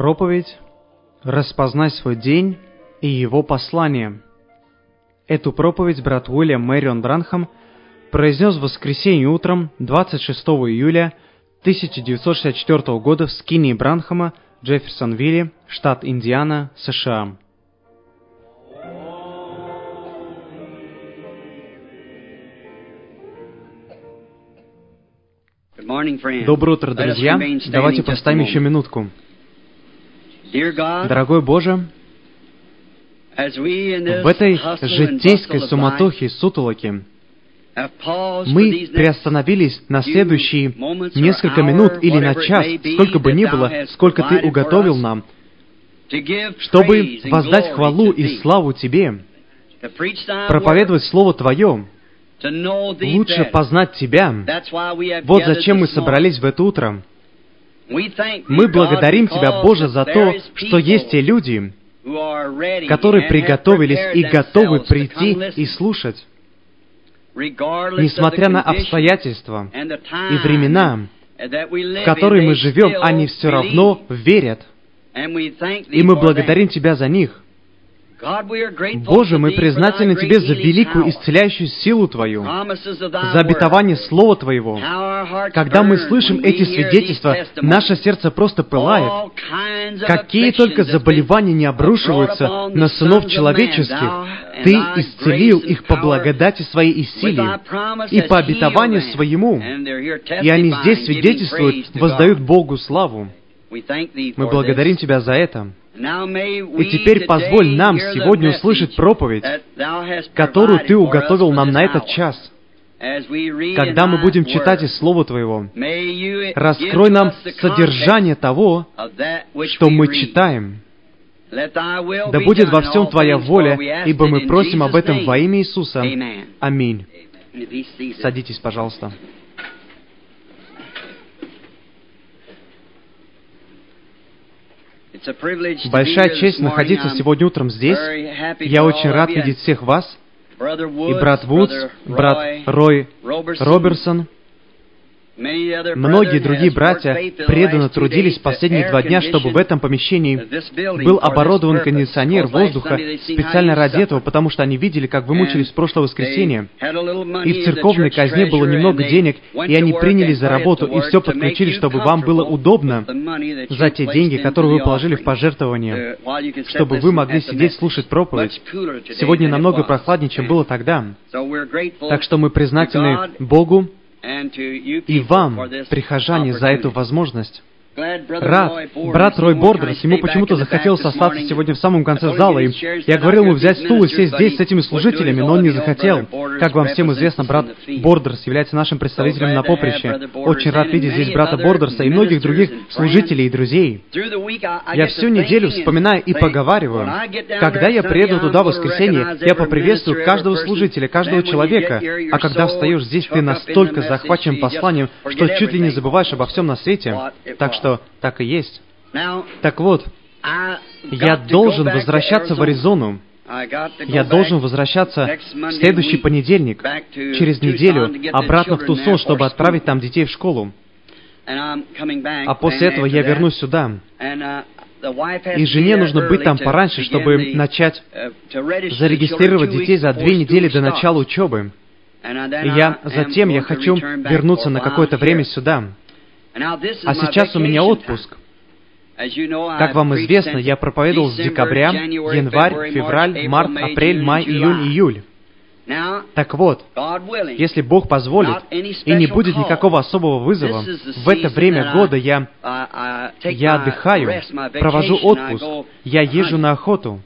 Проповедь «Распознай свой день и его послание». Эту проповедь брат Уильям Мэрион Бранхам произнес в воскресенье утром 26 июля 1964 года в скинии Бранхама, Джефферсонвилле, штат Индиана, США. Доброе утро, друзья! Давайте поставим еще минутку. Дорогой Боже, в этой житейской суматохе и сутолоке мы приостановились на следующие несколько минут или на час, сколько бы ни было, сколько Ты уготовил нам, чтобы воздать хвалу и славу Тебе, проповедовать Слово Твое, лучше познать Тебя. Вот зачем мы собрались в это утро. Мы благодарим Тебя, Боже, за то, что есть те люди, которые приготовились и готовы прийти и слушать. Несмотря на обстоятельства и времена, в которые мы живем, они все равно верят. И мы благодарим Тебя за них. Боже, мы признательны Тебе за великую исцеляющую силу Твою, за обетование Слова Твоего. Когда мы слышим эти свидетельства, наше сердце просто пылает. Какие только заболевания не обрушиваются на сынов человеческих, Ты исцелил их по благодати Своей и силе, и по обетованию Своему. И они здесь свидетельствуют, воздают Богу славу. Мы благодарим Тебя за это. И теперь позволь нам сегодня услышать проповедь, которую Ты уготовил нам на этот час. Когда мы будем читать из Слова Твоего, раскрой нам содержание того, что мы читаем. Да будет во всем Твоя воля, ибо мы просим об этом во имя Иисуса. Аминь. Садитесь, пожалуйста. Большая честь находиться сегодня утром здесь. Я очень рад видеть всех вас. И брат Вудс, брат Рой Роберсон, многие другие братья преданно трудились последние 2 дня, чтобы в этом помещении был оборудован кондиционер воздуха специально ради этого, потому что они видели, как вы мучились в прошлое воскресенье. И в церковной казне было немного денег, и они принялись за работу, и все подключили, чтобы вам было удобно за те деньги, которые вы положили в пожертвование, чтобы вы могли сидеть, слушать проповедь. Сегодня намного прохладнее, чем было тогда. Так что мы признательны Богу и вам, прихожане, за эту возможность. Рад, брат Рой Бордерс, ему почему-то захотелось остаться сегодня в самом конце зала, и я говорил ему взять стул и сесть здесь с этими служителями, но он не захотел. Как вам всем известно, брат Бордерс является нашим представителем на поприще. Очень рад видеть здесь брата Бордерса и многих других служителей и друзей. Я всю неделю вспоминаю и поговариваю. Когда я приеду туда в воскресенье, я поприветствую каждого служителя, каждого человека, а когда встаешь здесь, ты настолько захвачен посланием, что чуть ли не забываешь обо всем на свете. Так что так и есть. Так вот, я должен возвращаться в Аризону. Я должен возвращаться в следующий понедельник, через неделю, обратно в Тусон, чтобы отправить там детей в школу. А после этого я вернусь сюда. И жене нужно быть там пораньше, чтобы начать зарегистрировать детей за 2 недели до начала учебы. И затем я хочу вернуться на какое-то время сюда. А сейчас у меня отпуск. Как вам известно, я проповедовал с декабря, январь, февраль, март, апрель, май, июнь, июль. Так вот, если Бог позволит, и не будет никакого особого вызова, в это время года я отдыхаю, провожу отпуск, я езжу на охоту.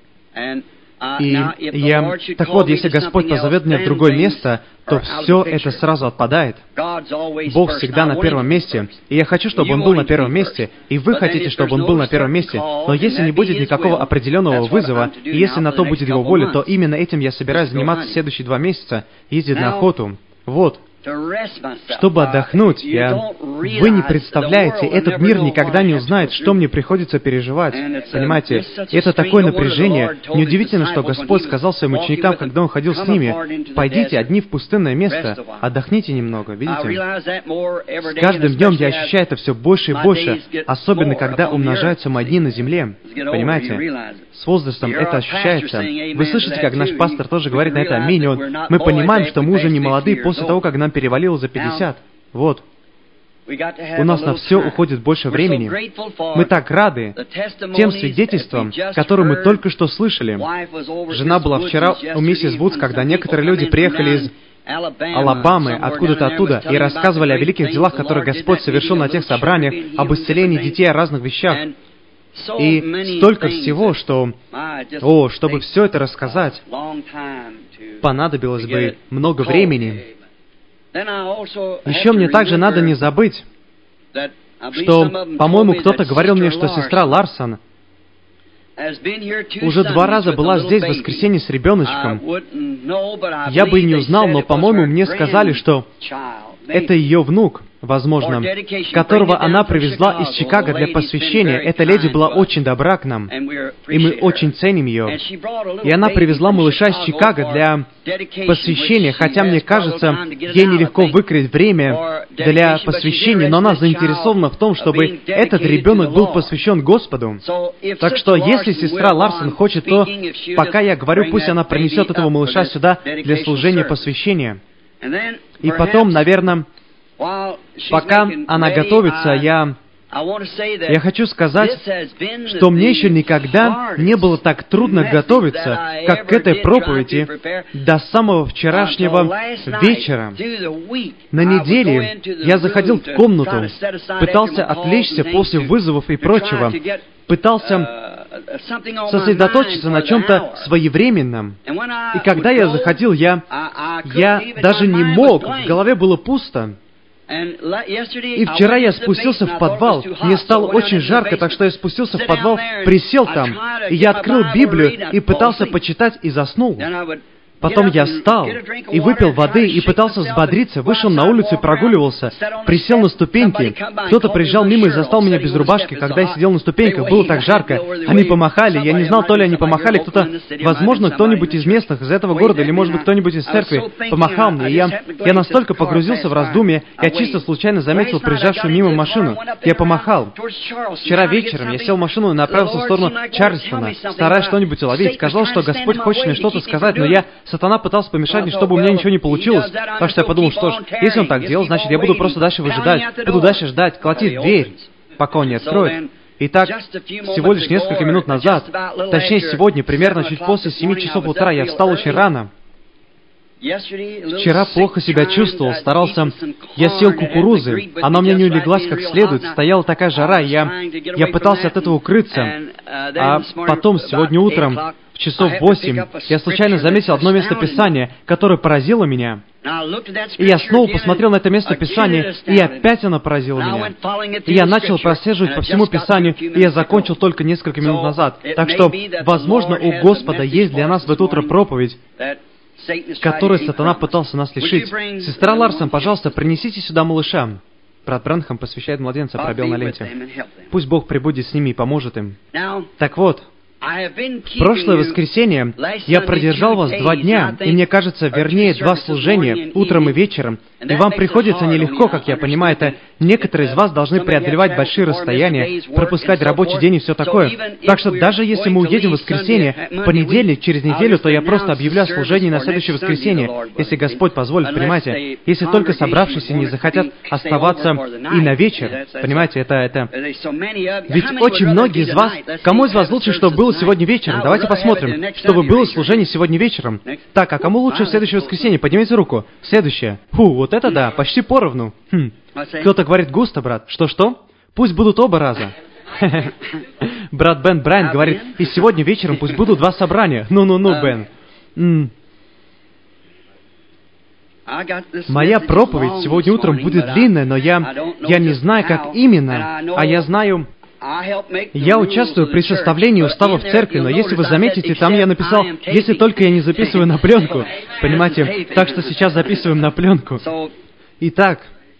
Так вот, если Господь позовет меня в другое место, то все это сразу отпадает. Бог всегда на первом месте, и я хочу, чтобы Он был на первом месте, и вы хотите, чтобы Он был на первом месте. Но если не будет никакого определенного вызова, и если на то будет Его воля, то именно этим я собираюсь заниматься следующие 2 месяца, ездить на охоту. Вот, чтобы отдохнуть. Вы не представляете, этот мир никогда не узнает, что мне приходится переживать. Понимаете, это такое напряжение. Неудивительно, что Господь сказал своим ученикам, когда Он ходил с ними: «Пойдите одни в пустынное место, отдохните немного». Видите? С каждым днем я ощущаю это все больше и больше, особенно когда умножаются мои дни на земле. Понимаете? С возрастом это ощущается. Вы слышите, как наш пастор тоже говорит на это «Аминь». Мы понимаем, что мы уже не молодые после того, как нам перевалило за 50. Вот. У нас на все уходит больше времени. Мы так рады тем свидетельствам, которые мы только что слышали. Жена была вчера у миссис Вудс, когда некоторые люди приехали из Алабамы, откуда-то оттуда, и рассказывали о великих делах, которые Господь совершил на тех собраниях, об исцелении детей, о разных вещах. И столько всего, что, чтобы все это рассказать, понадобилось бы много времени. Еще мне также надо не забыть, что, по-моему, кто-то говорил мне, что сестра Ларсон уже 2 раза была здесь в воскресенье с ребеночком. Я бы и не узнал, но, по-моему, мне сказали, что это ее внук, возможно, которого она привезла из Чикаго для посвящения. Эта леди была очень добра к нам, и мы очень ценим ее. И она привезла малыша из Чикаго для посвящения, хотя, мне кажется, ей нелегко выкроить время для посвящения, но она заинтересована в том, чтобы этот ребенок был посвящен Господу. Так что, если сестра Ларсон хочет, то пока я говорю, пусть она принесет этого малыша сюда для служения посвящения. И потом, наверное, пока она готовится, я хочу сказать, что мне еще никогда не было так трудно готовиться, как к этой проповеди до самого вчерашнего вечера. На неделе я заходил в комнату, пытался отвлечься после вызовов и прочего, пытался сосредоточиться на чем-то своевременном. И когда я заходил, я даже не мог, в голове было пусто. И вчера я спустился в подвал. Мне стало очень жарко, так что я спустился в подвал, присел там, и я открыл Библию и пытался почитать, и заснул. Потом я встал и выпил воды, и пытался взбодриться, вышел на улицу и прогуливался, присел на ступеньки. Кто-то приезжал мимо и застал меня без рубашки, когда я сидел на ступеньках, было так жарко. Они помахали, я не знал, то ли они помахали, кто-то, возможно, кто-нибудь из местных, из этого города, или, может быть, кто-нибудь из церкви помахал мне. И я настолько погрузился в раздумье, я чисто случайно заметил приезжавшую мимо машину. Я помахал. Вчера вечером я сел в машину и направился в сторону Чарльстона, стараясь что-нибудь уловить. Казалось, что Господь хочет мне что-то сказать, но Сатана пытался помешать мне, чтобы у меня ничего не получилось. Так что я подумал, что ж, если он так делал, значит, я буду просто дальше выжидать. Буду дальше ждать, колотить в дверь, пока он не откроет. Итак, всего лишь несколько минут назад, точнее сегодня, примерно чуть после 7 часов утра, я встал очень рано. Вчера плохо себя чувствовал, старался... Я съел кукурузы, она у меня не улеглась как следует, стояла такая жара, и я пытался от этого укрыться. А потом, сегодня утром, в часов 8, я случайно заметил одно место Писания, которое поразило меня. И я снова посмотрел на это место Писания, и опять оно поразило меня. И я начал прослеживать по всему Писанию, и я закончил только несколько минут назад. Так что, возможно, у Господа есть для нас в это утро проповедь, которой Сатана пытался нас лишить. Сестра Ларсон, пожалуйста, принесите сюда малыша. Брат Брэнхэм посвящает младенца, пробел на ленте. Пусть Бог пребудет с ними и поможет им. Так вот, в прошлое воскресенье я продержал вас 2 дня, и мне кажется, вернее, 2 служения, утром и вечером. И вам приходится нелегко, как я понимаю, это некоторые из вас должны преодолевать большие расстояния, пропускать рабочий день и все такое. Так что даже если мы уедем в воскресенье, в понедельник, через неделю, то я просто объявлю о служении на следующее воскресенье, если Господь позволит, понимаете? Если только собравшиеся не захотят оставаться и на вечер, понимаете, это... Ведь очень многие из вас... Кому из вас лучше, чтобы было сегодня вечером? Давайте посмотрим, чтобы было служение сегодня вечером. Так, а кому лучше в следующее воскресенье? Поднимите руку. Следующее. Вот это да, почти поровну. Кто-то говорит густо, брат. Что-что? Пусть будут оба раза. Брат Бен Брайант говорит, и сегодня вечером пусть будут 2 собрания. Ну-ну-ну, Бен. Моя проповедь сегодня утром будет длинная, но я не знаю, как именно, а я знаю... Я участвую при составлении уставов церкви, но если вы заметите, там я написал, если только я не записываю на пленку. Понимаете? Так что сейчас записываем на пленку. Итак,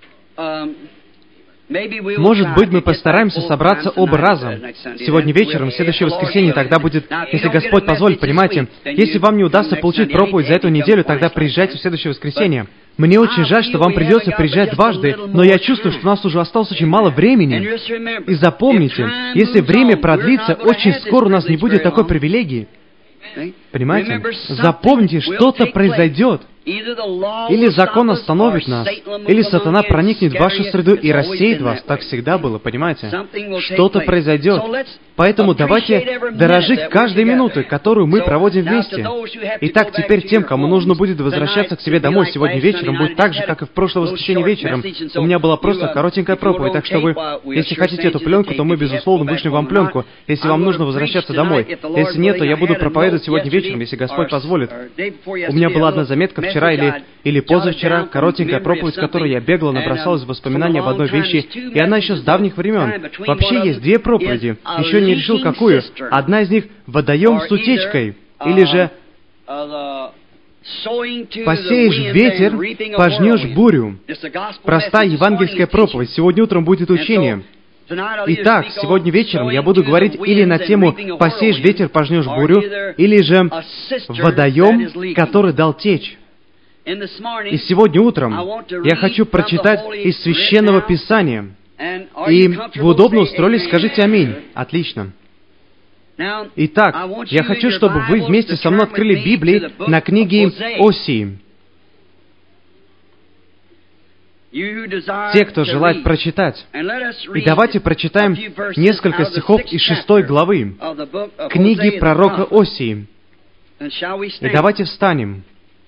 может быть, мы постараемся собраться оба разом. Сегодня вечером, в следующее воскресенье, тогда будет, если Господь позволит, понимаете. Если вам не удастся получить проповедь за эту неделю, тогда приезжайте в следующее воскресенье. Мне очень жаль, что вам придется приезжать дважды, но я чувствую, что у нас уже осталось очень мало времени. И запомните, если время продлится, очень скоро у нас не будет такой привилегии. Понимаете? Запомните, что-то произойдет. Или закон остановит нас, или сатана проникнет в вашу среду и рассеет вас. Так всегда было, понимаете? Что-то произойдет. Поэтому давайте дорожить каждой минутой, которую мы проводим вместе. Итак, теперь тем, кому нужно будет возвращаться к себе домой сегодня вечером, будет так же, как и в прошлое воскресенье вечером. У меня была просто коротенькая проповедь, так что вы, если хотите эту пленку, то мы, безусловно, вышлем вам пленку, если вам нужно возвращаться домой. Если нет, то я буду проповедовать сегодня вечером, если Господь позволит. У меня была одна заметка вчера или позавчера, коротенькая проповедь, которую я бегло набросалась в воспоминания об одной вещи, и она еще с давних времен. Вообще есть две проповеди, еще не решил какую. Одна из них «Водоем с утечкой», или же «Посеешь ветер, пожнешь бурю». Простая евангельская проповедь. Сегодня утром будет учение. Итак, сегодня вечером я буду говорить или на тему «Посеешь ветер, пожнешь бурю», или же «Водоем, который дал течь». И сегодня утром я хочу прочитать из Священного Писания. И вы удобно устроились, скажите «Аминь». Отлично. Итак, я хочу, чтобы вы вместе со мной открыли Библии на книге Осии. Те, кто желает прочитать. И давайте прочитаем несколько стихов из 6 главы книги пророка Осии. И давайте встанем.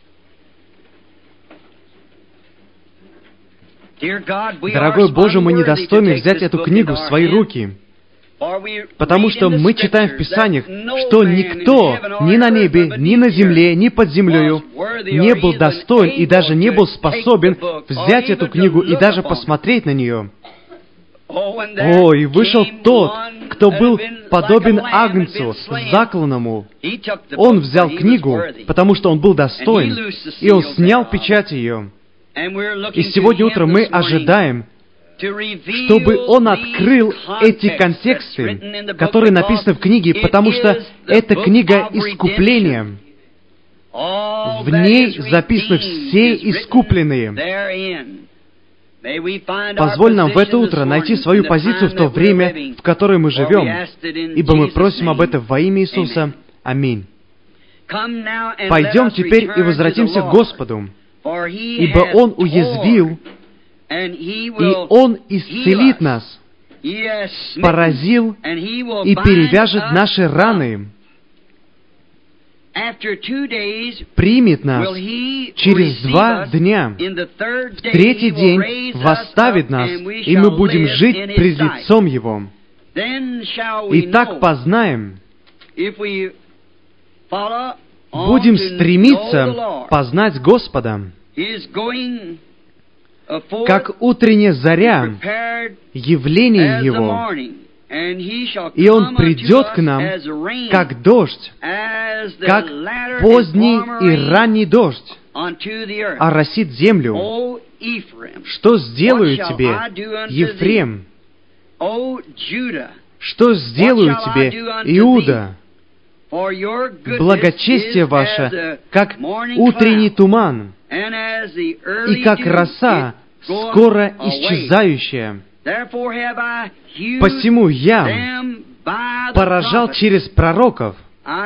Дорогой Боже, мы недостойны взять эту книгу в свои руки, потому что мы читаем в Писаниях, что никто ни на небе, ни на земле, ни под землею не был достоин и даже не был способен взять эту книгу и даже посмотреть на нее. О, и вышел тот, кто был подобен агнцу, закланному. Он взял книгу, потому что он был достоин, и он снял печать ее. И сегодня утром мы ожидаем, чтобы Он открыл эти контексты, которые написаны в книге, потому что это книга искупления. В ней записаны все искупленные. Позволь нам в это утро найти свою позицию в то время, в которое мы живем, ибо мы просим об этом во имя Иисуса. Аминь. Пойдем теперь и возвратимся к Господу, ибо Он уязвил, и Он исцелит нас, поразил и перевяжет наши раны, примет нас через 2 дня, в 3-й день восставит нас, и мы будем жить пред лицом Его. Итак, познаем, будем стремиться познать Господа, как утренняя заря, явление Его, и Он придет к нам, как дождь, как поздний и ранний дождь, оросит землю. Что сделаю тебе, Ефрем? Что сделаю тебе, Иуда? Благочестие ваше, как утренний туман, и как роса, скоро исчезающая. Посему я поражал через пророков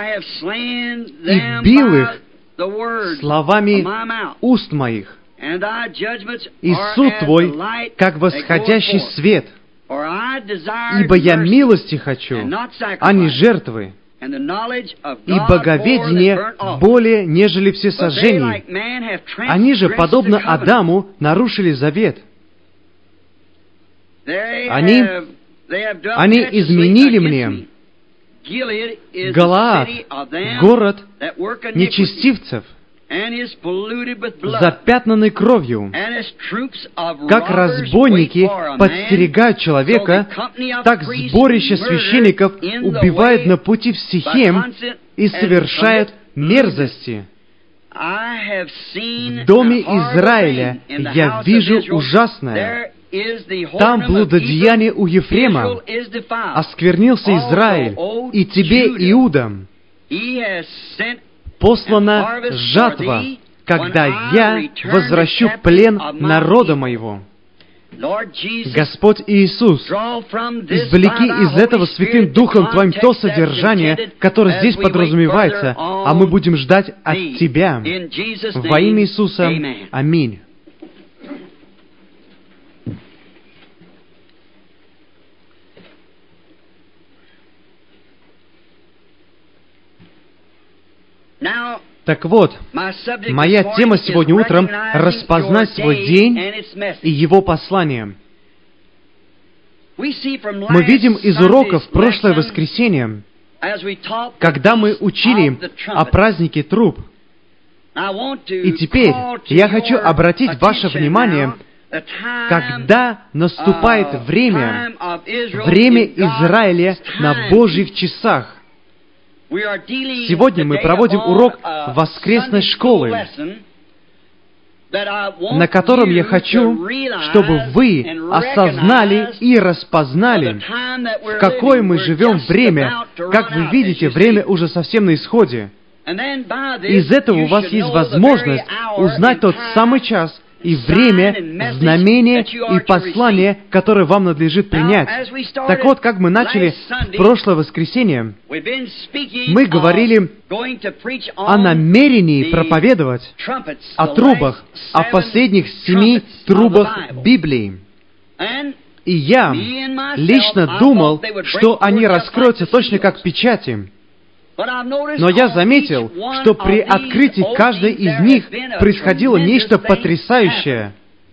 и бил их словами уст моих. И суд твой, как восходящий свет, ибо я милости хочу, а не жертвы, и боговедение более, нежели всесожжение. Они же, подобно Адаму, нарушили завет. Они изменили мне Галаад, город нечестивцев, запятнанный кровью. Как разбойники подстерегают человека, так сборище священников убивает на пути в Сихем и совершает мерзости. В доме Израиля я вижу ужасное. Там блудодеяние у Ефрема. Осквернился Израиль, и тебе, Иуда, послана жатва, когда я возвращу плен народа моего. Господь Иисус, извлеки из этого Святым Духом Твоим то содержание, которое здесь подразумевается, а мы будем ждать от Тебя. Во имя Иисуса. Аминь. Так вот, моя тема сегодня утром — распознать свой день и его послание. Мы видим из уроков прошлое воскресенье, когда мы учили о празднике труб. И теперь я хочу обратить ваше внимание, когда наступает время Израиля на Божьих часах. Сегодня мы проводим урок воскресной школы, на котором я хочу, чтобы вы осознали и распознали, в какое мы живем время. Как вы видите, время уже совсем на исходе. Из этого у вас есть возможность узнать тот самый час и время, знамение и послание, которое вам надлежит принять. Так вот, как мы начали в прошлое воскресенье, мы говорили о намерении проповедовать о трубах, о последних 7 трубах Библии. И я лично думал, что они раскроются точно как печати. Но я заметил, что при открытии каждой из них происходило нечто потрясающее.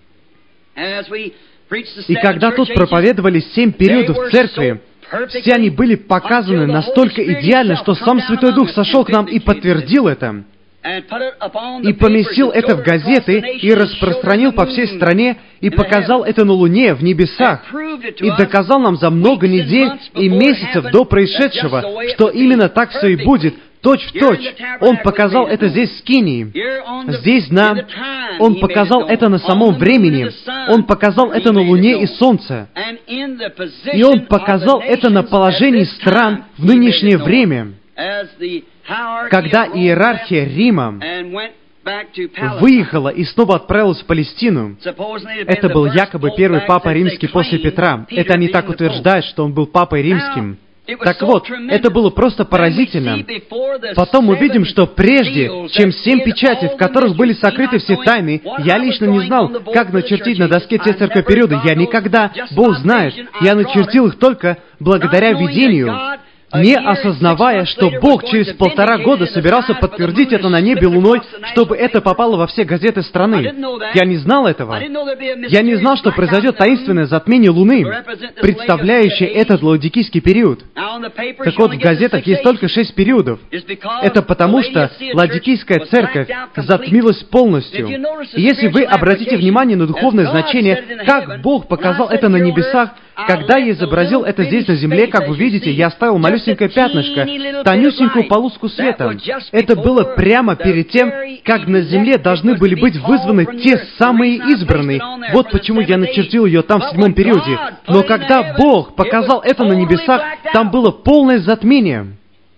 И когда тут проповедовали 7 периодов церкви, все они были показаны настолько идеально, что сам Святой Дух сошел к нам и подтвердил это. И поместил это в газеты, и распространил по всей стране, и показал это на Луне, в небесах, и доказал нам за много недель и месяцев до происшедшего, что именно так все и будет, точь-в-точь. Он показал это здесь в Скинии, здесь нам. Он показал это на самом времени. Он показал это на Луне и Солнце. И Он показал это на положении стран в нынешнее время, когда иерархия Рима выехала и снова отправилась в Палестину. Это был якобы первый папа римский после Петра. Это они так утверждают, что он был папой римским. Так вот, это было просто поразительно. Потом мы видим, что прежде, чем 7 печатей, в которых были сокрыты все тайны, я лично не знал, как начертить на доске те церковные периоды. Я никогда, Бог знает, я начертил их только благодаря видению, не осознавая, что Бог через 1,5 года собирался подтвердить это на небе луной, чтобы это попало во все газеты страны. Я не знал этого. Я не знал, что произойдет таинственное затмение Луны, представляющее этот лаодикийский период. Так вот, в газетах есть только 6 периодов. Это потому, что лаодикийская церковь затмилась полностью. И если вы обратите внимание на духовное значение, как Бог показал это на небесах, когда я изобразил это здесь на земле, как вы видите, я оставил малюсенькое пятнышко, тонюсенькую полоску света. Это было прямо перед тем, как на земле должны были быть вызваны те самые избранные. Вот почему я начертил ее там в 7 периоде. Но когда Бог показал это на небесах, там было полное затмение.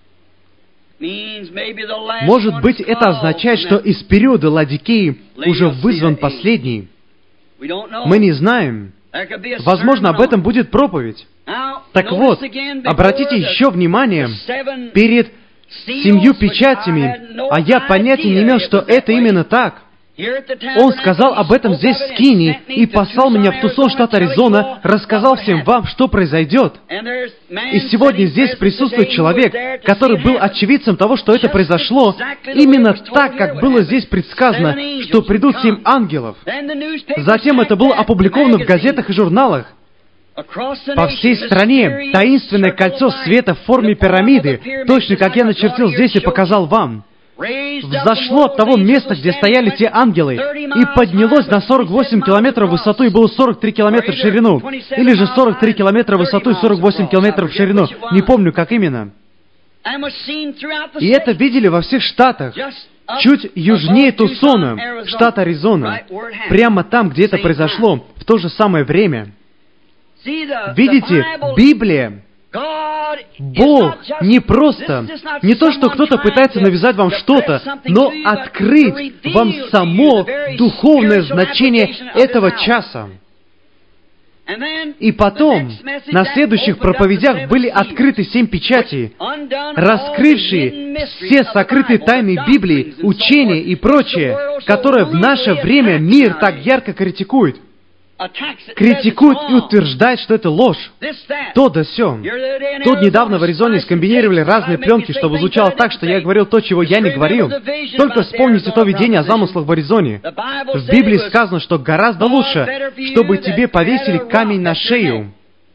Может быть, это означает, что из периода Лаодикеи уже вызван последний. Мы не знаем. Возможно, об этом будет проповедь. Так вот, обратите еще внимание, перед 7 печатями, а я понятия не имел, что это именно так. Он сказал об этом здесь в Скинии и послал меня в Тусон, штат Аризона, рассказал всем вам, что произойдет. И сегодня здесь присутствует человек, который был очевидцем того, что это произошло, именно так, как было здесь предсказано, что придут 7 ангелов. Затем это было опубликовано в газетах и журналах. По всей стране таинственное кольцо света в форме пирамиды, точно как я начертил здесь и показал вам, взошло от того места, где стояли те ангелы, и поднялось на 48 километров в высоту и было 43 километра в ширину. Или же 43 километра в высоту и 48 километров в ширину. Не помню, как именно. И это видели во всех штатах. чуть южнее Тусона, штат Аризона, прямо там, где это произошло, в то же самое время. Видите, Библия, Бог не просто, не то, что кто-то пытается навязать вам что-то, но открыть вам само духовное значение этого часа. И потом, на следующих проповедях были открыты 7 печатей, раскрывшие все сокрытые тайны Библии, учения и прочее, которое в наше время мир так ярко критикует. Критикует и утверждает, что это ложь. То да сё. Тут недавно в Аризоне скомбинировали разные пленки, чтобы звучало так, что я говорил то, чего я не говорил. Только вспомните то видение о замыслах в Аризоне. В Библии сказано, что гораздо лучше, чтобы тебе повесили камень на шею.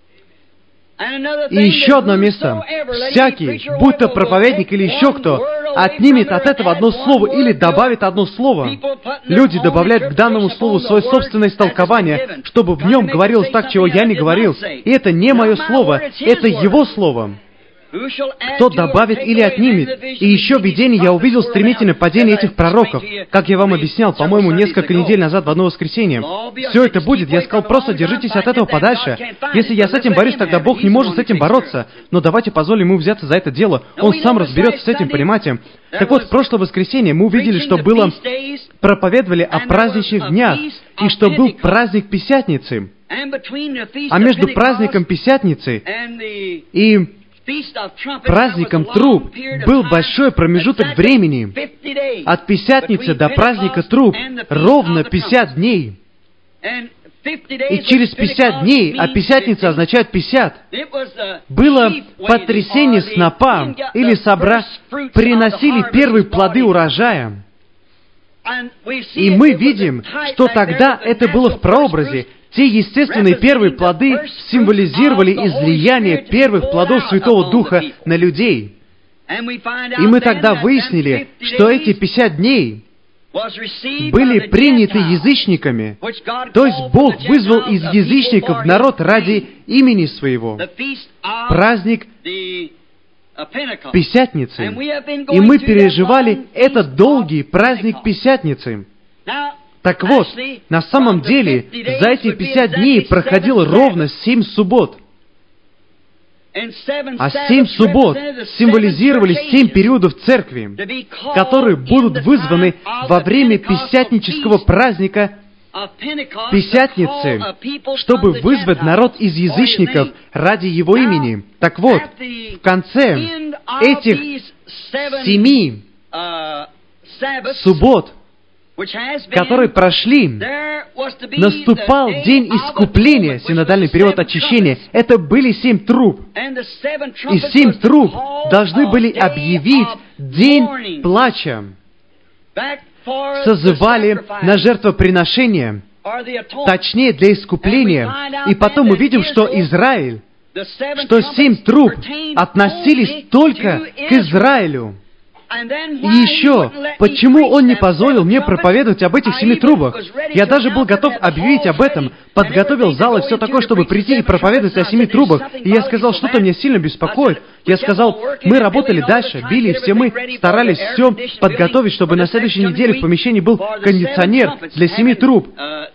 И еще одно место. Всякий, будь то проповедник или еще кто, отнимет от этого одно слово или добавит одно слово. Люди добавляют к данному слову свое собственное истолкование, чтобы в нем говорилось так, чего я не говорил. И это не мое слово, это его слово. Кто добавит или отнимет. И еще в видении я увидел стремительное падение этих пророков. Как я вам объяснял, по-моему, несколько недель назад в одно воскресенье. Все это будет. Я сказал, просто держитесь от этого подальше. Если я с этим борюсь, тогда Бог не может с этим бороться. Но давайте позволим ему взяться за это дело. Он сам разберется с этим, понимаете? Так вот, в прошлое воскресенье мы увидели, что было... Проповедовали о праздничных днях, и что был праздник Пятидесятницы. А между праздником Пятидесятницы и праздником труб был большой промежуток времени. От Пятидесятницы до праздника труб ровно 50 дней. И через 50 дней, а Пятидесятница означает 50, было потрясение снопа, или приносили первые плоды урожая. И мы видим, что тогда это было в прообразе. Те естественные первые плоды символизировали излияние первых плодов Святого Духа на людей. И мы тогда выяснили, что эти 50 дней были приняты язычниками. То есть Бог вызвал из язычников народ ради имени Своего. Праздник Пятидесятницы. И мы переживали этот долгий праздник Пятидесятницы. Так вот, на самом деле, за эти 50 дней проходило ровно 7 суббот. А 7 суббот символизировали 7 периодов церкви, которые будут вызваны во время пятидесятнического праздника Пятидесятницы, чтобы вызвать народ из язычников ради Его имени. Так вот, в конце этих 7 суббот, которые прошли, наступал день искупления, синодальный перевод очищения. Это были 7 труб. И 7 труб должны были объявить день плача. Созывали на жертвоприношение, точнее для искупления. И потом мы видим, что Израиль, что 7 труб относились только к Израилю. И еще, почему Он не позволил мне проповедовать об этих 7 трубах? Я даже был готов объявить об этом, подготовил зал и все такое, чтобы прийти и проповедовать о 7 трубах. И я сказал, что-то меня сильно беспокоит. Я сказал, мы работали дальше, Билли, все мы старались все подготовить, чтобы на следующей неделе в помещении был кондиционер для 7 труб.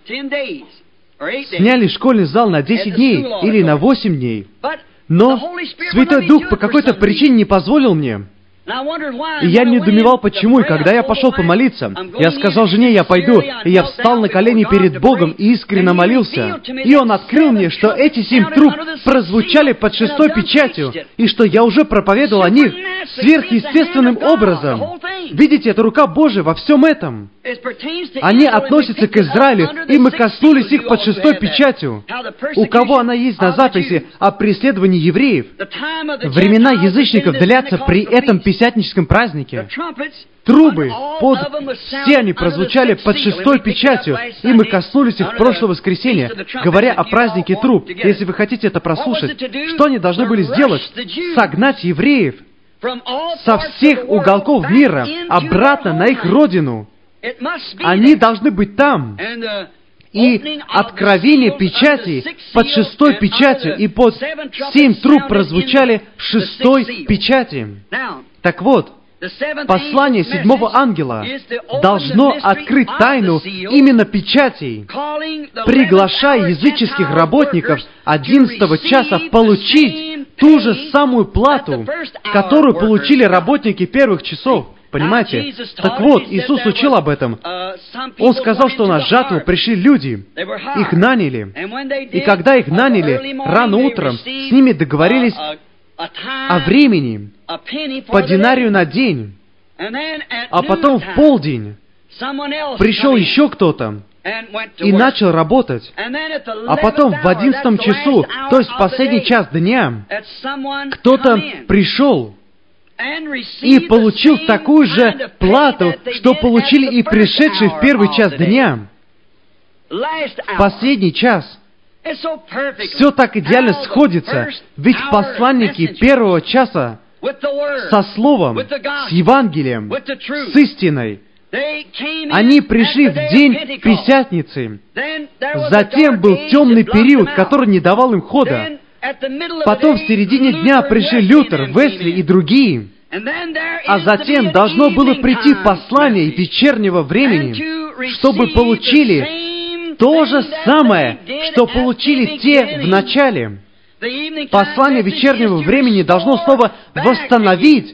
Сняли школьный зал на 10 дней или на 8 дней. Но Святой Дух по какой-то причине не позволил мне. И я недоумевал, почему, и когда я пошел помолиться, я сказал жене, я пойду, и я встал на колени перед Богом и искренне молился. И Он открыл мне, что эти 7 труб прозвучали под 6-й печатью, и что я уже проповедовал о них сверхъестественным образом. Видите, это рука Божия во всем этом. Они относятся к Израилю, и мы коснулись их под 6-й печатью. У кого она есть на записи о преследовании евреев? Времена язычников длятся при этом пятидесятническом празднике. Трубы, все они прозвучали под 6-й печатью, и мы коснулись их в прошлое воскресенье, говоря о празднике труб. Если вы хотите это прослушать, что они должны были сделать? Согнать евреев со всех уголков мира обратно на их родину. Они должны быть там. И откровение печати под 6-й печатью и под 7 труб прозвучали в 6-й печати. Так вот, Послание седьмого ангела должно открыть тайну именно печатей, приглашая языческих работников 11 часа получить ту же самую плату, которую получили работники первых часов. Понимаете? Так вот, Иисус учил об этом. Он сказал, что на жатву пришли люди, их наняли. И когда их наняли, рано утром с ними договорились о времени, по динарию на день. А потом в полдень пришел еще кто-то и начал работать. А потом в 11 часу, то есть в последний час дня, кто-то пришел и получил такую же плату, что получили и пришедшие в первый час дня. В последний час. Все так идеально сходится, ведь посланники первого часа со Словом, с Евангелием, с истиной, они пришли в день Пятидесятницы. Затем был темный период, который не давал им хода. Потом в середине дня пришли Лютер, Весли и другие. А затем должно было прийти послание вечернего времени, чтобы получили то же самое, что получили те в начале. Послание вечернего времени должно снова восстановить,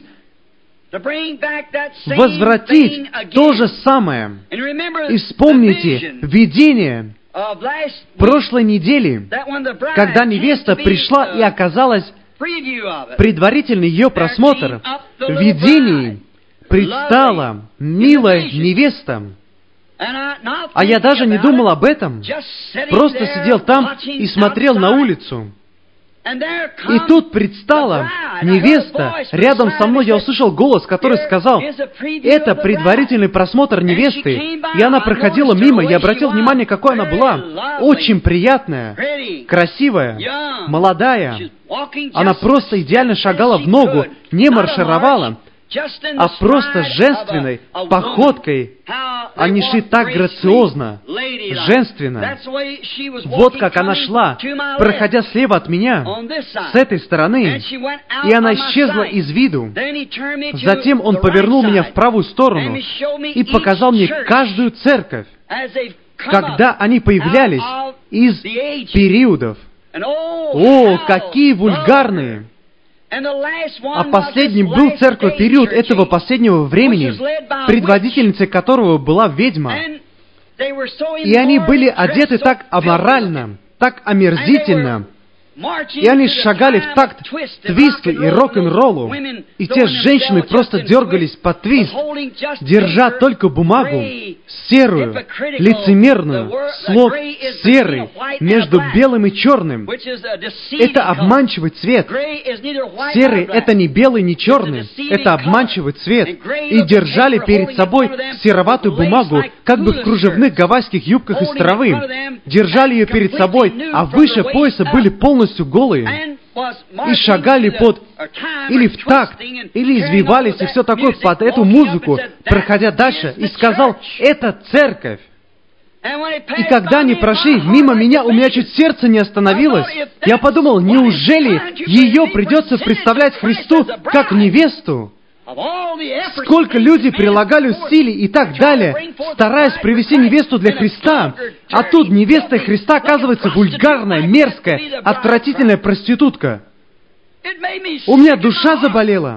возвратить то же самое. И вспомните видение прошлой недели, когда невеста пришла и оказалась предварительный ее просмотр. В видении предстала милая невеста. А я даже не думал об этом. Просто сидел там и смотрел на улицу. И тут предстала невеста. Рядом со мной я услышал голос, который сказал: «Это предварительный просмотр невесты». И она проходила мимо, я обратил внимание, какой она была. Очень приятная, красивая, молодая. Она просто идеально шагала в ногу, не маршировала, а просто женственной походкой. Они шли так грациозно, женственно. Вот как она шла, проходя слева от меня, с этой стороны, и она исчезла из виду. Затем он повернул меня в правую сторону и показал мне каждую церковь, когда они появлялись из периодов. О, какие вульгарные! А последним был церковь период этого последнего времени, предводительницей которого была ведьма. И они были одеты так аморально, так омерзительно. И они шагали в такт твисту и рок-н-роллу. И те женщины просто дергались под твист, держа только бумагу, серую, лицемерную, слог серый, между белым и черным. Это обманчивый цвет. Серый — это не белый, не черный. Это обманчивый цвет. И держали перед собой сероватую бумагу, как бы в кружевных гавайских юбках из травы. Держали ее перед собой, а выше пояса были полностью голые, и шагали под, или в такт, или извивались, и все такое под эту музыку, проходя дальше, и сказал: «Это церковь». И когда они прошли мимо меня, у меня чуть сердце не остановилось. Я подумал, неужели ее придется представлять Христу как невесту? Сколько людей прилагали усилий и так далее, стараясь привести невесту для Христа, а тут невеста Христа оказывается вульгарная, мерзкая, отвратительная проститутка. У меня душа заболела.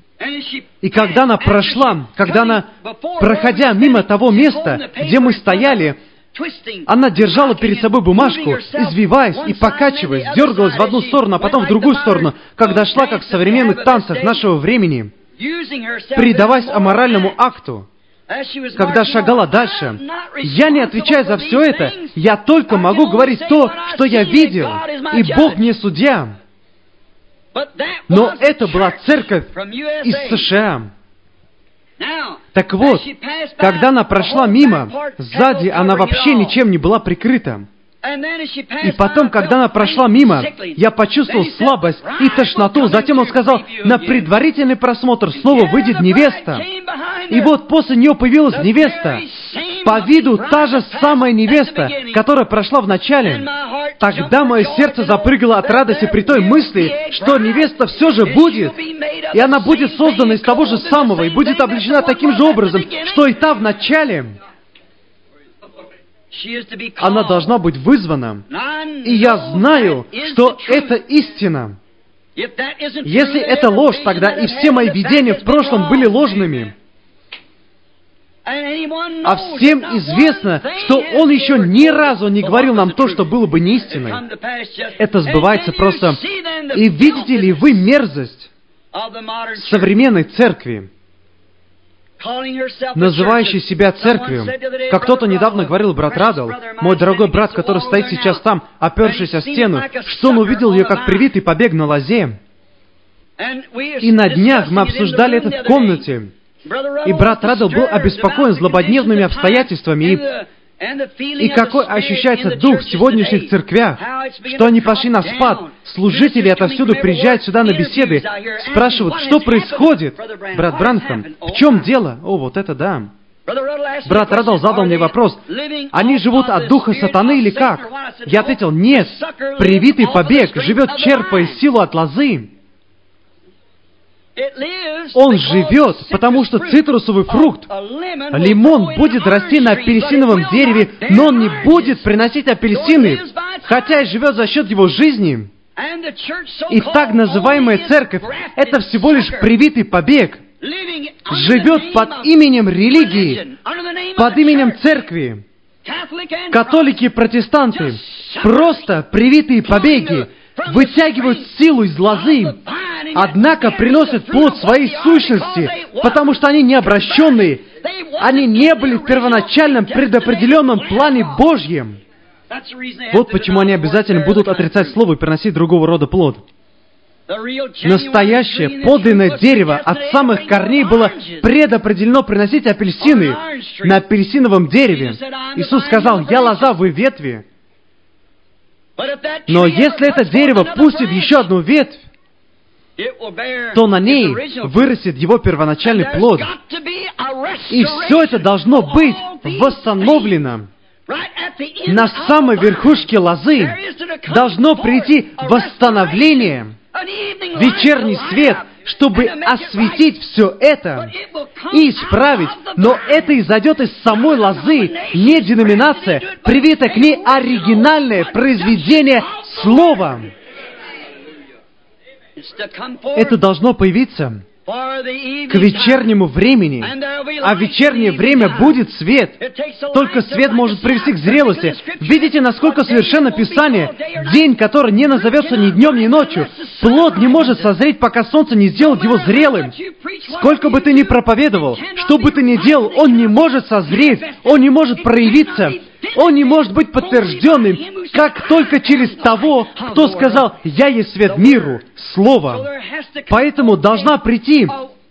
И когда она прошла, проходя мимо того места, где мы стояли, она держала перед собой бумажку, извиваясь и покачиваясь, дергалась в одну сторону, а потом в другую сторону, когда шла, как в современных танцах нашего времени, предаваясь аморальному акту. Когда шагала дальше, я не отвечаю за все это, я только могу говорить то, что я видел, и Бог мне судья. Но это была церковь из США. Так вот, когда она прошла мимо, сзади она вообще ничем не была прикрыта. И потом, когда она прошла мимо, я почувствовал слабость и тошноту. Затем он сказал: «На предварительный просмотр снова выйдет невеста». И вот после нее появилась невеста. по виду та же самая невеста, которая прошла в начале. Тогда мое сердце запрыгало от радости при той мысли, что невеста все же будет, и она будет создана из того же самого, и будет облечена таким же образом, что и та в начале. Она должна быть вызвана. И я знаю, что это истина. Если это ложь, тогда и все мои видения в прошлом были ложными. А всем известно, что Он еще ни разу не говорил нам то, что было бы не истиной. Это сбывается просто. И видите ли вы мерзость современной церкви, называющей себя церковью? Как кто-то недавно говорил, брат Радл, мой дорогой брат, который стоит сейчас там, опершись о стену, что он увидел ее как привитый побег на лозе. И на днях мы обсуждали это в комнате. И брат Радл был обеспокоен злободневными обстоятельствами, и какой ощущается дух в сегодняшних церквях, что они пошли на спад. Служители отовсюду приезжают сюда на беседы, спрашивают, что происходит. Брат Бранхам, в чем дело? О, вот это да. Брат Радл задал мне вопрос, они живут от духа сатаны или как? Я ответил, нет, привитый побег живет, черпая силу от лозы. Он живет, потому что цитрусовый фрукт, лимон, будет расти на апельсиновом дереве, но он не будет приносить апельсины, хотя и живет за счет его жизни. И так называемая церковь — это всего лишь привитый побег, живет под именем религии, под именем церкви. Католики и протестанты — просто привитые побеги, вытягивают силу из лозы, однако приносят плод своей сущности, потому что они не обращенные, они не были в первоначальном предопределенном плане Божьем. Вот почему они обязательно будут отрицать слово и приносить другого рода плод. Настоящее, подлинное дерево от самых корней было предопределено приносить апельсины на апельсиновом дереве. Иисус сказал, «Я лоза, вы ветви». Но если это дерево пустит еще одну ветвь, то на ней вырастет его первоначальный плод. И все это должно быть восстановлено. На самой верхушке лозы должно прийти восстановление, вечерний свет, чтобы осветить все это и исправить. Но это изойдет из самой лозы, не деноминация, привито к ней оригинальное произведение Слова. Это должно появиться к вечернему времени, а в вечернее время будет свет. Только свет может привести к зрелости. Видите, насколько совершенно Писание, день, который не назовется ни днем, ни ночью. Плод не может созреть, пока солнце не сделает его зрелым. Сколько бы ты ни проповедовал, что бы ты ни делал, он не может созреть, он не может проявиться, он не может быть подтвержденным, как только через того, кто сказал, «Я есть свет миру», Слово. Поэтому должна прийти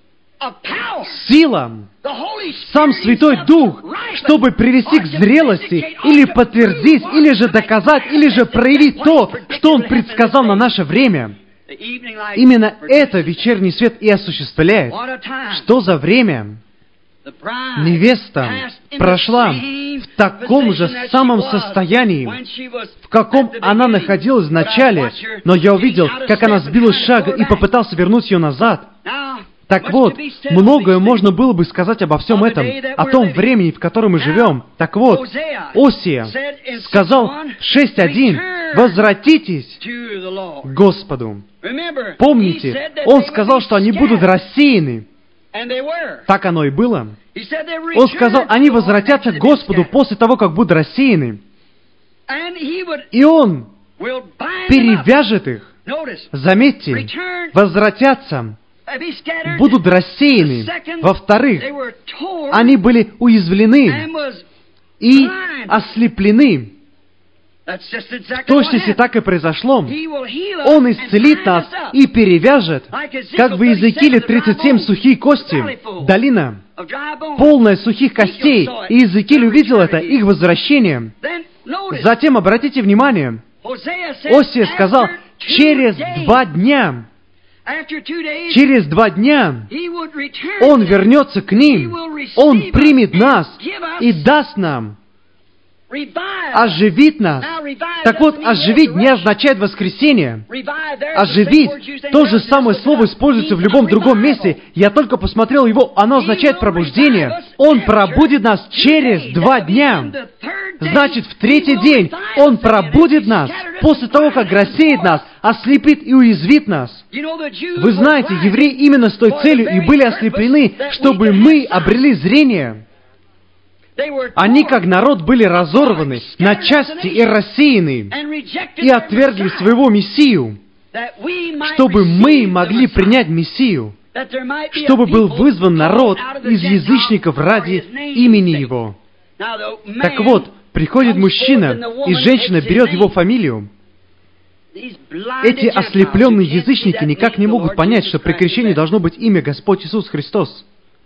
сила, сам Святой Дух, чтобы привести к зрелости, или подтвердить, или же доказать, или же проявить то, что Он предсказал на наше время. Именно это вечерний свет и осуществляет. Что за время? Невеста прошла в таком же самом состоянии, в каком она находилась в начале, но я увидел, как она сбилась с шага и попытался вернуть ее назад. Так вот, многое можно было бы сказать обо всем этом, о том времени, в котором мы живем. Так вот, Осия сказал 6:1, «Возвратитесь к Господу». Помните, он сказал, что они будут рассеяны. Так оно и было. Он сказал, они возвратятся к Господу после того, как будут рассеяны. И Он перевяжет их. Заметьте, возвратятся, будут рассеяны. Во-вторых, они были уязвлены и ослеплены. В точности так и произошло. Он исцелит нас и перевяжет, как в Иезекииле 37 сухие кости, долина, полная сухих костей. И Иезекииль увидел это, их возвращение. Затем, обратите внимание, Осия сказал, через 2 дня, он вернется к ним, он примет нас и даст нам, оживит нас. Так вот, оживить не означает воскресение. Оживить, то же самое слово используется в любом другом месте. Я только посмотрел его, оно означает пробуждение. Он пробудит нас через 2 дня. Значит, в 3-й день Он пробудит нас, после того, как рассеет нас, ослепит и уязвит нас. Вы знаете, евреи именно с той целью и были ослеплены, чтобы мы обрели зрение. Они, как народ, были разорваны на части и рассеяны, и отвергли своего Мессию, чтобы мы могли принять Мессию, чтобы был вызван народ из язычников ради имени Его. Так вот, приходит мужчина, и женщина берет его фамилию. Эти ослепленные язычники никак не могут понять, что при крещении должно быть имя Господь Иисус Христос.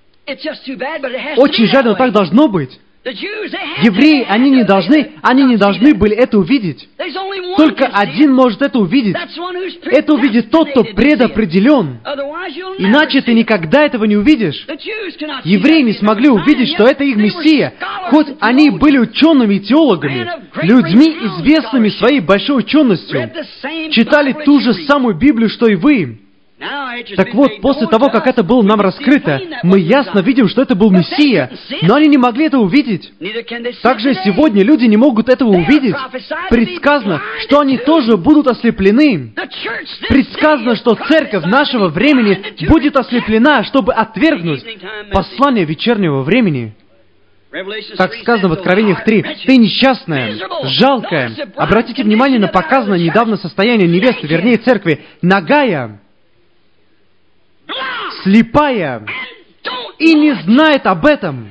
Очень жаль, но так должно быть. Евреи, они не должны были это увидеть. Только один может это увидеть. Это увидит тот, кто предопределен. Иначе ты никогда этого не увидишь. Евреи не смогли увидеть, что это их Мессия, хоть они были учеными и теологами, людьми, известными своей большой ученостью, читали ту же самую Библию, что и вы. Так вот, после того, как это было нам раскрыто, мы ясно видим, что это был Мессия, но они не могли это увидеть. Также сегодня люди не могут этого увидеть. Предсказано, что они тоже будут ослеплены. Предсказано, что церковь нашего времени будет ослеплена, чтобы отвергнуть послание вечернего времени. Как сказано в Откровениях 3, «Ты несчастная, жалкая». Обратите внимание на показанное недавно состояние невесты, вернее церкви, нагая, слепая и не знает об этом.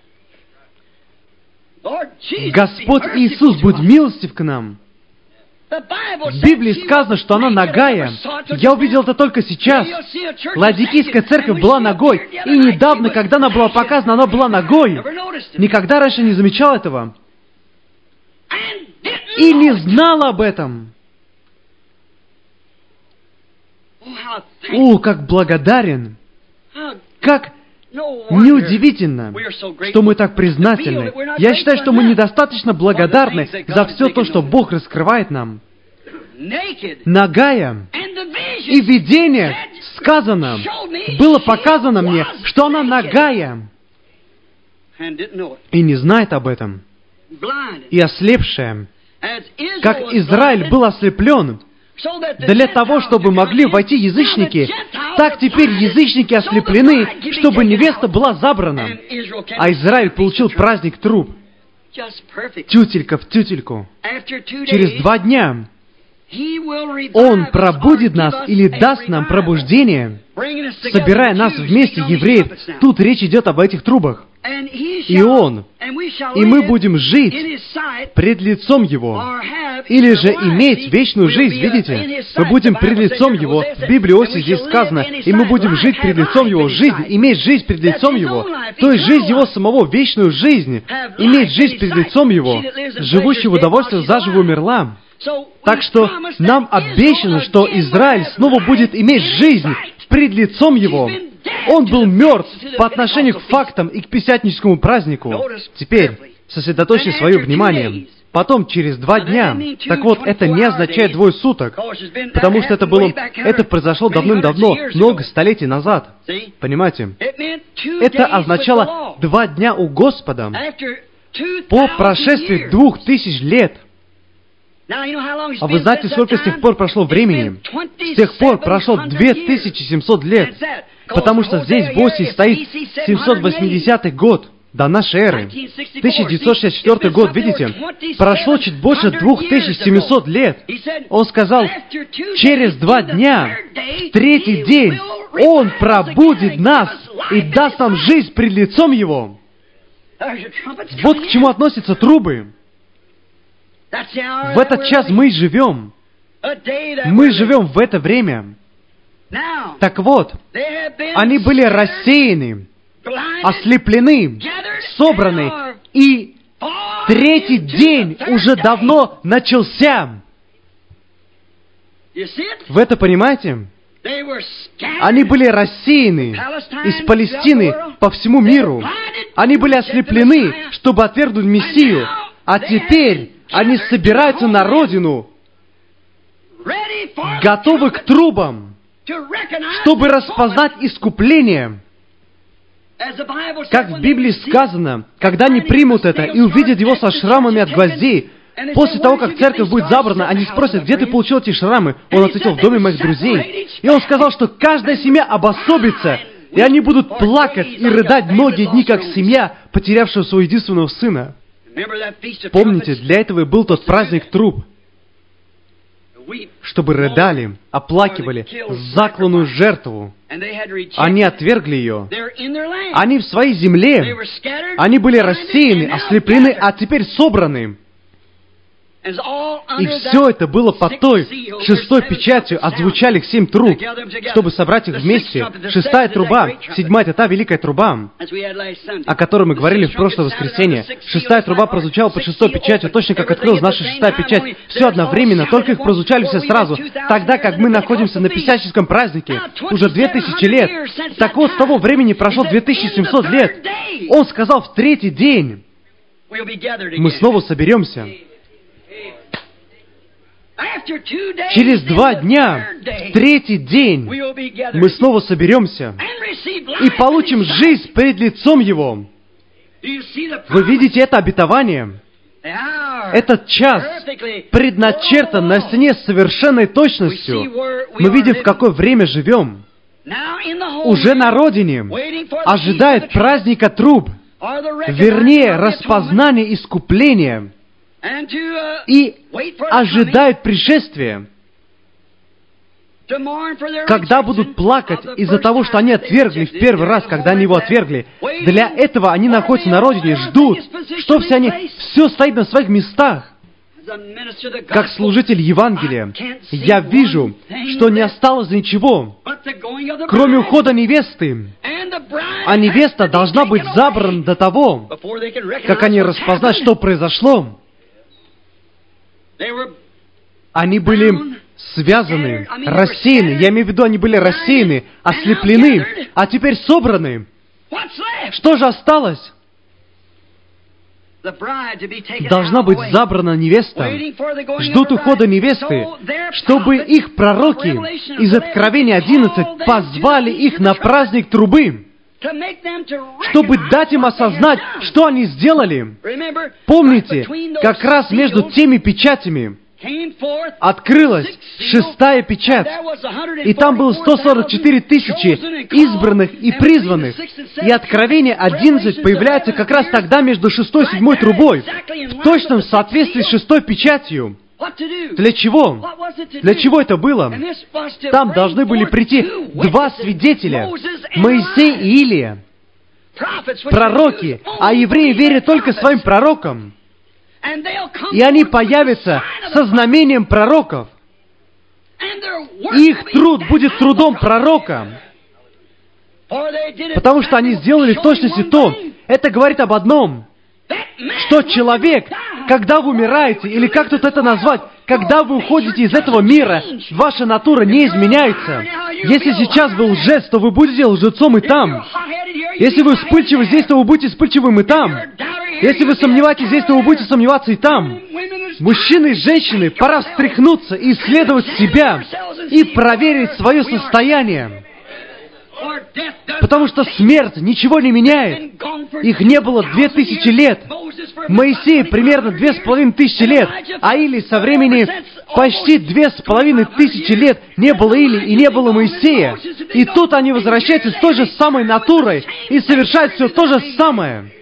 Господь Иисус, будь милостив к нам. В Библии сказано, что она нагая. Я увидел это только сейчас. Ладикийская церковь была нагой. И недавно, когда она была показана, она была нагой. Никогда раньше не замечал этого. И не знала об этом. О, как благодарен! Как неудивительно, что мы так признательны. Я считаю, что мы недостаточно благодарны за все то, что Бог раскрывает нам. Нагая. И в видениях сказано, было показано мне, что она нагая. И не знает об этом. И ослепшая. Как Израиль был ослеплен, для того, чтобы могли войти язычники, так теперь язычники ослеплены, чтобы невеста была забрана. А Израиль получил праздник труб. Тютелька в тютельку. Через 2 дня Он пробудит нас или даст нам пробуждение, собирая нас вместе, евреев. Тут речь идет об этих трубах. И Он, и мы будем жить пред лицом Его, или же иметь вечную жизнь, видите? Мы будем пред лицом Его. В Библии Оси здесь сказано, и мы будем жить пред лицом Его, жизнь, иметь жизнь пред лицом Его. То есть жизнь Его самого, вечную жизнь, иметь жизнь пред лицом Его, живущий в удовольствии заживо умерла. Так что нам обещано, что Израиль снова будет иметь жизнь пред лицом Его. Он был мертв по отношению к фактам и к пятидесятническому празднику. Теперь сосредоточьте свое внимание. Потом, через 2 дня. Так вот, это не означает 2 суток, потому что это произошло давным-давно, много столетий назад. Понимаете? Это означало 2 дня у Господа по прошествии 2000 лет. А вы знаете, сколько с тех пор прошло времени? С тех пор прошло 2700 лет, потому что здесь в Оси стоит 780 год до нашей эры. 1964 год, видите? Прошло чуть больше 2700 лет. Он сказал, через 2 дня, в 3-й день, Он пробудит нас и даст нам жизнь пред лицом Его. Вот к чему относятся трубы. В этот час мы живем. Мы живем в это время. Так вот, они были рассеяны, ослеплены, собраны, и 3-й день уже давно начался. Вы это понимаете? Они были рассеяны из Палестины по всему миру. Они были ослеплены, чтобы отвергнуть Мессию. А теперь они собираются на родину, готовы к трубам, чтобы распознать искупление. Как в Библии сказано, когда они примут это и увидят его со шрамами от гвоздей, после того, как церковь будет забрана, они спросят: где ты получил эти шрамы? Он ответил: в доме моих друзей. И он сказал, что каждая семья обособится, и они будут плакать и рыдать многие дни, как семья, потерявшая своего единственного сына. Помните, для этого и был тот праздник труб, чтобы рыдали, оплакивали закланную жертву. Они отвергли ее. Они в своей земле. Они были рассеяны, ослеплены, а теперь собраны. И все это было под той шестой печатью, отзвучали 7 труб, чтобы собрать их вместе. 6-я труба, 7-я — это та великая труба, о которой мы говорили в прошлое воскресенье. 6-я труба прозвучала под 6-й печатью, точно как открылась наша 6-я печать. Все одновременно, только их прозвучали все сразу, тогда как мы находимся на Песяческом празднике уже 2000 лет. Так вот, с того времени прошло 2700 лет. Он сказал: в 3-й день мы снова соберемся. Через 2 дня, в 3-й день, мы снова соберемся и получим жизнь перед лицом Его. Вы видите это обетование? Этот час предначертан на стене с совершенной точностью. Мы видим, в какое время живем. Уже на родине ожидает праздника труб, вернее, распознание искупления, и ожидают пришествия, когда будут плакать из-за того, что они отвергли в первый раз, когда они его отвергли. Для этого они находятся на родине, ждут, что все стоит на своих местах. Как служитель Евангелия, я вижу, что не осталось ничего, кроме ухода невесты. А невеста должна быть забрана до того, как они распознают, что произошло. Они были связаны, рассеяны. Я имею в виду, они были рассеяны, ослеплены, а теперь собраны. Что же осталось? Должна быть забрана невеста. Ждут ухода невесты, чтобы их пророки из Откровения 11 позвали их на праздник трубы, чтобы дать им осознать, что они сделали. Помните, как раз между теми печатями открылась 6-я печать, и там было 144 тысячи избранных и призванных. И Откровение 11 появляется как раз тогда между 6-й и 7-й трубой, в точном соответствии с 6-й печатью. Для чего? Для чего это было? Там должны были прийти 2 свидетеля, Моисей и Илия, пророки, а евреи верят только своим пророкам. И они появятся со знамением пророков. Их труд будет трудом пророка, потому что они сделали в точности то. Это говорит об одном, что человек, когда вы умираете, или как тут это назвать, когда вы уходите из этого мира, ваша натура не изменяется. Если сейчас вы лжец, то вы будете лжецом и там. Если вы вспыльчивы здесь, то вы будете вспыльчивым и там. Если вы сомневаетесь здесь, то вы будете сомневаться и там. Мужчины и женщины, пора встряхнуться и исследовать себя и проверить свое состояние. Потому что смерть ничего не меняет. Их не было 2000 лет. Моисей примерно 2500 лет, а Илии со времени почти 2500 лет не было Илии и не было Моисея. И тут они возвращаются с той же самой натурой и совершают все то же самое.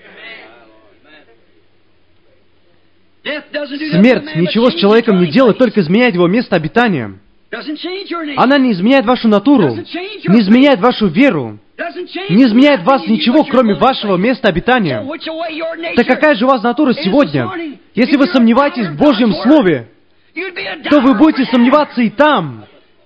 Смерть ничего с человеком не делает, только изменяет его место обитания. Она не изменяет вашу натуру, не изменяет вашу веру, не изменяет вас ничего, кроме вашего места обитания. Так какая же у вас натура сегодня? Если вы сомневаетесь в Божьем Слове, то вы будете сомневаться и там.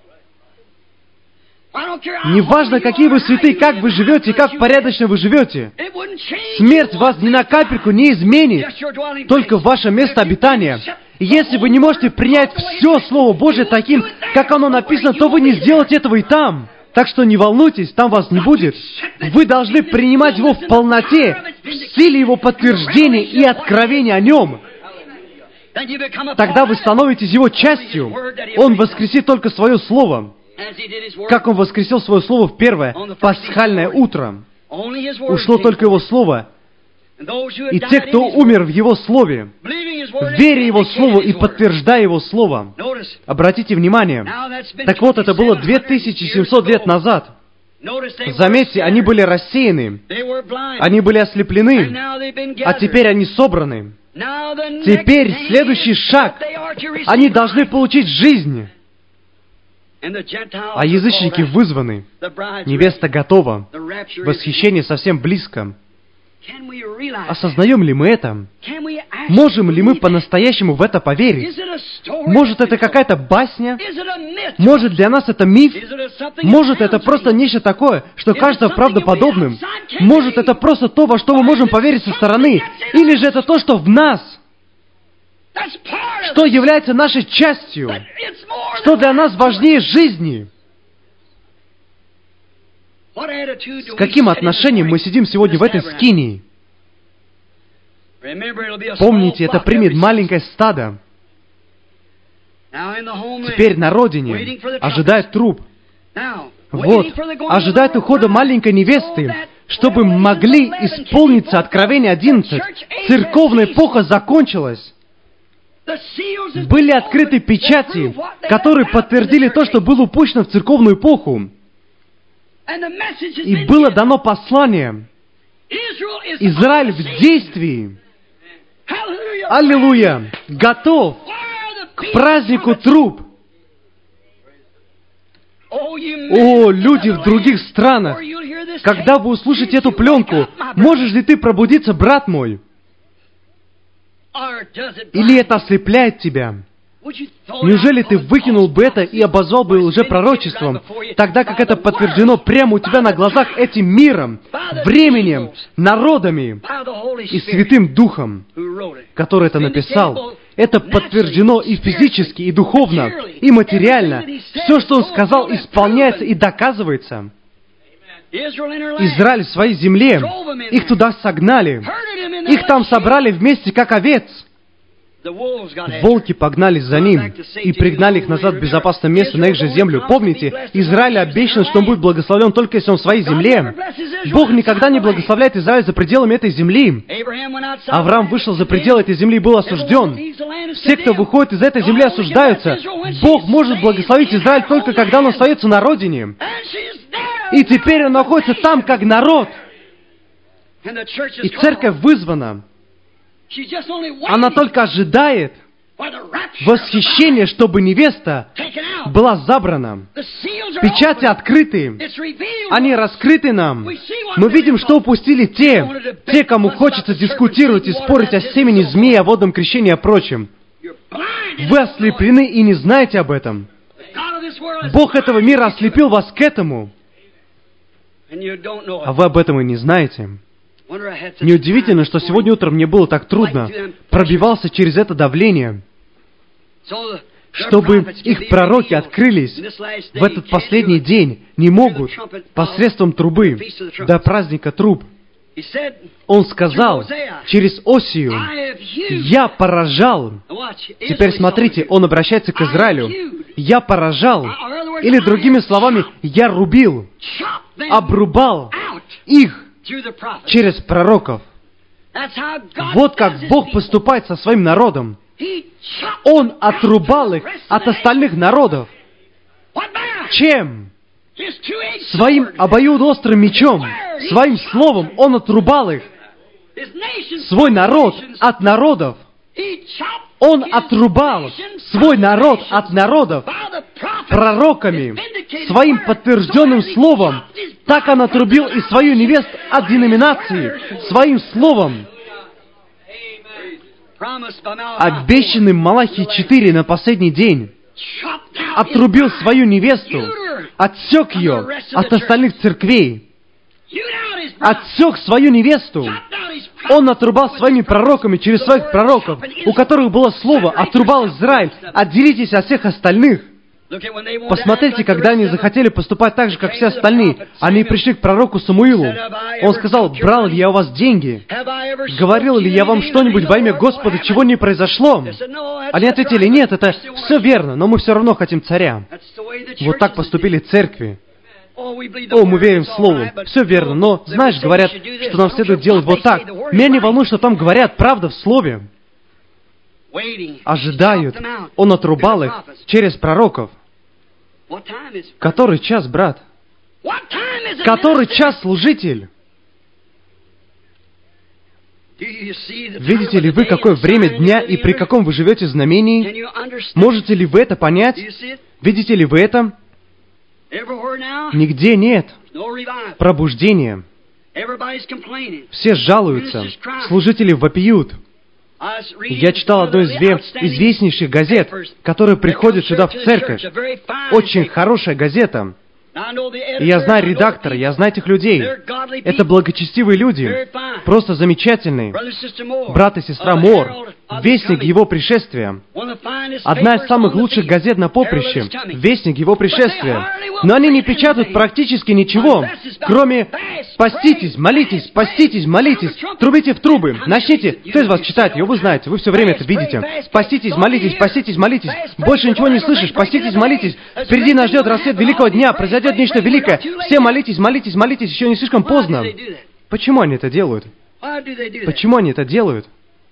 Неважно, какие вы святые, как вы живете, и как порядочно вы живете. Смерть вас ни на капельку не изменит, только ваше место обитания. И если вы не можете принять все Слово Божие таким, как оно написано, то вы не сделаете этого и там. Так что не волнуйтесь, там вас не будет. Вы должны принимать его в полноте в силе Его подтверждения и откровения о Нем, тогда вы становитесь Его частью. Он воскресит только Свое Слово, как Он воскресил Свое Слово в первое пасхальное утро. Ушло только Его Слово. И те, кто умер в Его Слове, веря Его Слову и подтверждая Его Слово. Обратите внимание. Так вот, это было 2700 лет назад. Заметьте, они были рассеяны, они были ослеплены, а теперь они собраны. Теперь следующий шаг. Они должны получить жизнь. А язычники вызваны. Невеста готова. Восхищение совсем близко. Осознаем ли мы это? Можем ли мы по-настоящему в это поверить? Может, это какая-то басня? Может, для нас это миф? Может, это просто нечто такое, что кажется правдоподобным? Может, это просто то, во что мы можем поверить со стороны? Или же это то, что в нас? Что является нашей частью? Что для нас важнее жизни? С каким отношением мы сидим сегодня в этой скинии? Помните, это примет маленькое стадо. Теперь на родине ожидает труп. Вот, ожидает ухода маленькой невесты, чтобы могли исполниться Откровение 11. Церковная эпоха закончилась. Были открыты печати, которые подтвердили то, что было упущено в церковную эпоху. И было дано послание. Израиль в действии. Аллилуйя! Готов к празднику труб. О, люди в других странах! Когда вы услышите эту пленку, можешь ли ты пробудиться, брат мой? Или это ослепляет тебя? Неужели ты выкинул бы это и обозвал бы лжепророчеством, тогда как это подтверждено прямо у тебя на глазах этим миром, временем, народами и Святым Духом, который это написал? Это подтверждено и физически, и духовно, и материально. Все, что Он сказал, исполняется и доказывается. Израиль в своей земле, их туда согнали, их там собрали вместе, как овец. Волки погнались за ним и пригнали их назад в безопасное место на их же землю. Помните, Израиль обещан, что он будет благословлен только если он в своей земле. Бог никогда не благословляет Израиль за пределами этой земли. Авраам вышел за пределы этой земли и был осужден. Все, кто выходит из этой земли, осуждаются. Бог может благословить Израиль только когда он остается на родине. И теперь он находится там, как народ. И церковь вызвана. Она только ожидает восхищения, чтобы невеста была забрана. Печати открыты. Они раскрыты нам. Мы видим, что упустили те, кому хочется дискутировать и спорить о семени змеи, о водном крещении и о прочем. Вы ослеплены и не знаете об этом. Бог этого мира ослепил вас к этому, а вы об этом и не знаете. Неудивительно, что сегодня утром мне было так трудно. Пробивался через это давление, чтобы их пророки открылись в этот последний день, не могут посредством трубы до праздника труб. Он сказал через Осию: «Я поражал». Теперь смотрите, он обращается к Израилю. «Я поражал». Или другими словами, «Я рубил, обрубал их через пророков». Вот как Бог поступает со своим народом. Он отрубал их от остальных народов. Чем? Своим обоюдоострым мечом, своим словом Он отрубал их. Свой народ от народов. Он отрубал свой народ от народов пророками, своим подтвержденным словом. Так Он отрубил и свою невесту от деноминации, своим словом. Обещанным Малахии 4 на последний день. Отрубил свою невесту, отсек ее от остальных церквей. Отсек свою невесту. Он отрубал своими пророками через своих пророков, у которых было слово, отрубал Израиль: отделитесь от всех остальных. Посмотрите, когда они захотели поступать так же, как все остальные, они пришли к пророку Самуилу. Он сказал: «Брал ли я у вас деньги? Говорил ли я вам что-нибудь во имя Господа, чего не произошло?» Они ответили: «Нет, это все верно, но мы все равно хотим царя». Вот так поступили церкви. О, мы верим в Слово. Все верно, но, знаешь, говорят, что нам следует делать вот так. Меня не волнует, что там говорят, правда в Слове. Ожидают. Он отрубал их через пророков. Который час, брат? Который час, служитель? Видите ли вы, какое время дня и при каком вы живете знамении? Можете ли вы это понять? Видите ли вы это? Нигде нет пробуждения. Все жалуются. Служители вопиют. Я читал одну из известнейших газет, которая приходит сюда в церковь. Очень хорошая газета. И я знаю редактора, я знаю этих людей. Это благочестивые люди, просто замечательные. Брат и сестра Мор, вестник его пришествия. Одна из самых лучших газет на поприще, вестник его пришествия. Но они не печатают практически ничего, кроме «поститесь, молитесь, поститесь, молитесь, трубите в трубы». Начните, кто из вас читает ее, вы знаете, вы все время это видите. «Поститесь, молитесь, поститесь, молитесь». Больше ничего не слышишь, поститесь, молитесь. Впереди нас ждет рассвет великого дня, произойдет нечто великое. Все молитесь, молитесь, молитесь, еще не слишком поздно. Почему они это делают? Почему они это делают?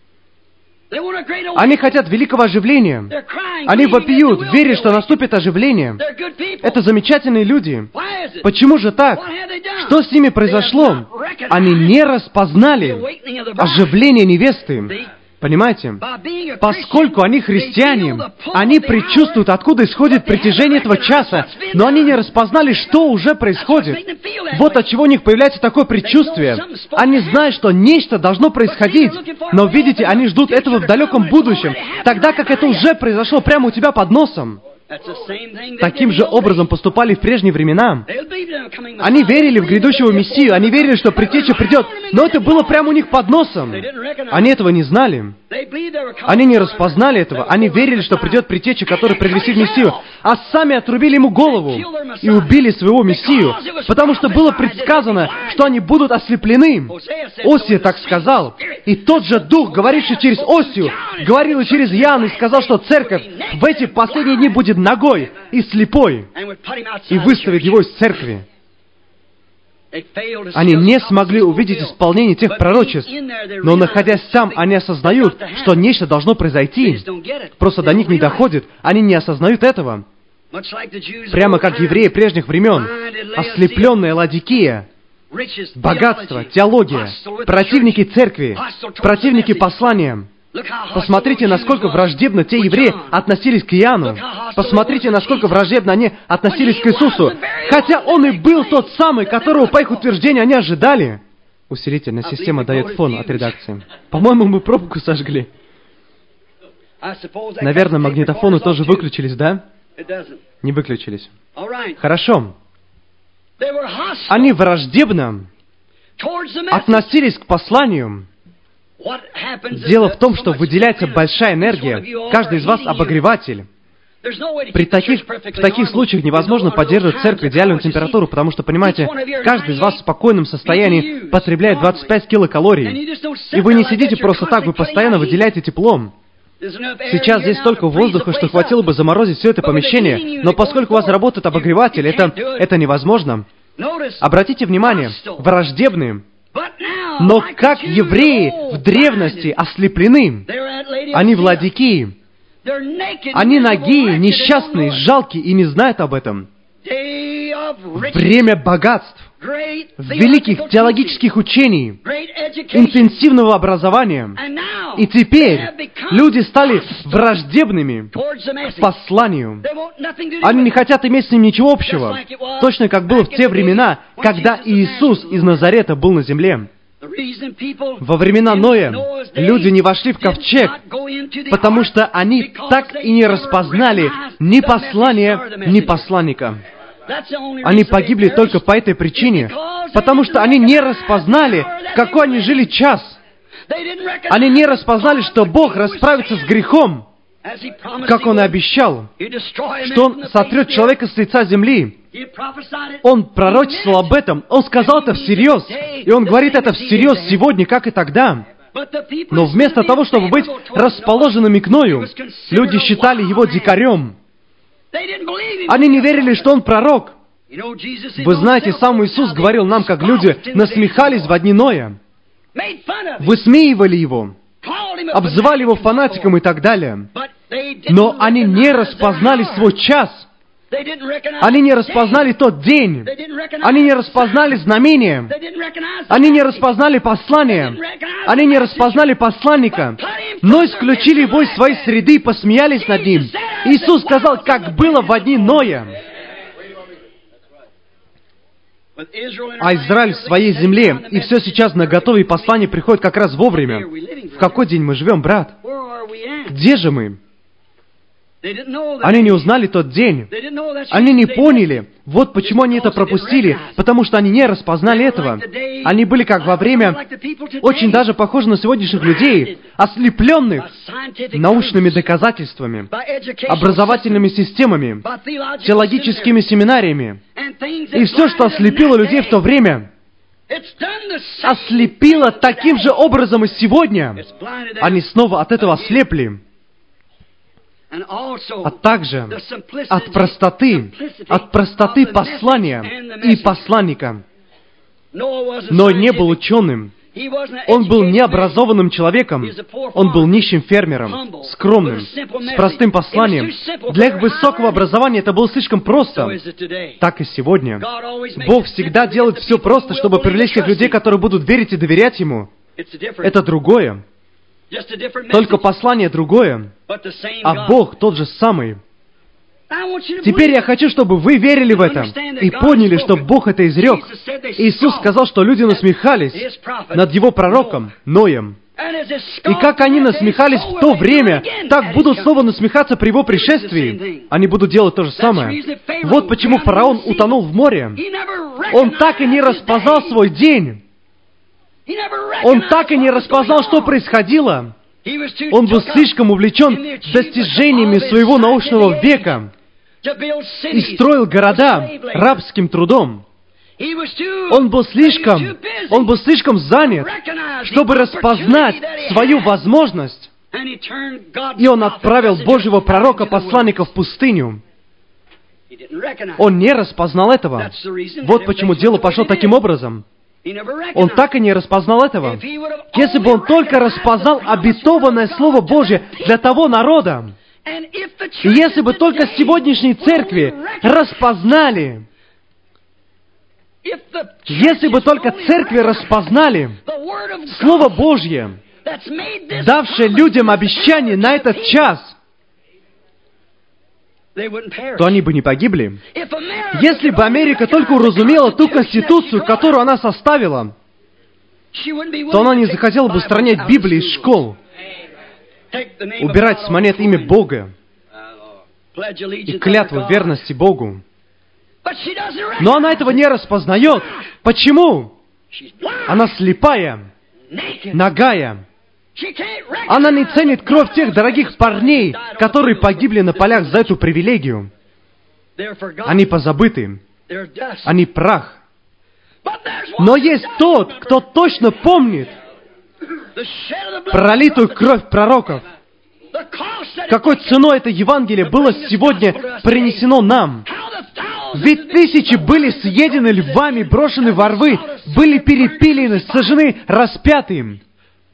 Они хотят великого оживления. Они вопиют, верят, что наступит оживление. Это замечательные люди. Почему же так? Что с ними произошло? Они не распознали оживление невесты. Понимаете? Поскольку они христиане, они предчувствуют, откуда исходит притяжение этого часа, но они не распознали, что уже происходит. Вот от чего у них появляется такое предчувствие. Они знают, что нечто должно происходить, но, видите, они ждут этого в далеком будущем, тогда как это уже произошло прямо у тебя под носом. Таким же образом поступали в прежние времена. Они верили в грядущего Мессию, они верили, что предтеча придет, но это было прямо у них под носом. Они этого не знали. Они не распознали этого. Они верили, что придет предтеча, который предвестит Мессию, а сами отрубили ему голову и убили своего Мессию, потому что было предсказано, что они будут ослеплены. Осия так сказал. И тот же Дух, говоривший через Осию, говорил и через Иоанна, и сказал, что церковь в эти последние дни будет нагой и слепой, и выставит его из церкви. Они не смогли увидеть исполнение тех пророчеств, но, находясь там, они осознают, что нечто должно произойти. Просто до них не доходит, они не осознают этого. Прямо как евреи прежних времен, ослепленная Ладикия, богатство, теология, противники церкви, противники послания. Посмотрите, насколько враждебно те евреи относились к Иоанну. Посмотрите, насколько враждебно они относились к Иисусу. Хотя Он и был тот самый, которого, по их утверждению, они ожидали. Усилительная система дает фон от редакции. По-моему, мы пробку сожгли. Наверное, магнитофоны тоже выключились, да? Не выключились. Хорошо. Они враждебно относились к посланию. Дело в том, что выделяется большая энергия. Каждый из вас обогреватель. В таких случаях невозможно поддерживать в церкви идеальную температуру, потому что, понимаете, каждый из вас в спокойном состоянии потребляет 25 килокалорий. И вы не сидите просто так, вы постоянно выделяете теплом. Сейчас здесь столько воздуха, что хватило бы заморозить все это помещение, но поскольку у вас работает обогреватель, это невозможно. Обратите внимание, враждебные. Но как евреи в древности ослеплены, они в Ладикии. Они нагие, несчастные, жалкие и не знают об этом. Время богатств, великих теологических учений, интенсивного образования. И теперь люди стали враждебными к посланию. Они не хотят иметь с ним ничего общего. Точно как было в те времена, когда Иисус из Назарета был на земле. Во времена Ноя люди не вошли в ковчег, потому что они так и не распознали ни послания, ни посланника. Они погибли только по этой причине, потому что они не распознали, в какой они жили час. Они не распознали, что Бог расправится с грехом. как Он и обещал, что Он сотрет человека с лица земли. Он пророчествовал об этом, Он сказал это всерьез, и Он говорит это всерьез сегодня, как и тогда. Но вместо того, чтобы быть расположенными к Ною, люди считали Его дикарем. Они не верили, что Он пророк. Вы знаете, сам Иисус говорил нам, как люди насмехались во дни Ноя, высмеивали Его, обзывали Его фанатиком и так далее. Но они не распознали свой час. Они не распознали тот день. Они не распознали знамение. Они не распознали послание. Они не распознали посланника. Но исключили его из своей среды и посмеялись над ним. Иисус сказал, как было во дни Ноя. А Израиль в своей земле, и все сейчас наготове, и послание приходит как раз вовремя. В какой день мы живем, брат? Где же мы? Они не узнали тот день. Они не поняли. Вот почему они это пропустили. Потому что они не распознали этого. Они были как во время, очень даже похожи на сегодняшних людей, ослепленных научными доказательствами, образовательными системами, теологическими семинариями. И все, что ослепило людей в то время, ослепило таким же образом и сегодня. Они снова от этого ослепли. А также от простоты послания и посланника. Ной не был ученым. Он был необразованным человеком. Он был нищим фермером, скромным, с простым посланием. Для их высокого образования это было слишком просто. Так и сегодня. Бог всегда делает все просто, чтобы привлечь тех людей, которые будут верить и доверять Ему. Это другое. Только послание другое, а Бог тот же самый. Теперь я хочу, чтобы вы верили в это и поняли, что Бог это изрек. Иисус сказал, что люди насмехались над Его пророком Ноем. И как они насмехались в то время, так будут снова насмехаться при Его пришествии. Они будут делать то же самое. Вот почему фараон утонул в море. Он так и не распознал свой день. Он так и не распознал, что происходило. Он был слишком увлечен достижениями своего научного века и строил города рабским трудом. Он был слишком занят, чтобы распознать свою возможность. И он отправил Божьего пророка, посланника в пустыню. Он не распознал этого. Вот почему дело пошло таким образом. Он так и не распознал этого. Если бы он только распознал обетованное Слово Божье для того народа, и если бы только сегодняшней церкви распознали, если бы только церкви распознали Слово Божье, давшее людям обещание на этот час, то они бы не погибли. Если бы Америка только уразумела ту конституцию, которую она составила, то она не захотела бы устранять Библию из школ, убирать с монет имя Бога и клятву верности Богу. Но она этого не распознает. Почему? Она слепая, нагая. Она не ценит кровь тех дорогих парней, которые погибли на полях за эту привилегию. Они позабыты. Они прах. Но есть тот, кто точно помнит пролитую кровь пророков. Какой ценой это Евангелие было сегодня принесено нам. Ведь тысячи были съедены львами, брошены во рвы, были перепилены, сожжены, распяты.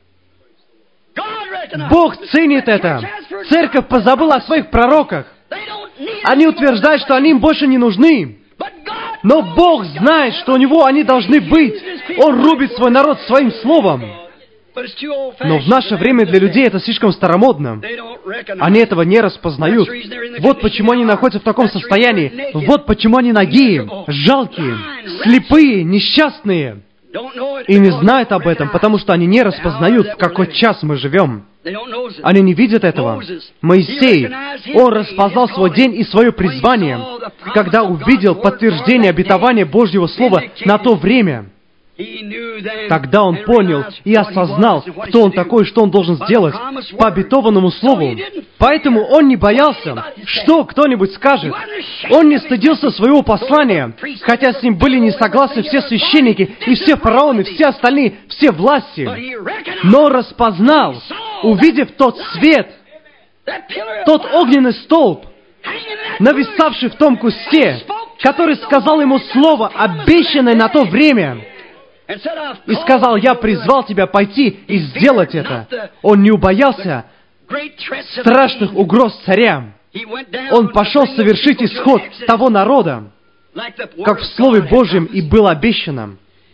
Бог ценит это. Церковь позабыла о своих пророках. Они утверждают, что они им больше не нужны. Но Бог знает, что у Него они должны быть. Он рубит свой народ своим словом. Но в наше время для людей это слишком старомодно. Они этого не распознают. Вот почему они находятся в таком состоянии. Вот почему они нагие, жалкие, слепые, несчастные. И не знают об этом, потому что они не распознают, в какой час мы живем. Они не видят этого. Моисей, он распознал свой день и свое призвание, когда увидел подтверждение обетования Божьего Слова на то время. Тогда он понял и осознал, кто он такой, что он должен сделать по обетованному слову. Поэтому он не боялся, что кто-нибудь скажет. Он не стыдился своего послания, хотя с ним были не согласны все священники, и все фараоны, все остальные, все власти. Но распознал, увидев тот свет, тот огненный столб, нависавший в том кусте, который сказал ему слово, обещанное на то время, и сказал: «Я призвал тебя пойти и сделать это». Он не убоялся страшных угроз царя. Он пошел совершить исход того народа, как в Слове Божьем и было обещано.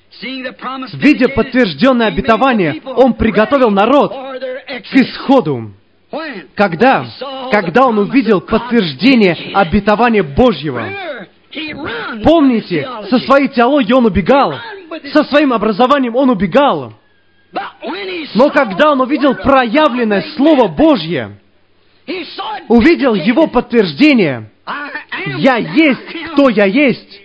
Видя подтвержденное обетование, он приготовил народ к исходу. Когда он увидел подтверждение обетования Божьего. Помните, со своей теологией он убегал, со своим образованием он убегал. Но когда он увидел проявленное Слово Божье, увидел его подтверждение: «Я есть, кто я есть»,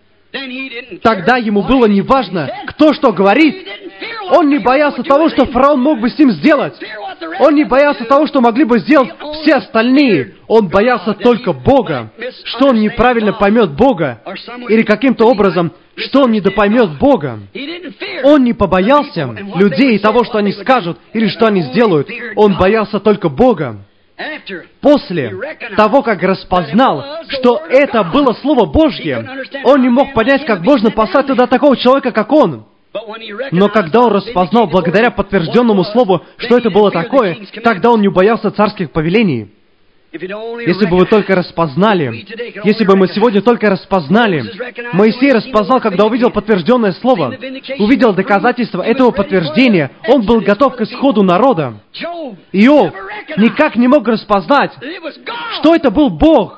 тогда ему было неважно, кто что говорит. Он не боялся того, что фараон мог бы с ним сделать. Он не боялся того, что могли бы сделать все остальные. Он боялся только Бога, что он неправильно поймет Бога, или каким-то образом, что он недопоймет Бога. Он не побоялся людей и того, что они скажут, или что они сделают. Он боялся только Бога. После того, как распознал, что это было Слово Божье, он не мог понять, как можно послать туда такого человека, как он. Но когда он распознал, благодаря подтвержденному Слову, что это было такое, тогда он не боялся царских повелений. Если бы вы только распознали, если бы мы сегодня только распознали, Моисей распознал, когда увидел подтвержденное Слово, увидел доказательства этого подтверждения, он был готов к исходу народа. Иов никак не мог распознать, что это был Бог.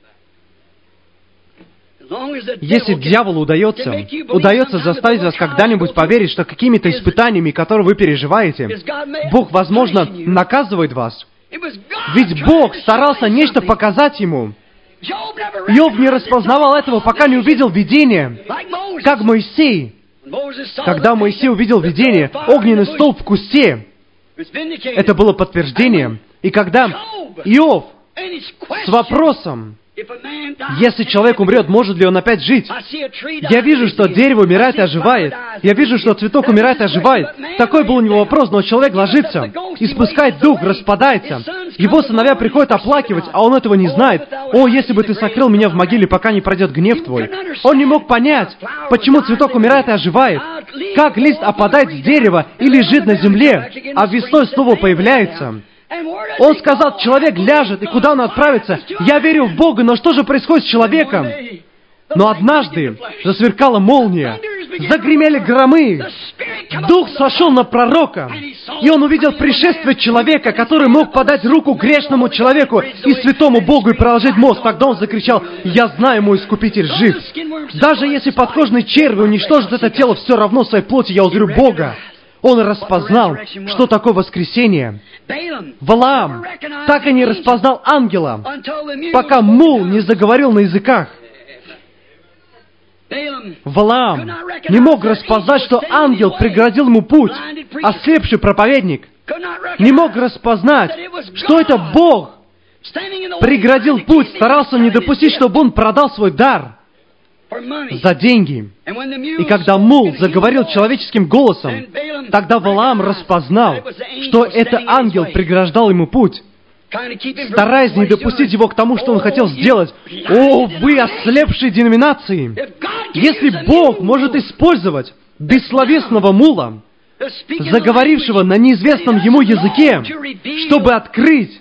Если дьяволу удается заставить вас когда-нибудь поверить, что какими-то испытаниями, которые вы переживаете, Бог, возможно, наказывает вас. Ведь Бог старался нечто показать ему. Иов не распознавал этого, пока не увидел видение, как Моисей. Когда Моисей увидел видение, огненный столб в кусте, это было подтверждение. И когда Иов с вопросом: если человек умрет, может ли он опять жить? Я вижу, что дерево умирает и оживает. Я вижу, что цветок умирает и оживает. Такой был у него вопрос, но человек ложится, испускает дух, распадается. Его сыновья приходят оплакивать, а он этого не знает. «О, если бы ты сокрыл меня в могиле, пока не пройдет гнев твой». Он не мог понять, почему цветок умирает и оживает, как лист опадает с дерева и лежит на земле, а весной снова появляется. Он сказал: человек ляжет, и куда он отправится? Я верю в Бога, но что же происходит с человеком? Но однажды засверкала молния, загремели громы, Дух сошел на пророка, и он увидел пришествие человека, который мог подать руку грешному человеку и святому Богу и проложить мост. Тогда он закричал: «Я знаю, мой Искупитель жив. Даже если подкожные черви уничтожат это тело, все равно в своей плоти я узрю Бога». Он распознал, что такое воскресение. Валаам так и не распознал ангела, пока мул не заговорил на языках. Валаам не мог распознать, что ангел преградил ему путь. Ослепший проповедник не мог распознать, что это Бог преградил путь, старался не допустить, чтобы он продал свой дар за деньги. И когда мул заговорил человеческим голосом, тогда Валаам распознал, что это ангел преграждал ему путь, стараясь не допустить его к тому, что он хотел сделать. О, вы ослепшие деноминации! Если Бог может использовать бессловесного мула, заговорившего на неизвестном ему языке, чтобы открыть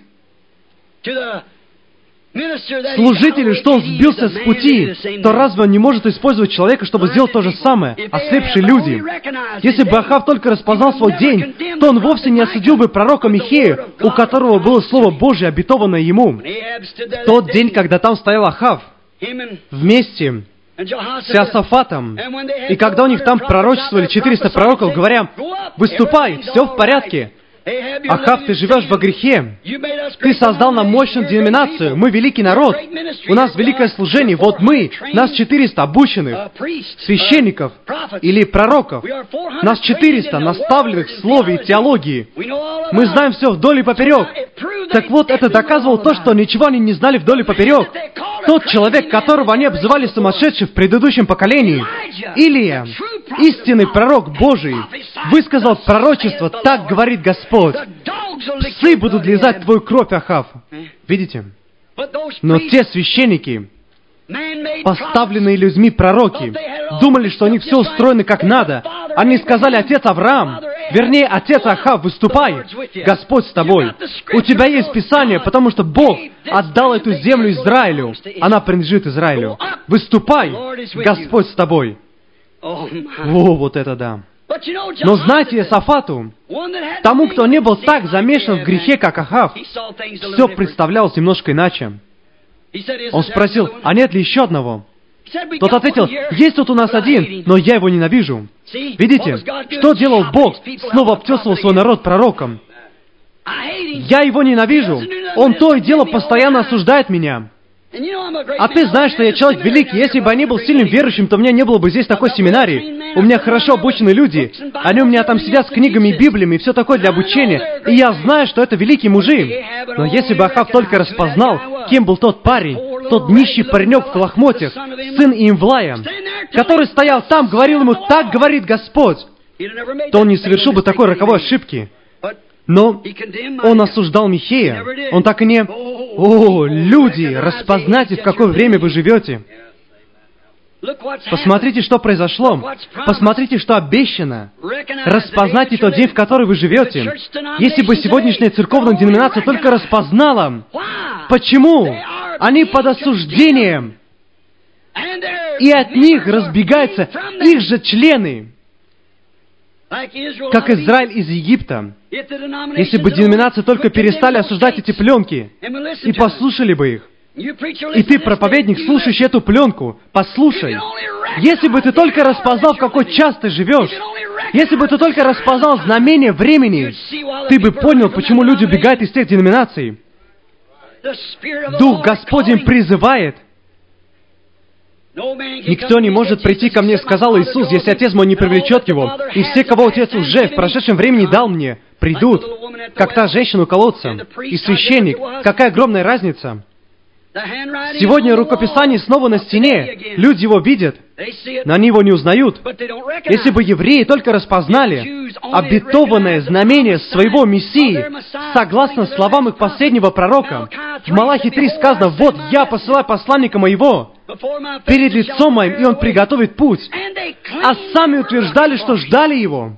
служителю, что он сбился с пути, то разве он не может использовать человека, чтобы сделать то же самое? Ослепшие люди. Если бы Ахав только распознал свой день, то он вовсе не осудил бы пророка Михею, у которого было Слово Божье, обетованное ему. В тот день, когда там стоял Ахав, вместе с Иосафатом, и когда у них там пророчествовали 400 пророков, говоря: «Выступай, все в порядке». Ахав, ты живешь во грехе. Ты создал нам мощную деноминацию. Мы великий народ. У нас великое служение. Вот мы, нас 400 обученных священников или пророков. Нас 400 наставленных в слове и теологии. Мы знаем все вдоль и поперек. Так вот, это доказывало то, что ничего они не знали вдоль и поперек. Тот человек, которого они обзывали сумасшедшим в предыдущем поколении, Илия, истинный пророк Божий, высказал пророчество: «Так говорит Господь, псы будут лизать твою кровь, Ахав». Видите? Но те священники, поставленные людьми пророки, думали, что у них все устроено как надо. Они сказали: «Отец Авраам, вернее, отец Ахав, выступай, Господь с тобой. У тебя есть Писание, потому что Бог отдал эту землю Израилю. Она принадлежит Израилю. Выступай, Господь с тобой». О, вот это да. Но знаете, Иосафату, тому, кто не был так замешан в грехе, как Ахав, все представлялось немножко иначе. Он спросил: «А нет ли еще одного?» Тот ответил: «Есть тут у нас один, но я его ненавижу». Видите, что делал Бог? Снова обтесывал свой народ пророком. «Я его ненавижу. Он то и дело постоянно осуждает меня. А ты знаешь, что я человек великий. Если бы я не был сильным верующим, то у меня не было бы здесь такой семинарии. У меня хорошо обученные люди. Они у меня там сидят с книгами и Библиями и все такое для обучения. И я знаю, что это великие мужи. Но если бы Ахав только распознал, кем был тот парень, тот нищий паренек в лохмотьях, сын Имвлая, который стоял там, говорил ему: «Так говорит Господь», то он не совершил бы такой роковой ошибки. Но он осуждал Михея. Он так и не: «О, люди, распознайте, в какое время вы живете. Посмотрите, что произошло. Посмотрите, что обещано. Распознайте тот день, в который вы живете». Если бы сегодняшняя церковная деноминация только распознала, почему они под осуждением, и от них разбегаются их же члены, как Израиль из Египта. Если бы деноминации только перестали осуждать эти пленки и послушали бы их. И ты, проповедник, слушающий эту пленку, послушай. Если бы ты только распознал, в какой час ты живешь, если бы ты только распознал знамение времени, ты бы понял, почему люди убегают из тех деноминаций. Дух Господень призывает. «Никто не может прийти ко мне, — сказал Иисус, — если Отец мой не привлечет его. И все, кого Отец уже в прошедшем времени дал мне, придут, как та женщина у колодца. И священник, какая огромная разница!» Сегодня рукописание снова на стене. Люди его видят, но они его не узнают. Если бы евреи только распознали обетованное знамение своего Мессии, согласно словам их последнего пророка, в Малахии 3 сказано: «Вот я посылаю посланника моего перед лицом моим, и он приготовит путь». А сами утверждали, что ждали его.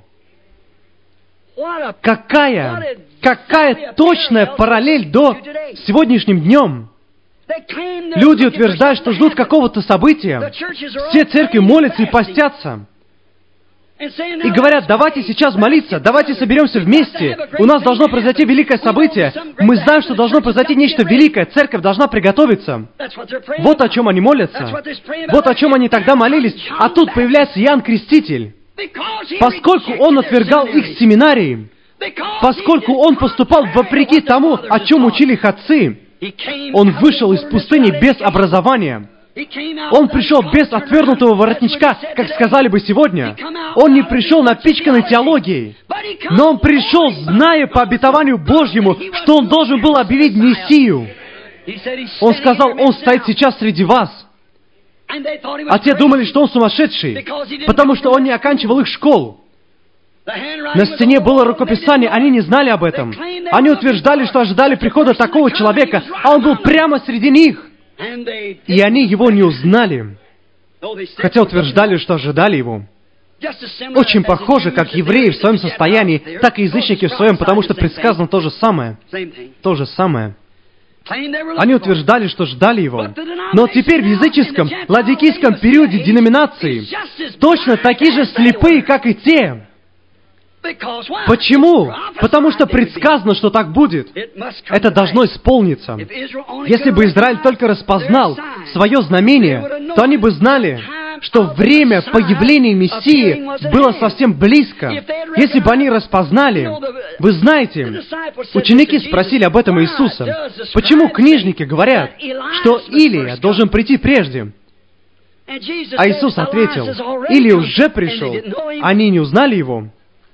Какая точная параллель до сегодняшним днем. Люди утверждают, что ждут какого-то события. Все церкви молятся и постятся. И говорят: «Давайте сейчас молиться, давайте соберемся вместе. У нас должно произойти великое событие. Мы знаем, что должно произойти нечто великое. Церковь должна приготовиться». Вот о чем они молятся. Вот о чем они тогда молились. А тут появляется Иоанн Креститель. Поскольку он отвергал их семинарии, поскольку он поступал вопреки тому, о чем учили их отцы, он вышел из пустыни без образования. Он пришел без отвернутого воротничка, как сказали бы сегодня. Он не пришел напичканной теологией, но он пришел, зная по обетованию Божьему, что он должен был объявить Мессию. Он сказал: «Он стоит сейчас среди вас». А те думали, что он сумасшедший, потому что он не оканчивал их школу. На стене было рукописание, они не знали об этом. Они утверждали, что ожидали прихода такого человека, а он был прямо среди них. И они его не узнали, хотя утверждали, что ожидали его. Очень похоже, как евреи в своем состоянии, так и язычники в своем, потому что предсказано то же самое. То же самое. Они утверждали, что ждали его. Но теперь в языческом, ладикийском периоде деноминации точно такие же слепые, как и те. Почему? Потому что предсказано, что так будет. Это должно исполниться. Если бы Израиль только распознал свое знамение, то они бы знали, что время появления Мессии было совсем близко. Если бы они распознали, вы знаете, ученики спросили об этом Иисуса. Почему книжники говорят, что Илия должен прийти прежде? А Иисус ответил, Илия уже пришел, они не узнали его.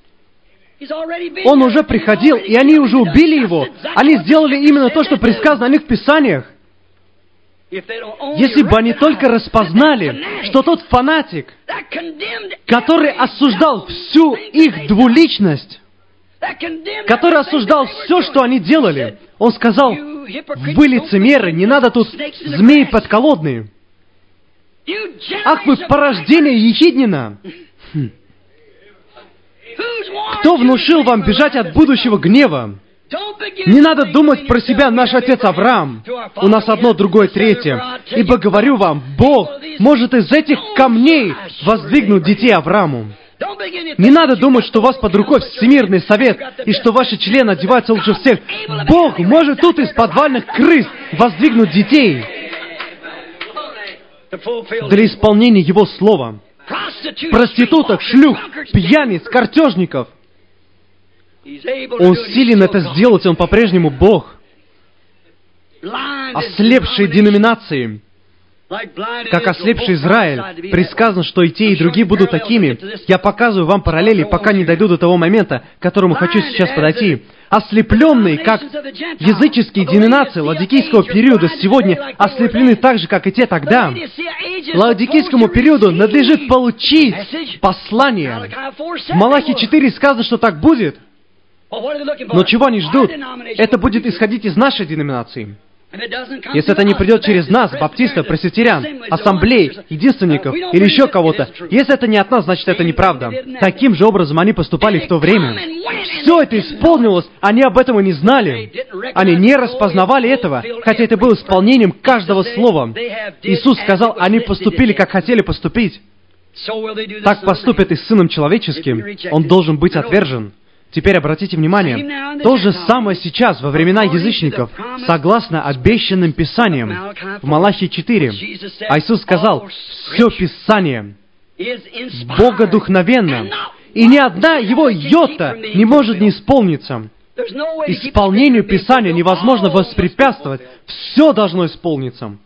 Он уже приходил, и они уже убили его. Они сделали именно то, что предсказано о них в Писаниях. Если бы они только распознали, что тот фанатик, который осуждал всю их двуличность, который осуждал все, что они делали, он сказал, вы лицемеры, не надо тут змеи подколодные. Ах, вы порождение ехиднина! Кто внушил вам бежать от будущего гнева? Не надо думать про себя, наш отец Авраам. У нас одно, другое, третье. Ибо говорю вам, Бог может из этих камней воздвигнуть детей Аврааму. Не надо думать, что у вас под рукой Всемирный Совет, и что ваши члены одеваются лучше всех. Бог может тут из подвальных крыс воздвигнуть детей для исполнения Его Слова. Проституток, шлюх, пьяниц, картежников. Он силен это сделать, Он по-прежнему Бог. Ослепшие деноминации, как ослепший Израиль, предсказано, что и те, и другие будут такими. Я показываю вам параллели, пока не дойду до того момента, к которому хочу сейчас подойти. Ослепленные, как языческие деноминации ладикийского периода, сегодня ослеплены так же, как и те тогда. Ладикийскому периоду надлежит получить послание. В Малахии 4 сказано, что так будет. Но чего они ждут? Это будет исходить из нашей деноминации. Если это не придет через нас, баптистов, пресвитерян, ассамблей, единственников или еще кого-то, если это не от нас, значит это неправда. Таким же образом они поступали в то время. Все это исполнилось, они об этом и не знали. Они не распознавали этого, хотя это было исполнением каждого слова. Иисус сказал, они поступили, как хотели поступить. Так поступят и с Сыном Человеческим. Он должен быть отвержен. Теперь обратите внимание, то же самое сейчас, во времена язычников, согласно обещанным Писаниям, в Малахии 4. А Иисус сказал, все Писание богодухновенно, и ни одна его йота не может не исполниться. Исполнению Писания невозможно воспрепятствовать, все должно исполниться.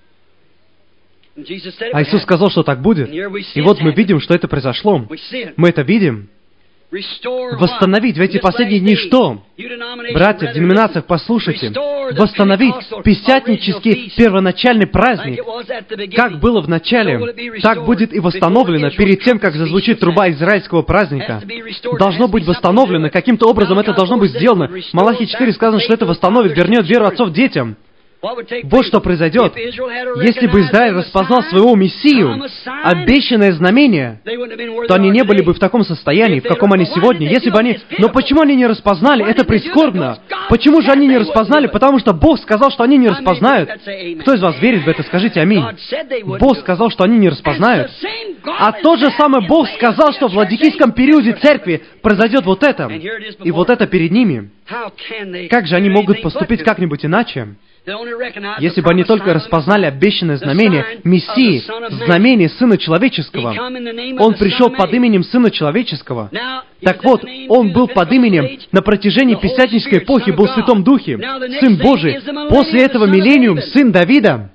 А Иисус сказал, что так будет. И вот мы видим, что это произошло. Мы это видим. Восстановить в эти последние дни что? Братья в деноминациях, послушайте. Восстановить пятидесятнический первоначальный праздник. Как было в начале, так будет и восстановлено перед тем, как зазвучит труба израильского праздника. Должно быть восстановлено. Каким-то образом это должно быть сделано. В Малахии 4 сказано, что это восстановит, вернет веру отцов детям. Вот что произойдет. Если бы Израиль распознал своего Мессию, обещанное знамение, то они не были бы в таком состоянии, в каком они сегодня. Если бы они... Но почему они не распознали? Это прискорбно. Почему же они не распознали? Потому что Бог сказал, что они не распознают. Кто из вас верит в это? Скажите аминь. Бог сказал, что они не распознают. А тот же самый Бог сказал, что в ладикийском периоде церкви произойдет вот это. И вот это перед ними. Как же они могут поступить как-нибудь иначе? Если бы они только распознали обещанное знамение Мессии, знамение Сына Человеческого. Он пришел под именем Сына Человеческого. Так вот, Он был под именем на протяжении пятидесятнической эпохи, был в Святом Духе, Сын Божий. После этого миллениум, Сын Давида.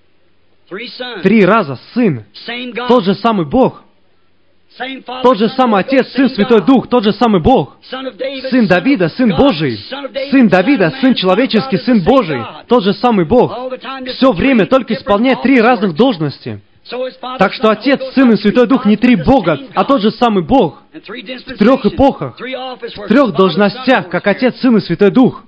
3 раза Сын. Тот же самый Бог. Тот же самый Отец, Сын, Святой Дух, тот же самый Бог. Сын Давида, Сын Божий. Сын Давида, Сын Человеческий, Сын Божий. Тот же самый Бог. Все время только исполняет 3 разных должности. Так что Отец, Сын и Святой Дух не 3 Бога, а тот же самый Бог. В 3 эпохах, в 3 должностях, как Отец, Сын и Святой Дух.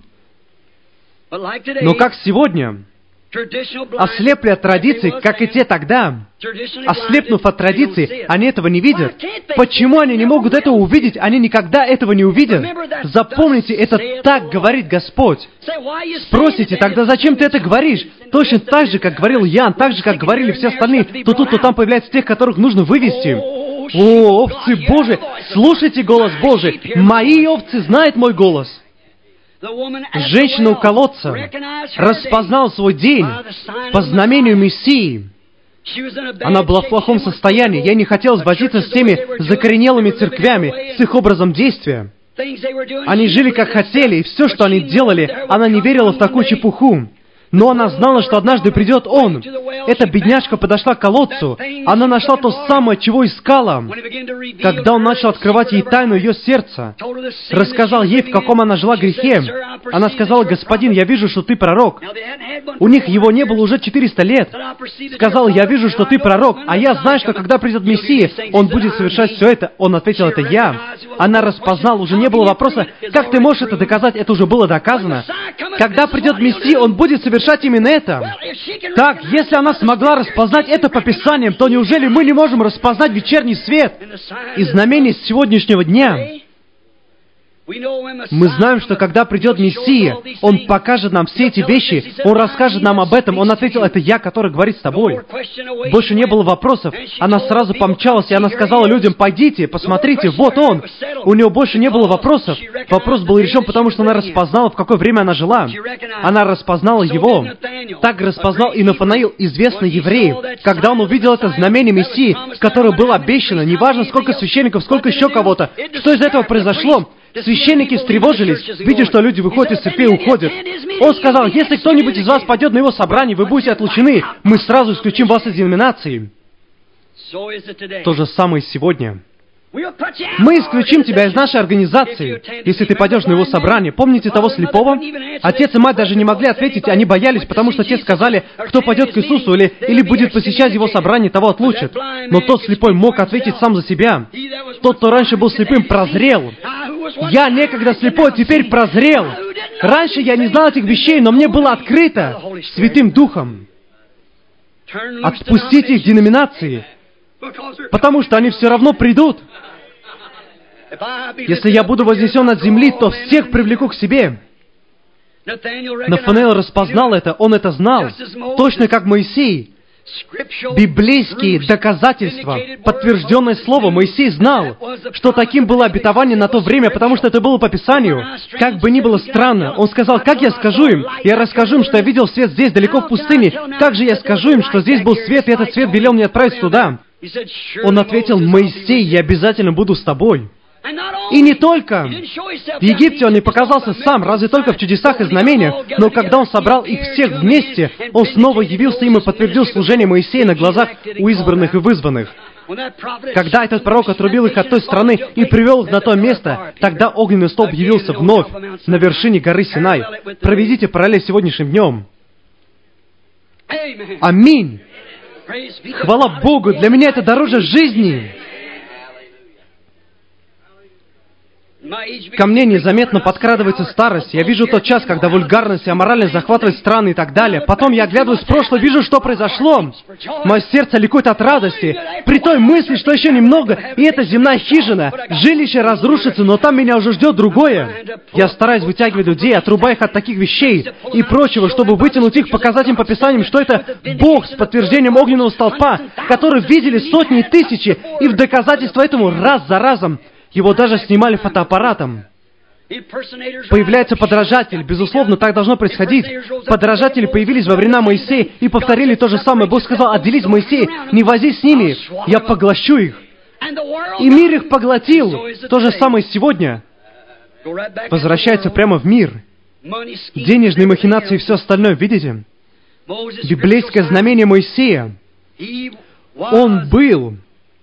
Но как сегодня, ослепли от традиций, как и те тогда. Ослепнув от традиций, они этого не видят. Почему они не могут этого увидеть? Они никогда этого не увидят. Запомните, это так говорит Господь. Спросите, тогда зачем ты это говоришь? Точно так же, как говорил Иоанн, так же, как говорили все остальные. То тут, то там появляются тех, которых нужно вывести. О, овцы Божии, слушайте голос Божий. Мои овцы знают мой голос. Женщина у колодца распознала свой день по знамению Мессии. Она была в плохом состоянии. Ей не хотелось возиться с теми закоренелыми церквями, с их образом действия. Они жили как хотели, и все, что они делали, она не верила в такую чепуху. Но она знала, что однажды придет Он. Эта бедняжка подошла к колодцу. Она нашла то самое, чего искала. Когда Он начал открывать ей тайну ее сердца, рассказал ей, в каком она жила грехе, она сказала: «Господин, я вижу, что ты пророк». У них его не было уже 400 лет. Сказал: «Я вижу, что ты пророк, а я знаю, что когда придет Мессия, Он будет совершать все это». Он ответил: «Это я». Она распознала, уже не было вопроса: «Как ты можешь это доказать?» Это уже было доказано. Когда придет Мессия, Он будет совершать именно это. Так, если она смогла распознать это по Писаниям, то неужели мы не можем распознать вечерний свет и знамения сегодняшнего дня? Мы знаем, что когда придет Мессия, Он покажет нам все эти вещи, Он расскажет нам об этом. Он ответил: «Это я, который говорит с тобой». Больше не было вопросов. Она сразу помчалась, и она сказала людям: «Пойдите, посмотрите, вот Он». У нее больше не было вопросов. Вопрос был решен, потому что она распознала, в какое время она жила. Она распознала Его. Так распознал и Нафанаил, известный еврей. Когда он увидел это знамение Мессии, которое было обещано, неважно сколько священников, сколько еще кого-то, что из этого произошло? Священники встревожились, видя, что люди выходят из церкви и уходят. Он сказал: «Если кто-нибудь из вас пойдет на его собрание, вы будете отлучены. Мы сразу исключим вас из деноминации». То же самое сегодня. Мы исключим тебя из нашей организации, если ты пойдешь на его собрание. Помните того слепого? Отец и мать даже не могли ответить, они боялись, потому что те сказали: кто пойдет к Иисусу или будет посещать его собрание, того отлучат. Но тот слепой мог ответить сам за себя. Тот, кто раньше был слепым, прозрел. Я некогда слепой, теперь прозрел. Раньше я не знал этих вещей, но мне было открыто Святым Духом. Отпустите их в деноминации, потому что они все равно придут. Если я буду вознесен от земли, то всех привлеку к себе. Нафанаил распознал это, он это знал, точно как Моисей. Библейские доказательства, подтвержденное слово, Моисей знал, что таким было обетование на то время, потому что это было по Писанию. Как бы ни было странно, он сказал: «Как я скажу им? Я расскажу им, что я видел свет здесь, далеко в пустыне. Как же я скажу им, что здесь был свет, и этот свет велел мне отправиться туда?» Он ответил: «Моисей, я обязательно буду с тобой». И не только. В Египте он не показался сам, разве только в чудесах и знамениях, но когда он собрал их всех вместе, он снова явился им и подтвердил служение Моисея на глазах у избранных и вызванных. Когда этот пророк отрубил их от той страны и привел их на то место, тогда огненный столб явился вновь на вершине горы Синай. Проведите параллель с сегодняшним днем. Аминь! Хвала Богу! Для меня это дороже жизни! Ко мне незаметно подкрадывается старость. Я вижу тот час, когда вульгарность и аморальность захватывает страны и так далее. Потом я оглядываюсь в прошлое, вижу, что произошло. Мое сердце ликует от радости. При той мысли, что еще немного, и эта земная хижина, жилище разрушится, но там меня уже ждет другое. Я стараюсь вытягивать людей, отрубая их от таких вещей и прочего, чтобы вытянуть их, показать им по Писаниям, что это Бог с подтверждением огненного столпа, который видели сотни и тысячи, и в доказательство этому раз за разом его даже снимали фотоаппаратом. Появляется подражатель. Безусловно, так должно происходить. Подражатели появились во времена Моисея и повторили то же самое. Бог сказал: «Отделись, Моисей, не возись с ними, я поглощу их». И мир их поглотил. То же самое сегодня. Возвращается прямо в мир. Денежные махинации и все остальное, видите? Библейское знамение Моисея. Он был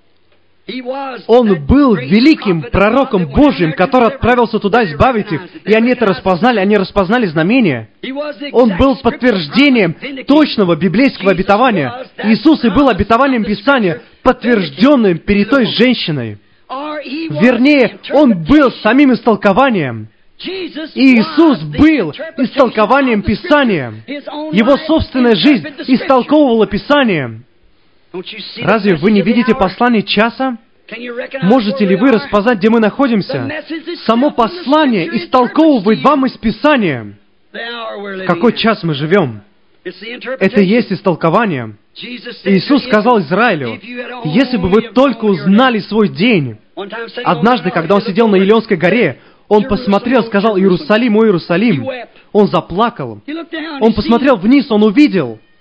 великим пророком Божьим, который отправился туда избавить их. И они это распознали, они распознали знамение. Он был подтверждением точного библейского обетования. Иисус и был обетованием Писания, подтвержденным перед той женщиной. Вернее, Он был самим истолкованием. И Иисус был истолкованием Писания. Его собственная жизнь истолковывала Писание. Разве вы не видите послание часа? Можете ли вы распознать, где мы находимся? Само послание истолковывает вам из Писания, в какой час мы живем. Это и есть истолкование. Иисус сказал Израилю: «Если бы вы только узнали свой день». Однажды, когда Он сидел на Елеонской горе, Он посмотрел, сказал: «Иерусалим, о Иерусалим». Он заплакал. Он посмотрел вниз, Он увидел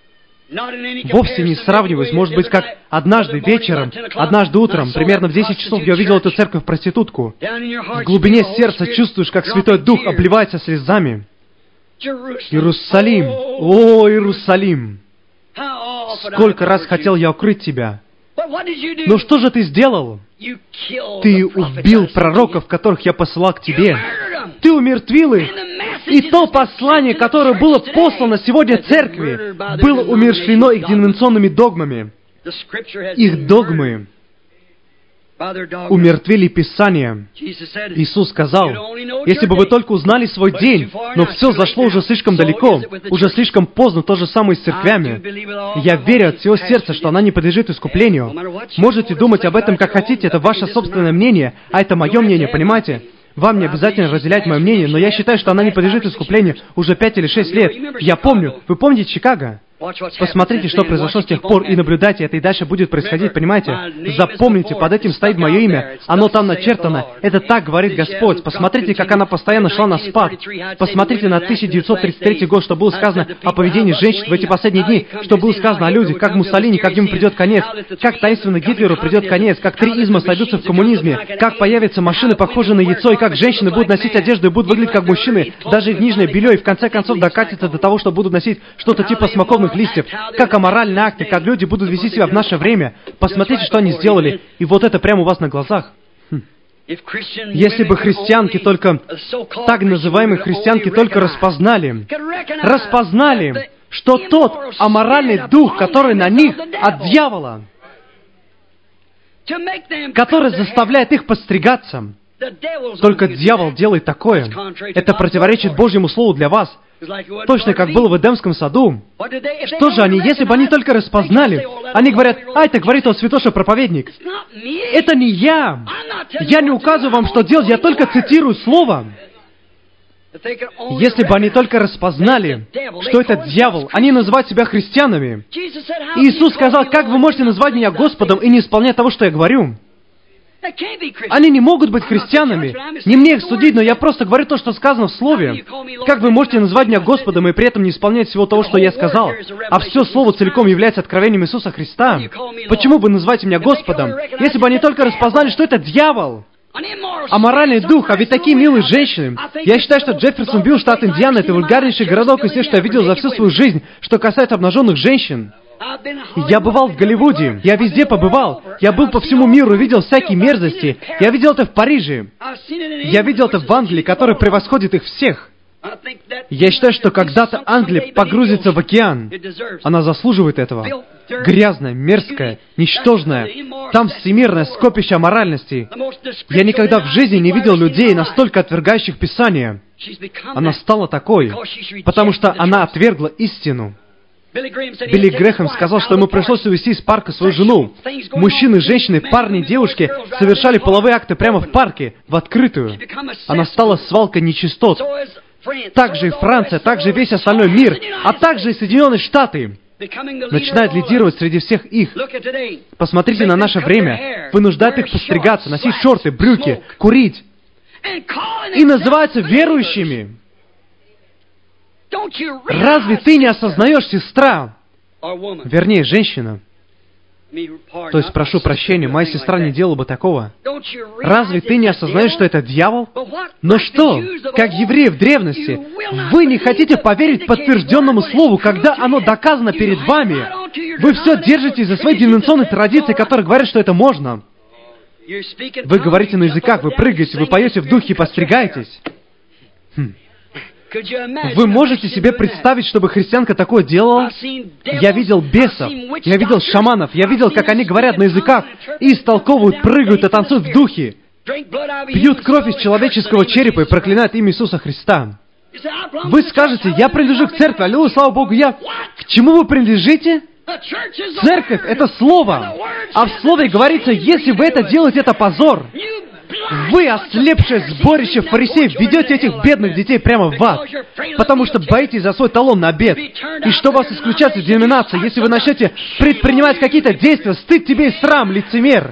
вовсе не сравниваюсь. Может быть, как однажды вечером, однажды утром, примерно в 10 часов я увидел эту церковь-проститутку. В глубине сердца чувствуешь, как Святой Дух обливается слезами. Иерусалим! О, Иерусалим! Сколько раз хотел я укрыть тебя. Но что же ты сделал? Ты убил пророков, которых я посылал к тебе. Ты умертвил их. И то послание, которое было послано сегодня церкви, было умерщвлено их деноминационными догмами. Их догмы умертвили Писание. Иисус сказал, если бы вы только узнали свой день, но все зашло уже слишком далеко, уже слишком поздно, то же самое с церквями. Я верю от всего сердца, что она не подлежит искуплению. Можете думать об этом как хотите, это ваше собственное мнение, а это мое мнение, понимаете? Вам не обязательно разделять мое мнение, но я считаю, что она не подлежит искуплению уже 5 или 6 лет. Я помню, вы помните Чикаго? Посмотрите, что произошло с тех пор, и наблюдайте, это и дальше будет происходить, понимаете? Запомните, под этим стоит мое имя, оно там начертано, это так говорит Господь. Посмотрите, как она постоянно шла на спад. Посмотрите на 1933 год, что было сказано о поведении женщин в эти последние дни, что было сказано о людях, как Муссолини, как ему придет конец, как таинственно Гитлеру придет конец, как 3 изма сойдутся в коммунизме, как появятся машины, похожие на яйцо, и как женщины будут носить одежду и будут выглядеть как мужчины, даже их нижнее белье, и в конце концов докатится до того, что будут носить что-то типа смоковных листьев, как аморальные акты, как люди будут вести себя в наше время. Посмотрите, что они сделали, и вот это прямо у вас на глазах. Если бы христианки только, так называемые христианки, только распознали, что тот аморальный дух, который на них от дьявола, который заставляет их подстригаться, только дьявол делает такое. Это противоречит Божьему Слову для вас. Точно как было в Эдемском саду. Что же они, если бы они только распознали? Они говорят, это говорит о святоша проповедник. Это не я. Я не указываю вам, что делать, я только цитирую Слово. Если бы они только распознали, что это дьявол, они называют себя христианами. Иисус сказал, как вы можете называть меня Господом и не исполнять того, что я говорю? Они не могут быть христианами. Не мне их судить, но я просто говорю то, что сказано в Слове. Как вы можете называть меня Господом и при этом не исполнять всего того, что я сказал? А все Слово целиком является откровением Иисуса Христа. Почему вы называете меня Господом? Если бы они только распознали, что это дьявол, аморальный дух, а ведь такие милые женщины. Я считаю, что Джефферсонвилл, штат Индиана, это вульгарнейший городок из тех, что я видел за всю свою жизнь, что касается обнаженных женщин. Я бывал в Голливуде, я везде побывал, я был по всему миру, видел всякие мерзости. Я видел это в Париже, я видел это в Англии, которая превосходит их всех. Я считаю, что когда-то Англия погрузится в океан. Она заслуживает этого. Грязная, мерзкая, ничтожная. Там всемирное скопище аморальности. Я никогда в жизни не видел людей, настолько отвергающих Писание. Она стала такой, потому что она отвергла истину. Билли Грэхэм сказал, что ему пришлось увезти из парка свою жену. Мужчины, женщины, парни, девушки совершали половые акты прямо в парке, в открытую. Она стала свалкой нечистот. Также и Франция, также весь остальной мир, а также и Соединенные Штаты начинают лидировать среди всех их. Посмотрите на наше время. Вынуждают их постригаться, носить шорты, брюки, курить. И называются верующими. Разве ты не осознаешь, сестра, вернее, женщина, то есть, прошу прощения, моя сестра не делала бы такого. Разве ты не осознаешь, что это дьявол? Но что, как евреи в древности, вы не хотите поверить подтвержденному слову, когда оно доказано перед вами? Вы все держитесь за свои деноминационные традиции, которые говорят, что это можно. Вы говорите на языках, вы прыгаете, вы поете в духе и постригаетесь. Вы можете себе представить, чтобы христианка такое делала? Я видел бесов, я видел шаманов, я видел, как они говорят на языках и истолковывают, прыгают и танцуют в духе, пьют кровь из человеческого черепа и проклинают имя Иисуса Христа. Вы скажете, я принадлежу к церкви, аллилуйя, слава Богу, я... К чему вы принадлежите? Церковь — это Слово. А в Слове говорится, если вы это делаете, это позор. Вы, ослепшее сборище фарисеев, ведете этих бедных детей прямо в ад, потому что боитесь за свой талон на обед. И что вас исключат из деноминации, если вы начнете предпринимать какие-то действия, стыд тебе и срам, лицемер.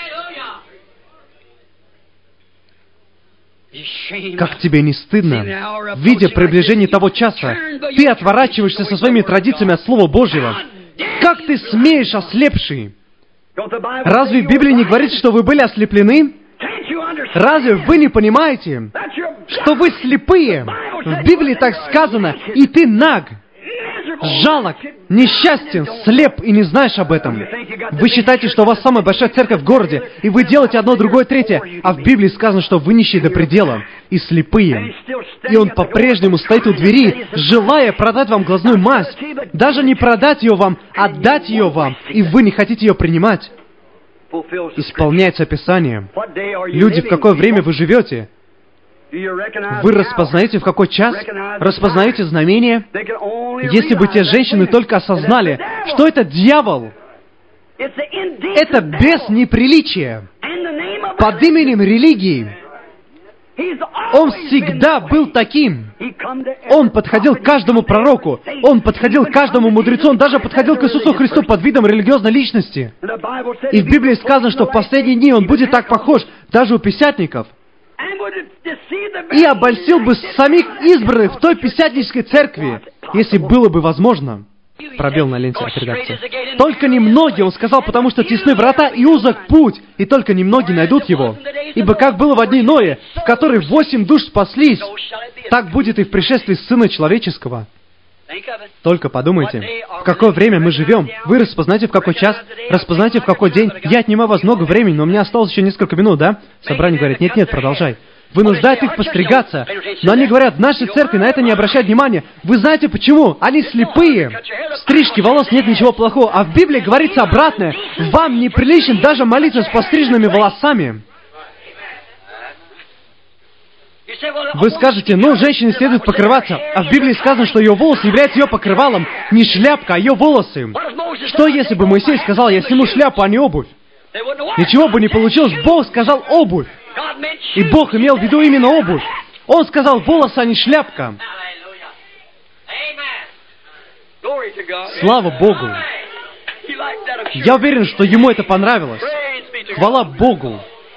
Как тебе не стыдно? Видя приближение того часа, ты отворачиваешься со своими традициями от Слова Божьего. Как ты смеешь, ослепший? Разве в Библии не говорится, что вы были ослеплены? Разве вы не понимаете, что вы слепые? В Библии так сказано, и ты наг, жалок, несчастен, слеп и не знаешь об этом. Вы считаете, что у вас самая большая церковь в городе, и вы делаете одно, другое, третье, а в Библии сказано, что вы нищие до предела и слепые. И он по-прежнему стоит у двери, желая продать вам глазную мазь. Даже не продать ее вам, а дать ее вам, и вы не хотите ее принимать. Исполняется Писание. Люди, в какое время вы живете? Вы распознаете, в какой час? Распознаете знамения? Если бы те женщины только осознали, что это дьявол, это бес неприличия под именем религии. Он всегда был таким. Он подходил к каждому пророку, он подходил к каждому мудрецу, он даже подходил к Иисусу Христу под видом религиозной личности. И в Библии сказано, что в последние дни он будет так похож даже у пятидесятников. И обольстил бы самих избранных в той пятидесятнической церкви, если было бы возможно. Пробел на ленте от редакции. Только немногие, он сказал, потому что тесны врата и узок путь, и только немногие найдут его. Ибо как было в дни Ноя, в которых 8 душ спаслись, так будет и в пришествии Сына Человеческого. Только подумайте, в какое время мы живем. Вы распознаете, в какой час, распознаете, в какой день. Я отнимаю у вас много времени, но у меня осталось еще несколько минут, да? Собрание говорит, нет, продолжай. Вынуждают их постригаться. Но они говорят, в нашей церкви на это не обращают внимания. Вы знаете почему? Они слепые. В стрижке волос нет ничего плохого. А в Библии говорится обратное. Вам неприлично даже молиться с постриженными волосами. Вы скажете, женщине следует покрываться. А в Библии сказано, что ее волосы являются ее покрывалом. Не шляпка, а ее волосы. Что если бы Моисей сказал, я сниму шляпу, а не обувь? Ничего бы не получилось. Бог сказал обувь. И Бог имел в виду именно обувь. Он сказал волосы, а не шляпка. Слава Богу. Я уверен, что ему это понравилось. Хвала Богу.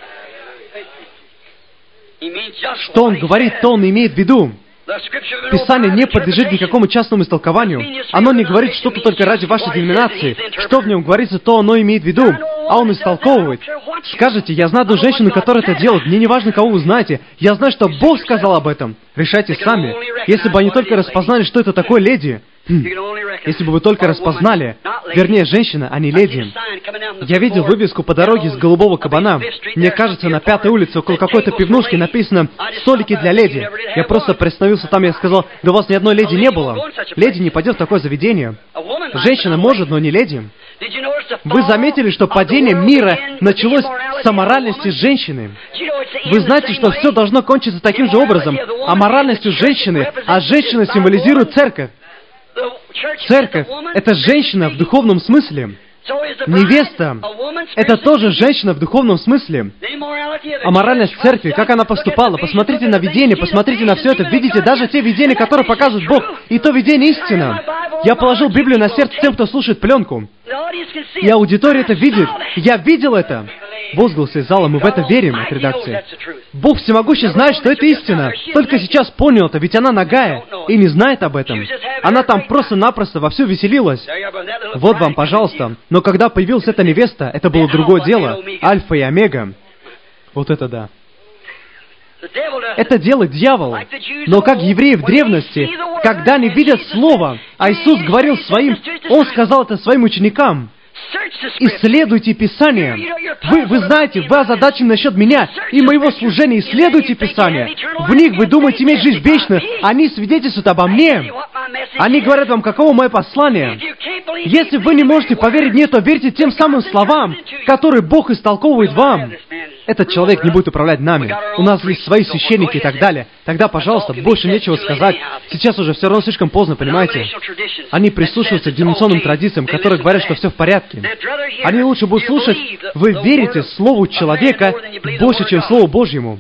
Что он говорит, то он имеет в виду. Писание не подлежит никакому частному истолкованию. Оно не говорит что-то только ради вашей деноминации. Что в нем говорится, то оно имеет в виду. А он истолковывает. Скажете, я знаю одну женщину, которая это делает. Мне не важно, кого вы знаете. Я знаю, что Бог сказал об этом. Решайте сами. Если бы они только распознали, что это такое леди. Если бы вы только распознали. Вернее, женщина, а не леди. Я видел вывеску по дороге с Голубого Кабана. Мне кажется, на 5-й улице около какой-то пивнушки написано «Столики для леди». Я просто приостановился там и сказал, да у вас ни одной леди не было. Леди не пойдет в такое заведение. Женщина может, но не леди. Вы заметили, что падение мира началось с аморальности женщины? Вы знаете, что все должно кончиться таким же образом. Аморальностью женщины, а женщина символизирует церковь. Церковь — это женщина в духовном смысле. Невеста — это тоже женщина в духовном смысле. Аморальность церкви, как она поступала. Посмотрите на видение, посмотрите на все это. Видите, даже те видения, которые показывает Бог, и то видение истина. Я положил Библию на сердце тем, кто слушает пленку. И аудитория это видит. Я видел это. Возгласы из зала, мы в это верим, от редакции. Бог всемогущий знает, что это истина. Только сейчас понял это, ведь она нагая и не знает об этом. Она там просто-напросто вовсю веселилась. Вот вам, пожалуйста. Но когда появилась эта невеста, это было другое дело. Альфа и Омега. Вот это да. Это делает дьявол. Но как евреи в древности, когда они видят Слово, а Иисус говорил своим, Он сказал это своим ученикам, исследуйте Писание. Вы знаете, вы озадачены насчет меня и моего служения. Исследуйте Писание. В них вы думаете иметь жизнь вечную. Они свидетельствуют обо мне. Они говорят вам, каково мое послание. Если вы не можете поверить мне, то верьте тем самым словам, которые Бог истолковывает вам. Этот человек не будет управлять нами. У нас есть свои священники и так далее. Тогда, пожалуйста, больше нечего сказать. Сейчас уже все равно слишком поздно, понимаете? Они прислушиваются к деноминационным традициям, которые говорят, что все в порядке. Они лучше будут слушать, вы верите Слову человека больше, чем Слову Божьему.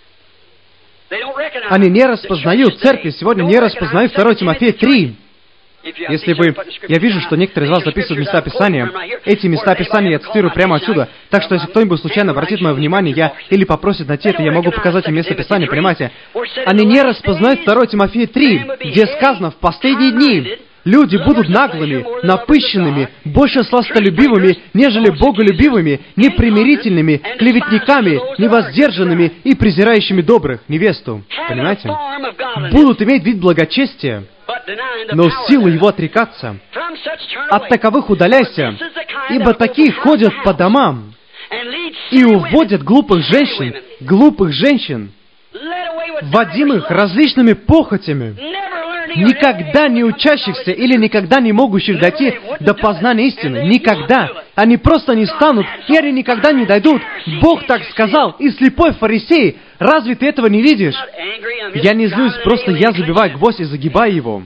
Они не распознают, церкви сегодня не распознают 2 Тимофея 3. Если вы... Я вижу, что некоторые из вас записывают места Писания. Эти места Писания я цитирую прямо отсюда. Так что, если кто-нибудь случайно обратит мое внимание, или попросит найти это, я могу показать им место Писания, понимаете? Они не распознают 2 Тимофея 3, где сказано, в последние дни Люди будут наглыми, напыщенными, больше сластолюбивыми, нежели боголюбивыми, непримирительными, клеветниками, невоздержанными и презирающими добрых, невесту. Понимаете? Будут иметь вид благочестия, но силу его отрекаться. От таковых удаляйся, ибо такие ходят по домам и уводят глупых женщин, водимых различными похотями, никогда не учащихся или никогда не могущих дойти до познания истины. Никогда. Они просто не станут, и они никогда не дойдут. Бог так сказал. И слепой фарисей, разве ты этого не видишь? Я не злюсь, просто я забиваю гвоздь и загибаю его.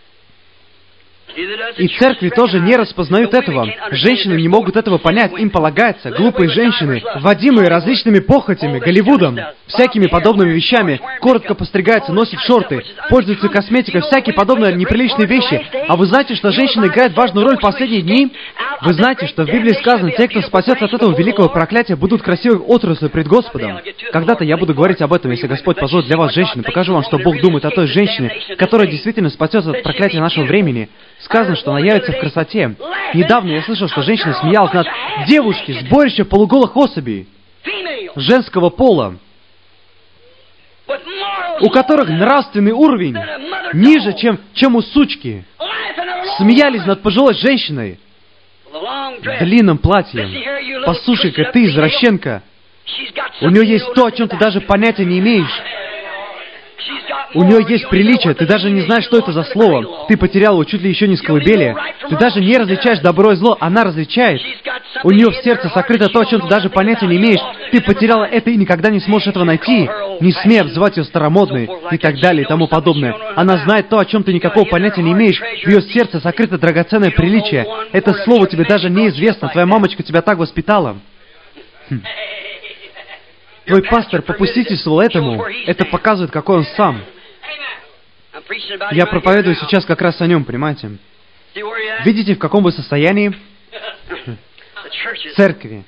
И церкви тоже не распознают этого. Женщины не могут этого понять. Им полагается, глупые женщины, водимые различными похотями, Голливудом, всякими подобными вещами, коротко постригаются, носят шорты, пользуются косметикой, всякие подобные неприличные вещи. А вы знаете, что женщины играют важную роль в последние дни? Вы знаете, что в Библии сказано, те, кто спасется от этого великого проклятия, будут красивых отраслью пред Господом. Когда-то я буду говорить об этом, если Господь позволит для вас, женщины. Покажу вам, что Бог думает о той женщине, которая действительно спасется от проклятия нашего времени. Сказано, что она явится в красоте. Недавно я слышал, что женщина смеялась над девушки, сборище полуголых особей женского пола, у которых нравственный уровень ниже, чем у сучки. Смеялись над пожилой женщиной в длинном платье. Послушай-ка, ты, извращенка, у нее есть то, о чем ты даже понятия не имеешь. У нее есть приличие, ты даже не знаешь, что это за слово. Ты потерял его чуть ли еще не с колыбели. Ты даже не различаешь добро и зло, она различает. У нее в сердце сокрыто то, о чем ты даже понятия не имеешь. Ты потеряла это и никогда не сможешь этого найти. Не смей обзывать ее старомодной и так далее и тому подобное. Она знает то, о чем ты никакого понятия не имеешь. В ее сердце сокрыто драгоценное приличие. Это слово тебе даже неизвестно. Твоя мамочка тебя так воспитала. Твой пастор попустительствовал этому. Это показывает, какой он сам. Я проповедую сейчас как раз о нем, понимаете? Видите, в каком вы состоянии? Церкви.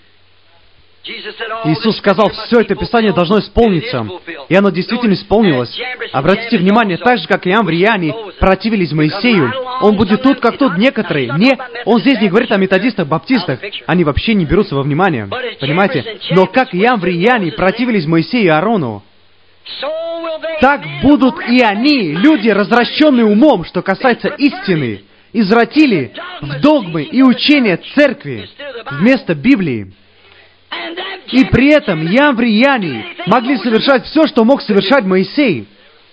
Иисус сказал, все это Писание должно исполниться. И оно действительно исполнилось. Обратите внимание, так же, как Иоанн в Рияне противились Моисею, он будет тут, как тут некоторые. Он здесь не говорит о методистах, баптистах. Они вообще не берутся во внимание. Понимаете? Но как Иоанн в Рияне противились Моисею и Аарону, так будут и они, люди, развращенные умом, что касается истины, извратили в догмы и учения церкви вместо Библии. И при этом Иоанн в Рияне могли совершать все, что мог совершать Моисей.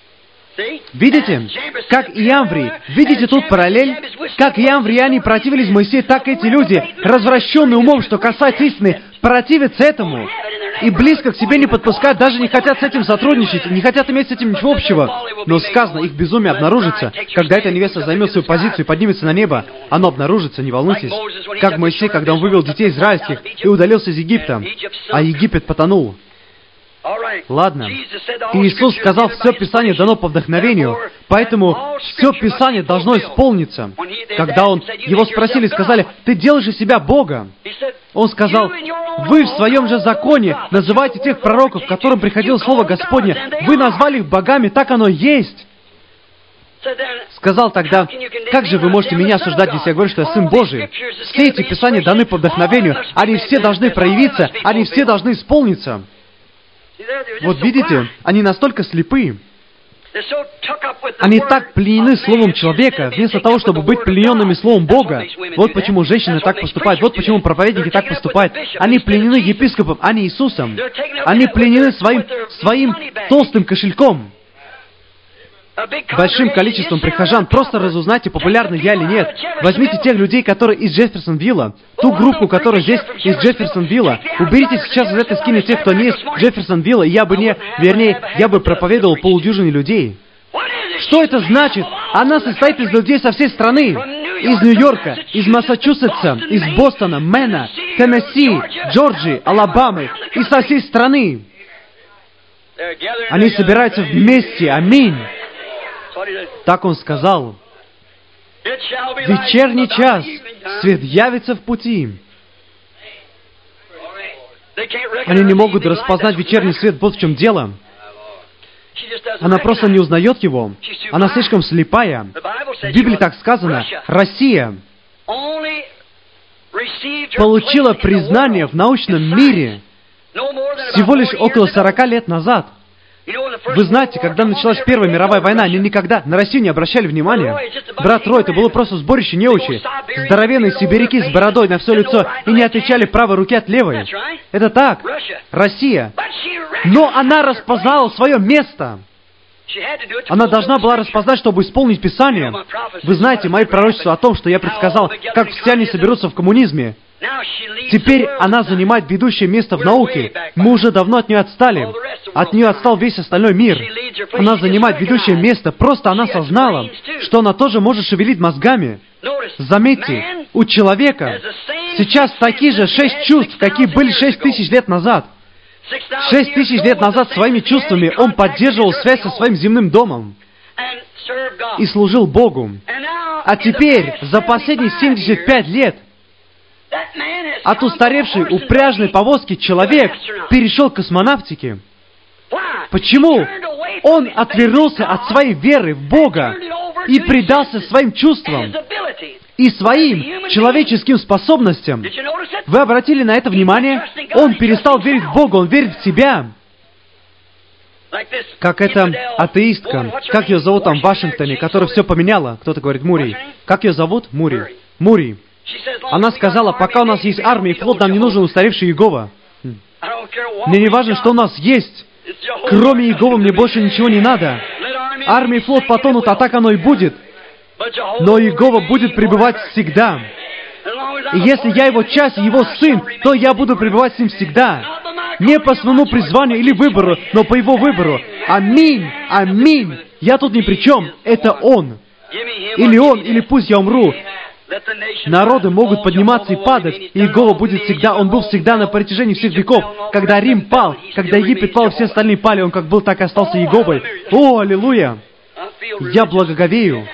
Видите? Как Иоанн в Рияне. Видите тут параллель? Как Иоанн в Рияне противились Моисею, так эти люди, развращенные умом, что касается истины, противятся этому. И близко к себе не подпускают, даже не хотят с этим сотрудничать, не хотят иметь с этим ничего общего. Но сказано, их безумие обнаружится. Когда эта невеста займет свою позицию и поднимется на небо, оно обнаружится, не волнуйтесь. Как Моисей, когда он вывел детей израильских и удалился из Египта, а Египет потонул. Ладно. И Иисус сказал, все Писание дано по вдохновению, поэтому все Писание должно исполниться. Когда его спросили, сказали, ты делаешь из себя Бога. Он сказал, вы в своем же законе называете тех пророков, к которым приходило Слово Господне, вы назвали их богами, так оно и есть. Сказал тогда, как же вы можете меня осуждать, если я говорю, что я Сын Божий? Все эти Писания даны по вдохновению, они все должны проявиться, они все должны исполниться. Вот видите, они настолько слепы. Они так пленены Словом человека, вместо того, чтобы быть плененными Словом Бога. Вот почему женщины так поступают, вот почему проповедники так поступают. Они пленены епископом, а не Иисусом. Они пленены своим толстым кошельком. Большим количеством прихожан. Просто разузнайте, популярны я или нет. Возьмите тех людей, которые из Джефферсонвилла, ту группу, которая здесь из Джефферсонвилла. Уберите сейчас из этой скини тех, кто не из Джефферсонвилла, и я бы проповедовал полудюжине людей. Что это значит? Она состоит из людей со всей страны. Из Нью-Йорка, из Массачусетса, из Бостона, Мэна, Теннесси, Джорджии, Алабамы и со всей страны. Они собираются вместе. Аминь. Так он сказал. Вечерний час, свет явится в пути. Они не могут распознать вечерний свет, вот в чем дело. Она просто не узнает его. Она слишком слепая. В Библии так сказано, Россия получила признание в научном мире всего лишь около 40 лет назад. Вы знаете, когда началась Первая мировая война, они никогда на Россию не обращали внимания. Брат Рой, это было просто сборище неучи. Здоровенные сибиряки с бородой на все лицо и не отличали правой руки от левой. Это так. Россия. Но она распознала свое место. Она должна была распознать, чтобы исполнить Писание. Вы знаете, мои пророчества о том, что я предсказал, как все они соберутся в коммунизме. Теперь она занимает ведущее место в науке. Мы уже давно от нее отстали. От нее отстал весь остальной мир. Она занимает ведущее место. Просто она осознала, что она тоже может шевелить мозгами. Заметьте, у человека сейчас такие же 6 чувств, какие были 6000 лет назад. 6000 лет назад своими чувствами он поддерживал связь со своим земным домом и служил Богу. А теперь, за последние 75 лет, от устаревшей упряжной повозки человек перешел к космонавтике. Почему? Он отвернулся от своей веры в Бога и предался своим чувствам и своим человеческим способностям. Вы обратили на это внимание? Он перестал верить в Бога, он верит в себя. Как эта атеистка, как ее зовут там в Вашингтоне, которая все поменяла. Кто-то говорит Мури. Как ее зовут? Мури. Мури. Она сказала, пока у нас есть армия и флот, нам не нужен устаревший Иегова. Мне не важно, что у нас есть. Кроме Иеговы мне больше ничего не надо. Армия и флот потонут, а так оно и будет. Но Иегова будет пребывать всегда. И если я его часть, его сын, то я буду пребывать с ним всегда. Не по своему призванию или выбору, но по его выбору. Аминь! Аминь! Я тут ни при чем. Это он. Или он, или пусть я умру. Народы могут подниматься и падать, и Иегова будет всегда, он был всегда на протяжении всех веков. Когда Рим пал, когда Египет пал, все остальные пали, он как был, так и остался Иеговой. О, аллилуйя! Я благоговею.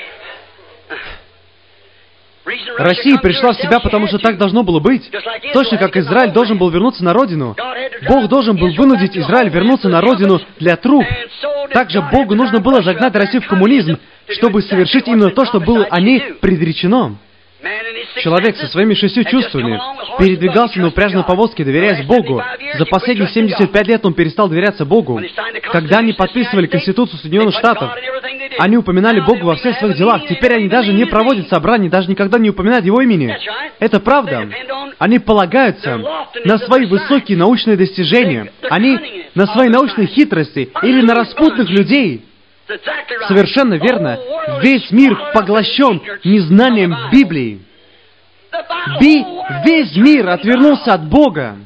Россия пришла в себя, потому что так должно было быть. Точно как Израиль должен был вернуться на родину. Бог должен был вынудить Израиль вернуться на родину для труп. Также Богу нужно было загнать Россию в коммунизм, чтобы совершить именно то, что было о ней предречено. Человек со своими 6 чувствами передвигался на упряжной повозке, доверяясь Богу. За последние 75 лет он перестал доверяться Богу. Когда они подписывали Конституцию Соединенных Штатов, они упоминали Бога во всех своих делах. Теперь они даже не проводят собраний, даже никогда не упоминают Его имени. Это правда. Они полагаются на свои высокие научные достижения. Они на свои научные хитрости или на распутных людей. Совершенно верно. Весь мир поглощен незнанием Библии. Весь мир отвернулся от Бога.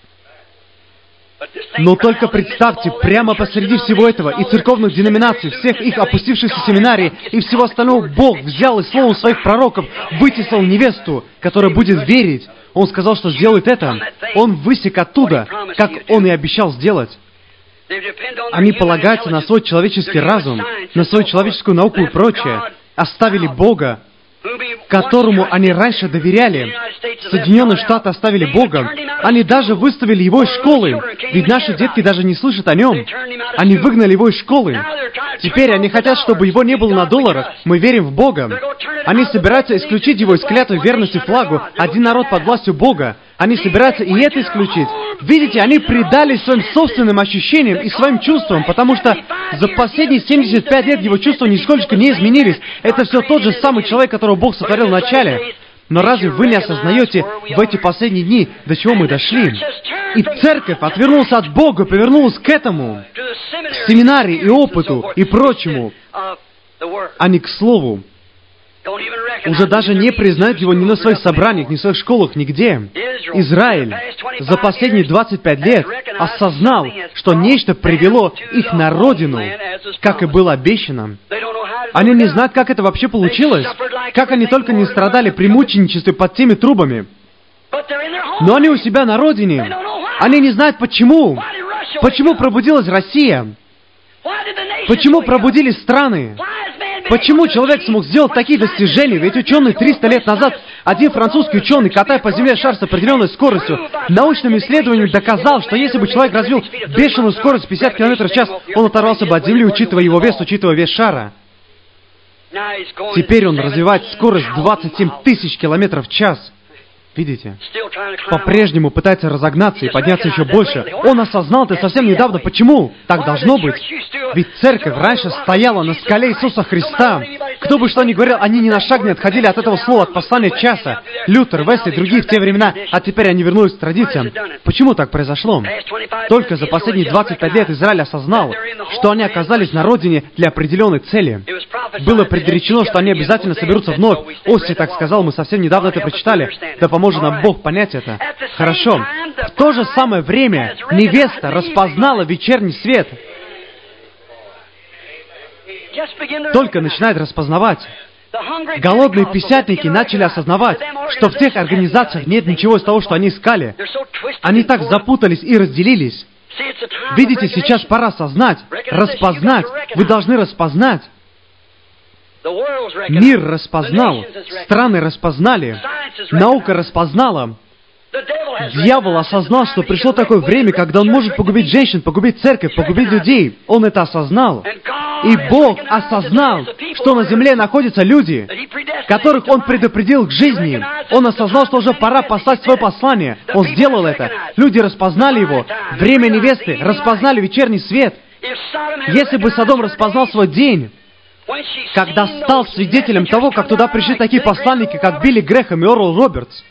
Но только представьте, прямо посреди всего этого и церковных деноминаций, всех их опустившихся семинарий и всего остального, Бог взял и словом своих пророков вытеслал невесту, которая будет верить. Он сказал, что сделает это. Он высек оттуда, как Он и обещал сделать. Они полагаются на свой человеческий разум, на свою человеческую науку и прочее. Оставили Бога, которому они раньше доверяли. Соединенные Штаты оставили Бога. Они даже выставили Его из школы. Ведь наши детки даже не слышат о Нем. Они выгнали Его из школы. Теперь они хотят, чтобы Его не было на долларах. Мы верим в Бога. Они собираются исключить Его из клятвы верности флагу. Один народ под властью Бога. Они собираются и это исключить. Видите, они предались своим собственным ощущениям и своим чувствам, потому что за последние 75 лет его чувства нисколько не изменились. Это все тот же самый человек, которого Бог сотворил в начале. Но разве вы не осознаете в эти последние дни, до чего мы дошли? И церковь отвернулась от Бога, повернулась к этому, к семинарии и опыту и прочему, а не к Слову. Уже даже не признают его ни на своих собраниях, ни в своих школах, нигде. Израиль за последние 25 лет осознал, что нечто привело их на родину, как и было обещано. Они не знают, как это вообще получилось, как они только не страдали при мученичестве под теми трубами. Но они у себя на родине. Они не знают, почему. Почему пробудилась Россия? Почему пробудились страны? Почему человек смог сделать такие достижения? Ведь ученый 300 лет назад, один французский ученый, катая по земле шар с определенной скоростью, научным исследованием доказал, что если бы человек развил бешеную скорость 50 км в час, он оторвался бы от земли, учитывая его вес, учитывая вес шара. Теперь он развивает скорость 27 тысяч километров в час. Видите? По-прежнему пытается разогнаться и подняться еще больше. Он осознал это совсем недавно. Почему? Так должно быть. Ведь церковь раньше стояла на скале Иисуса Христа. Кто бы что ни говорил, они ни на шаг не отходили от этого слова, от послания часа. Лютер, Весли и другие в те времена, а теперь они вернулись к традициям. Почему так произошло? Только за последние 25 лет Израиль осознал, что они оказались на родине для определенной цели. Было предречено, что они обязательно соберутся вновь. Осси так сказал, мы совсем недавно это прочитали. Да поможет нам Бог понять это. Хорошо. В то же самое время невеста распознала вечерний свет. Только начинает распознавать. Голодные писятники начали осознавать, что в тех организациях нет ничего из того, что они искали. Они так запутались и разделились. Видите, сейчас пора осознать, распознать. Вы должны распознать. Мир распознал, страны распознали, наука распознала. Дьявол осознал, что пришло такое время, когда он может погубить женщин, погубить церковь, погубить людей. Он это осознал. И Бог осознал, что на земле находятся люди, которых Он предопределил к жизни. Он осознал, что уже пора послать свое послание. Он сделал это. Люди распознали его. Время невесты, распознали вечерний свет. Если бы Содом распознал свой день, когда стал свидетелем того, как туда пришли такие посланники, как Билли Грэхэм и Орл Робертс.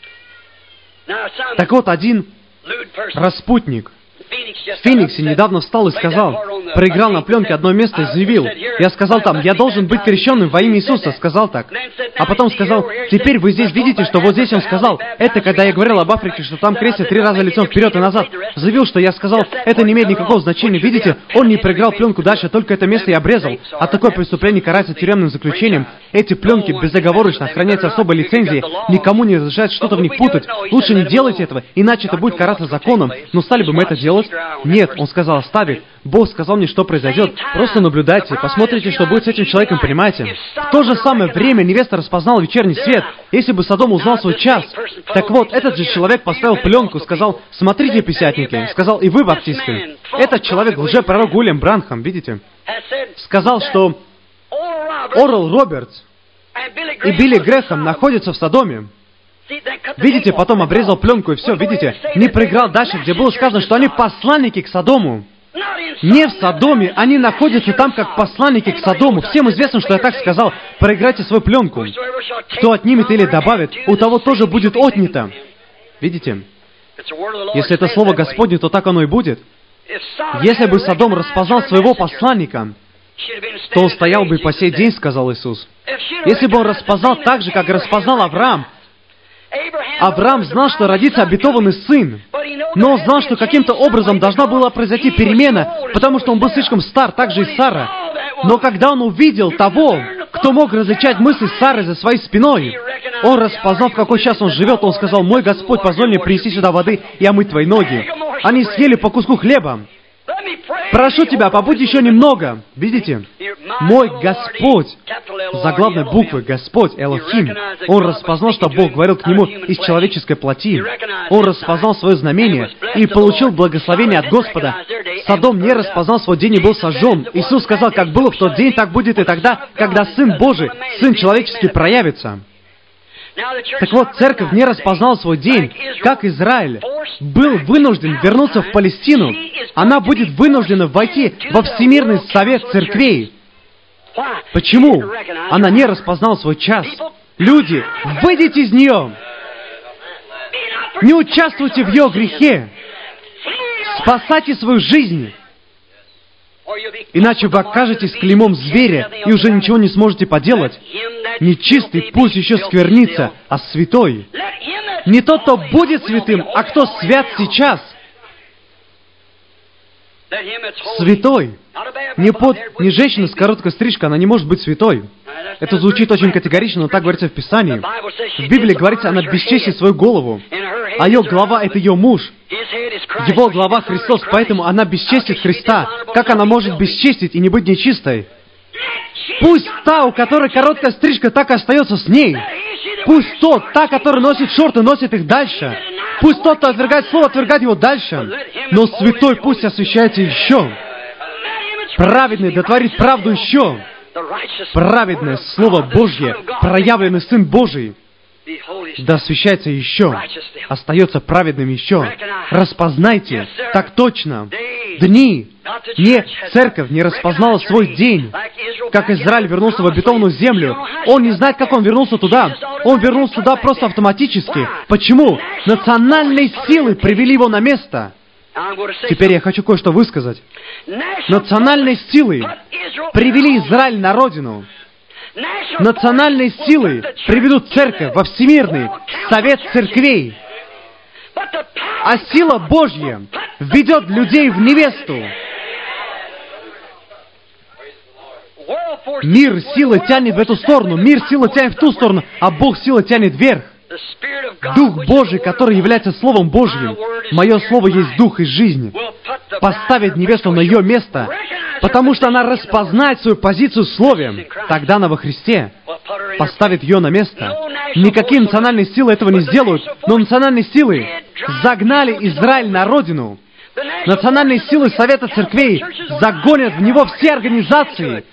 Так вот, один распутник в Фениксе недавно встал и сказал, проиграл на пленке одно место и заявил, я сказал там, я должен быть крещенным во имя Иисуса, сказал так. А потом сказал, теперь вы здесь видите, что вот здесь он сказал, это когда я говорил об Африке, что там крестят 3 раза лицом вперед и назад. Заявил, что я сказал, это не имеет никакого значения. Видите, он не проиграл пленку дальше, только это место я обрезал. А такое преступление карается тюремным заключением. Эти пленки безоговорочно охраняются особой лицензией, никому не разрешают что-то в них путать. Лучше не делайте этого, иначе это будет караться законом. Но стали бы мы это делать? Нет, он сказал оставить. Бог сказал мне, что произойдет. Просто наблюдайте, посмотрите, что будет с этим человеком, понимаете? В то же самое время невеста распознала вечерний свет. Если бы Содом узнал свой час. Так вот, этот же человек поставил пленку, сказал, смотрите, писятники, сказал, и вы, баптисты. Этот человек, лжепророк Уильям Бранхам, видите, сказал, что Орл Робертс и Билли Грэхэм находятся в Содоме. Видите, потом обрезал пленку и все, видите, не проиграл дальше, где было сказано, что они посланники к Содому. Не в Содоме, они находятся там как посланники к Содому. Всем известно, что я так сказал, проиграйте свою пленку. Кто отнимет или добавит, у того тоже будет отнято. Видите? Если это Слово Господне, то так оно и будет. Если бы Содом распознал своего посланника, то он стоял бы и по сей день, сказал Иисус. Если бы он распознал так же, как распознал Авраам, Авраам знал, что родится обетованный сын, но он знал, что каким-то образом должна была произойти перемена, потому что он был слишком стар, так же и Сара. Но когда он увидел того, кто мог различать мысли Сары за своей спиной, он распознал, в какой час он живет, он сказал, «Мой Господь, позволь мне принести сюда воды и омыть твои ноги». Они съели по куску хлеба. Прошу тебя, побудь еще немного. Видите? Мой Господь, заглавной буквы Господь, Элохим. Он распознал, что Бог говорил к нему из человеческой плоти. Он распознал свое знамение и получил благословение от Господа. Содом не распознал свой день и был сожжен. Иисус сказал, как было в тот день, так будет и тогда, когда Сын Божий, Сын человеческий проявится. Так вот, церковь не распознала свой день, как Израиль был вынужден вернуться в Палестину. Она будет вынуждена войти во Всемирный Совет Церквей. Почему? Она не распознала свой час. Люди, выйдите из нее! Не участвуйте в ее грехе! Спасайте свою жизнь! Иначе вы окажетесь клеймом зверя и уже ничего не сможете поделать. Нечистый пусть еще сквернится, а святой. Не тот, кто будет святым, а кто свят сейчас. Святой. Не женщина с короткой стрижкой, она не может быть святой. Это звучит очень категорично, но так говорится в Писании. В Библии говорится, она бесчестит свою голову, а ее глава — это ее муж. Его глава Христос, поэтому она бесчестит Христа. Как она может бесчестить и не быть нечистой? Пусть та, у которой короткая стрижка, так и остается с ней. Пусть тот, та, которая носит шорты, носит их дальше. Пусть тот, кто отвергает слово, отвергает его дальше. Но святой пусть освящается еще. Праведный дотворит правду еще. праведное Слово Божье, проявленный Сын Божий, да освящается еще, остается праведным еще. Распознайте, так точно, дни. Не церковь не распознала свой день, как Израиль вернулся в обетованную землю. Он не знает, как он вернулся туда. Он вернулся туда просто автоматически. Почему? Национальные силы привели его на место. Теперь я хочу кое-что высказать. Национальные силы привели Израиль на родину. Национальные силы приведут церковь во всемирный совет церквей. А сила Божья ведет людей в невесту. Мир силы тянет в эту сторону, мир силы тянет в ту сторону, а Бог силы тянет вверх. Дух Божий, который является Словом Божьим, мое Слово есть Дух и жизнь, поставит невесту на ее место, потому что она распознает свою позицию в Слове. Тогда она во Христе поставит ее на место. Никакие национальные силы этого не сделают, но национальные силы загнали Израиль на родину. Национальные силы Совета Церквей загонят в него все организации.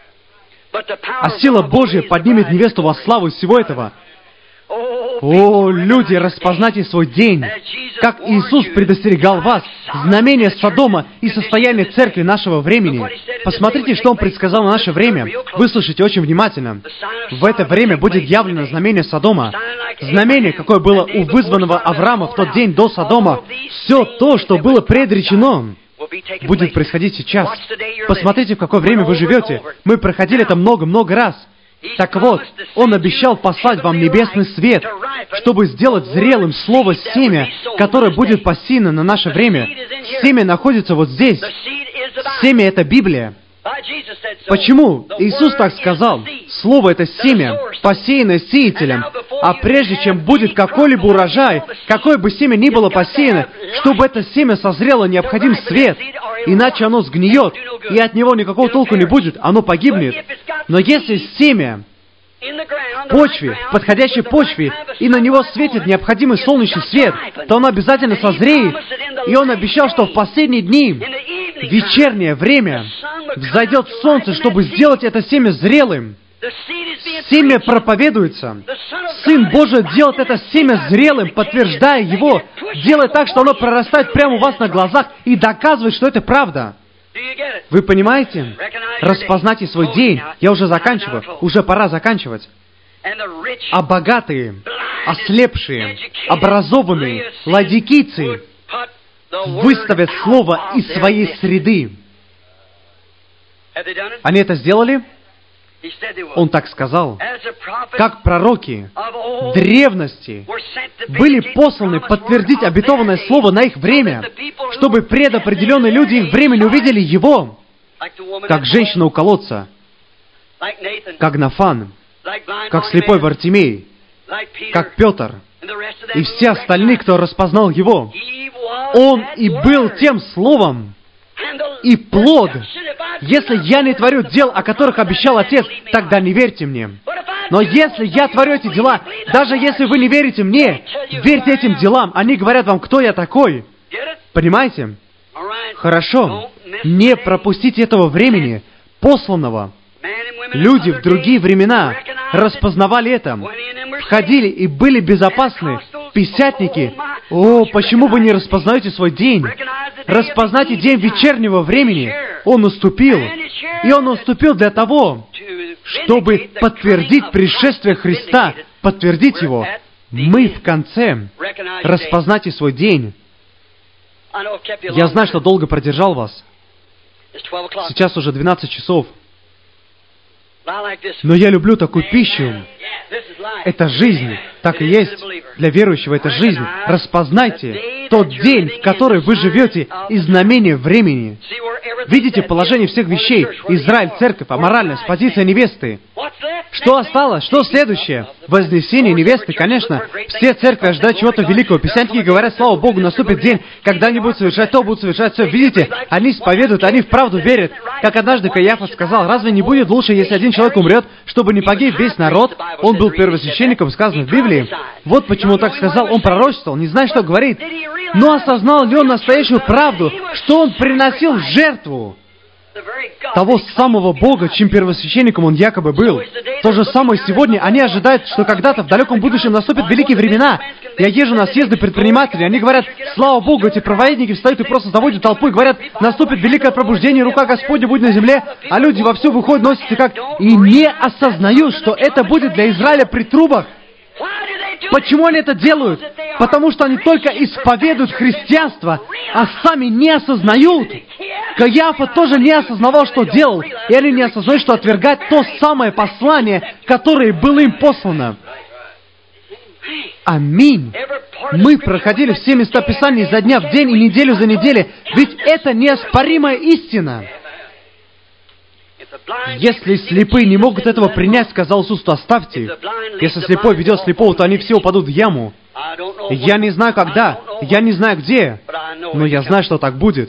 А сила Божья поднимет невесту во славу из всего этого. О, люди, распознайте свой день, как Иисус предостерегал вас, знамения Содома и состояние церкви нашего времени. Посмотрите, что Он предсказал на наше время. Выслушайте очень внимательно. В это время будет явлено знамение Содома. Знамение, какое было у вызванного Авраама в тот день до Содома. Все то, что было предречено, будет происходить сейчас. Посмотрите, в какое время вы живете. Мы проходили это много-много раз. Так вот, Он обещал послать вам небесный свет, чтобы сделать зрелым слово семя, которое будет посеяно на наше время. Семя находится вот здесь. Семя — это Библия. Почему? Иисус так сказал. Слово — это семя, посеянное сеятелем. А прежде чем будет какой-либо урожай, какое бы семя ни было посеяно, чтобы это семя созрело, необходим свет. Иначе оно сгниет, и от него никакого толку не будет, оно погибнет. Но если семя в почве, в подходящей почве, и на него светит необходимый солнечный свет, то оно обязательно созреет. И Он обещал, что в последние дни, в вечернее время, взойдет солнце, чтобы сделать это семя зрелым. Семя проповедуется. Сын Божий делает это семя зрелым, подтверждая его, делает так, что оно прорастает прямо у вас на глазах и доказывает, что это правда. Вы понимаете? Распознайте свой день. Я уже заканчиваю. Уже пора заканчивать. А богатые, ослепшие, образованные, ладикийцы выставят слово из своей среды. Они это сделали? Он так сказал. Как пророки древности были посланы подтвердить обетованное слово на их время, чтобы предопределенные люди их времени увидели его, как женщина у колодца, как Нафан, как слепой Вартимей, как Петр и все остальные, кто распознал его. Он и был тем словом, и плод. Если я не творю дел, о которых обещал Отец, тогда не верьте мне. Но если я творю эти дела, даже если вы не верите мне, верьте этим делам. Они говорят вам, кто я такой. Понимаете? Хорошо. Не пропустите этого времени, посланного. Люди в другие времена распознавали это, входили и были безопасны. Пятидесятники, о, почему вы не распознаете свой день? Распознайте день вечернего времени. Он наступил. И он наступил для того, чтобы подтвердить пришествие Христа, подтвердить его. Мы в конце. Распознайте свой день. Я знаю, что долго продержал вас. Сейчас уже 12 часов. Но я люблю такую пищу. Это жизнь. Так и есть. Для верующего это жизнь. Распознайте тот день, в который вы живете, и знамение времени. Видите положение всех вещей. Израиль, церковь, аморальность, позиция невесты. Что осталось? Что следующее? Вознесение невесты, конечно. Все церкви ожидают чего-то великого. Пятидесятники говорят, слава Богу, наступит день, когда они будут совершать то, будут совершать все. Видите? Они исповедуют, они вправду верят. Как однажды Каиафа сказал, разве не будет лучше, если один человек умрет, чтобы не погиб весь народ? Он был первосвященником, сказано в Библии. Вот почему он так сказал. Он пророчествовал, не знает, что говорит. Но осознал ли он настоящую правду, что он приносил жертву? того самого Бога, чьим первосвященником он якобы был. То же самое сегодня. Они ожидают, что когда-то в далеком будущем наступят великие времена. Я езжу на съезды предпринимателей, они говорят: слава Богу, эти проповедники встают и просто заводят толпу и говорят: наступит великое пробуждение, рука Господня будет на земле, а люди вовсю выходят, носятся как... И не осознают, что это будет для Израиля при трубах. Почему они это делают? Потому что они только исповедуют христианство, а сами не осознают. Каиафа тоже не осознавал, что делал, и они не осознают, что отвергают то самое послание, которое было им послано. Аминь. Мы проходили все места Писания изо дня в день и неделю за неделей, ведь это неоспоримая истина. Если слепые не могут этого принять, сказал Иисус, то оставьте их. Если слепой ведет слепого, то они все упадут в яму. Я не знаю когда, я не знаю где, но я знаю, что так будет.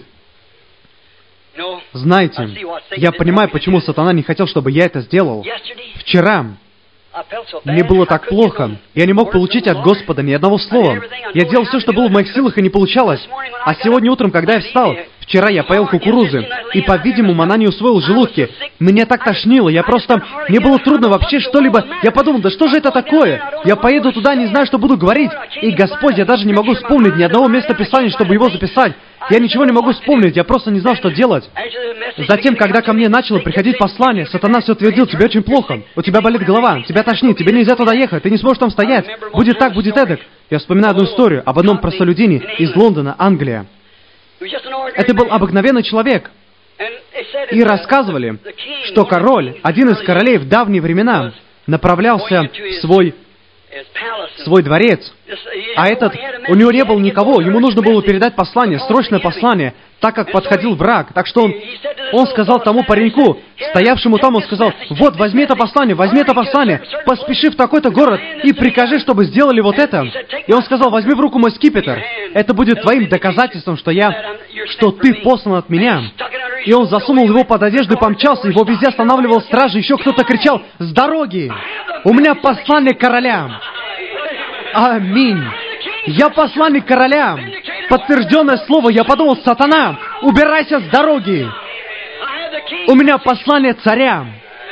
Знаете, я понимаю, почему сатана не хотел, чтобы я это сделал. Вчера мне было так плохо. Я не мог получить от Господа ни одного слова. Я делал все, что было в моих силах, и не получалось. А сегодня утром, когда я встал, вчера я поел кукурузы, и, по-видимому, она не усвоила желудки. Меня так тошнило, мне было трудно вообще что-либо. Я подумал: да что же это такое? Я поеду туда, не знаю, что буду говорить. И, Господь, я даже не могу вспомнить ни одного места Писания, чтобы его записать. Я ничего не могу вспомнить, я просто не знал, что делать. Затем, когда ко мне начало приходить послание, сатана все твердил: тебе очень плохо, у тебя болит голова, тебя тошнит, тебе нельзя туда ехать, ты не сможешь там стоять, будет так, будет эдак. Я вспоминаю одну историю об одном простолюдине из Лондона, Англия. Это был обыкновенный человек. И рассказывали, что король, один из королей в давние времена, направлялся в свой дворец. А у него не было никого, ему нужно было передать послание, срочное послание, так как подходил враг. Так что он сказал тому пареньку, стоявшему там, он сказал: вот, возьми это послание, поспеши в такой-то город и прикажи, чтобы сделали вот это. И он сказал: возьми в руку мой скипетр, это будет твоим доказательством, что ты послан от меня. И он засунул его под одежду и помчался, его везде останавливал стражи, еще кто-то кричал: с дороги! У меня послание короля! Аминь! Я посланник короля! Подтвержденное слово, я подумал: сатана, убирайся с дороги! У меня послание царя!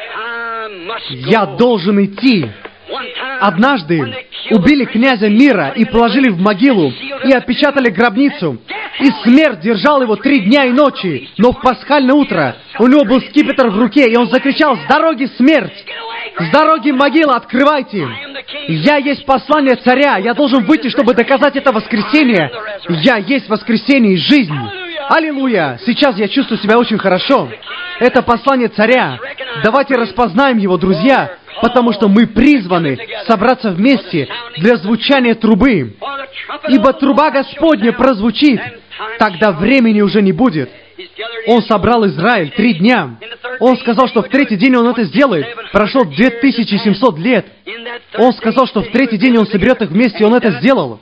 Я должен идти! Однажды убили князя мира и положили в могилу, и опечатали гробницу, и смерть держал его 3 дня и ночи, но в пасхальное утро у него был скипетр в руке, и он закричал: с дороги смерть! С дороги могила, открывайте! Я есть послание царя, я должен выйти, чтобы доказать это воскресение. Я есть воскресение и жизнь. Аллилуйя! Сейчас я чувствую себя очень хорошо. Это послание царя. Давайте распознаем его, друзья, потому что мы призваны собраться вместе для звучания трубы. Ибо труба Господня прозвучит, тогда времени уже не будет. Он собрал Израиль 3 дня. Он сказал, что в 3-й день Он это сделает. Прошло 2700 лет. Он сказал, что в 3-й день Он соберет их вместе, и Он это сделал.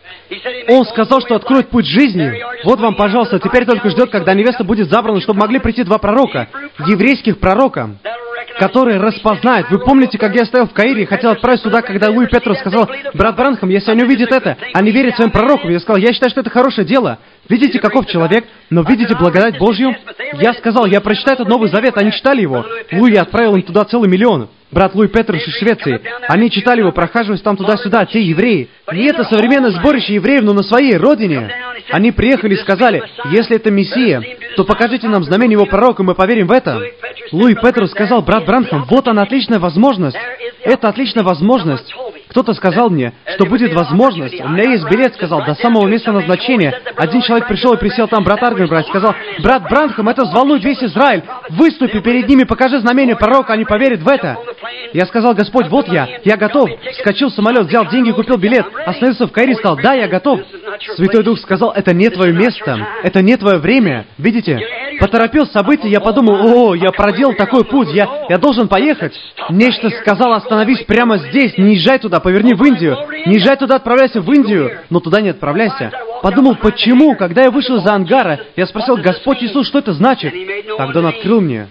Он сказал, что откроет путь жизни. Вот вам, пожалуйста, теперь только ждет, когда невеста будет забрана, чтобы могли прийти 2 пророка, еврейских пророка, которые распознают. Вы помните, как я стоял в Каире и хотел отправить сюда, когда Луи Петрус сказал: брат Бранхам, если они увидят это, они верят своим пророкам. Я сказал: я считаю, что это хорошее дело. Видите, каков человек, но видите благодать Божью? Я сказал: я прочитаю этот Новый Завет, они читали его. Луи отправил им туда целый миллион. Брат Луи Петрус из Швеции. Они читали его, прохаживаясь там туда-сюда, те евреи. И это современное сборище евреев, но на своей родине. Они приехали и сказали: если это Мессия, то покажите нам знамение его пророка, мы поверим в это. Луи Петрус сказал: брат Бранхам, вот она отличная возможность. Это отличная возможность. Кто-то сказал мне, что будет возможность. У меня есть билет, сказал, до самого места назначения. Один человек пришел и присел там, брат Аргенбрайт, сказал: брат Бранхам, это взволнует весь Израиль. Выступи перед ними, покажи знамение пророка, они поверят в это. Я сказал: Господь, вот я готов. Вскочил в самолет, взял деньги, купил билет, остановился в Каире и сказал: да, я готов. Святой Дух сказал: это не твое место, это не твое время. Видите? Поторопил события, я подумал: я проделал такой путь, я должен поехать. Нечто сказало: остановись прямо здесь, не езжай туда, поверни в Индию. Не езжай туда, отправляйся в Индию, но туда не отправляйся. Подумал, почему? Когда я вышел из-за ангара, я спросил: Господь Иисус, что это значит? Тогда Он открыл мне.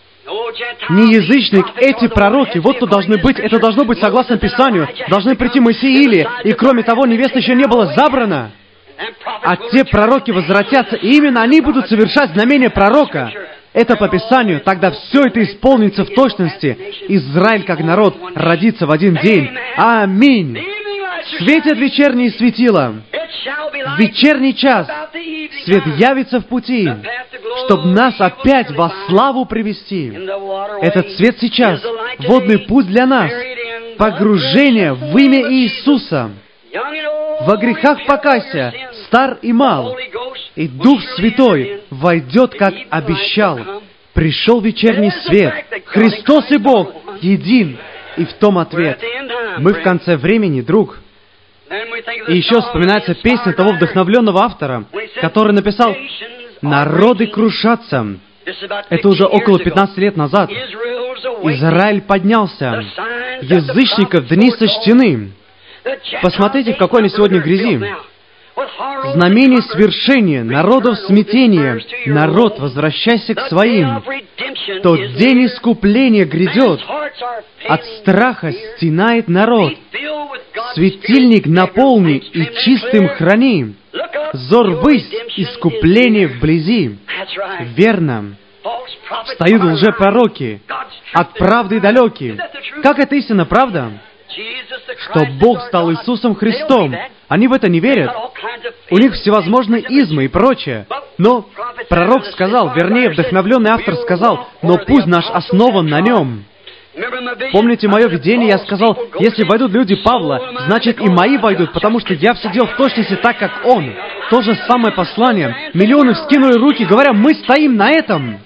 Не язычник, эти пророки, вот кто должны быть, это должно быть согласно Писанию. Должны прийти Моисей и Илия, и кроме того, невеста еще не была забрана. А те пророки возвратятся, и именно они будут совершать знамение пророка. это по Писанию, тогда все это исполнится в точности. Израиль, как народ, родится в один день. Аминь. Светят вечерние светила. В вечерний час свет явится в пути, чтобы нас опять во славу привести. Этот свет сейчас — водный путь для нас. Погружение в имя Иисуса. Во грехах покайся, стар и мал, и Дух Святой войдет, как обещал. Пришел вечерний свет. Христос и Бог един. И в том ответ. Мы в конце времени, друг. И еще вспоминается песня того вдохновленного автора, который написал «Народы крушатся». Это уже около 15 лет назад. Израиль поднялся. Язычников дни сочтены. Посмотрите, в какой они сегодня грязи. Знамение свершения, народов смятения. Народ, возвращайся к своим. Тот день искупления грядет. От страха стенает народ. Светильник наполни и чистым храни. Взор ввысь, искупление вблизи. Верно. Встают лжепророки, от правды далеки. Как это истинно, правда? Что Бог стал Иисусом Христом. Они в это не верят. У них всевозможные измы и прочее. Но пророк сказал, вернее, вдохновленный автор сказал, но пусть наш основан на нем. Помните мое видение? Я сказал, если войдут люди Павла, значит и мои войдут, потому что я сидел в точности так, как он. То же самое послание. Миллионы вскинули руки, говоря, мы стоим на этом.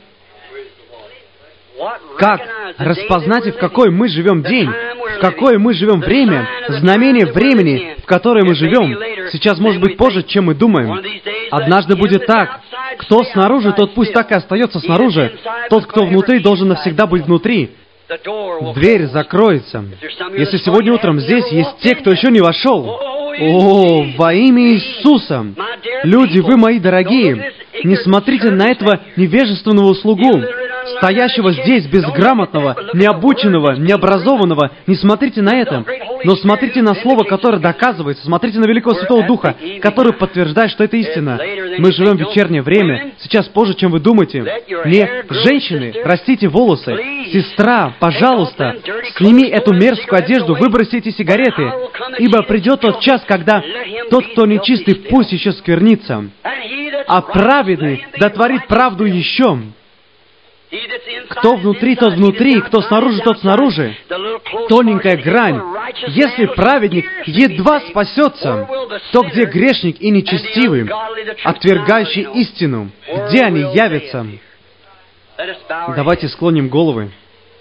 Как распознать, в какой мы живем день, в какое мы живем время, знамение времени, в которое мы живем, сейчас может быть позже, чем мы думаем. Однажды будет так. Кто снаружи, тот пусть так и остается снаружи. Тот, кто внутри, должен навсегда быть внутри. Дверь закроется. Если сегодня утром здесь есть те, кто еще не вошел, о, во имя Иисуса! Люди, вы мои дорогие, не смотрите на этого невежественного слугу, стоящего здесь безграмотного, необученного, необразованного. Не смотрите на это, но смотрите на Слово, которое доказывается. Смотрите на Великого Святого Духа, который подтверждает, что это истина. Мы живем в вечернее время, сейчас позже, чем вы думаете. Не женщины, растите волосы. Сестра, пожалуйста, сними эту мерзкую одежду, выброси эти сигареты, ибо придет тот час, когда тот, кто нечистый, пусть еще сквернится, а праведный дотворит правду еще. Кто внутри, тот внутри, кто снаружи, тот снаружи. Тоненькая грань. Если праведник едва спасется, то где грешник и нечестивый, отвергающий истину, где они явятся? Давайте склоним головы.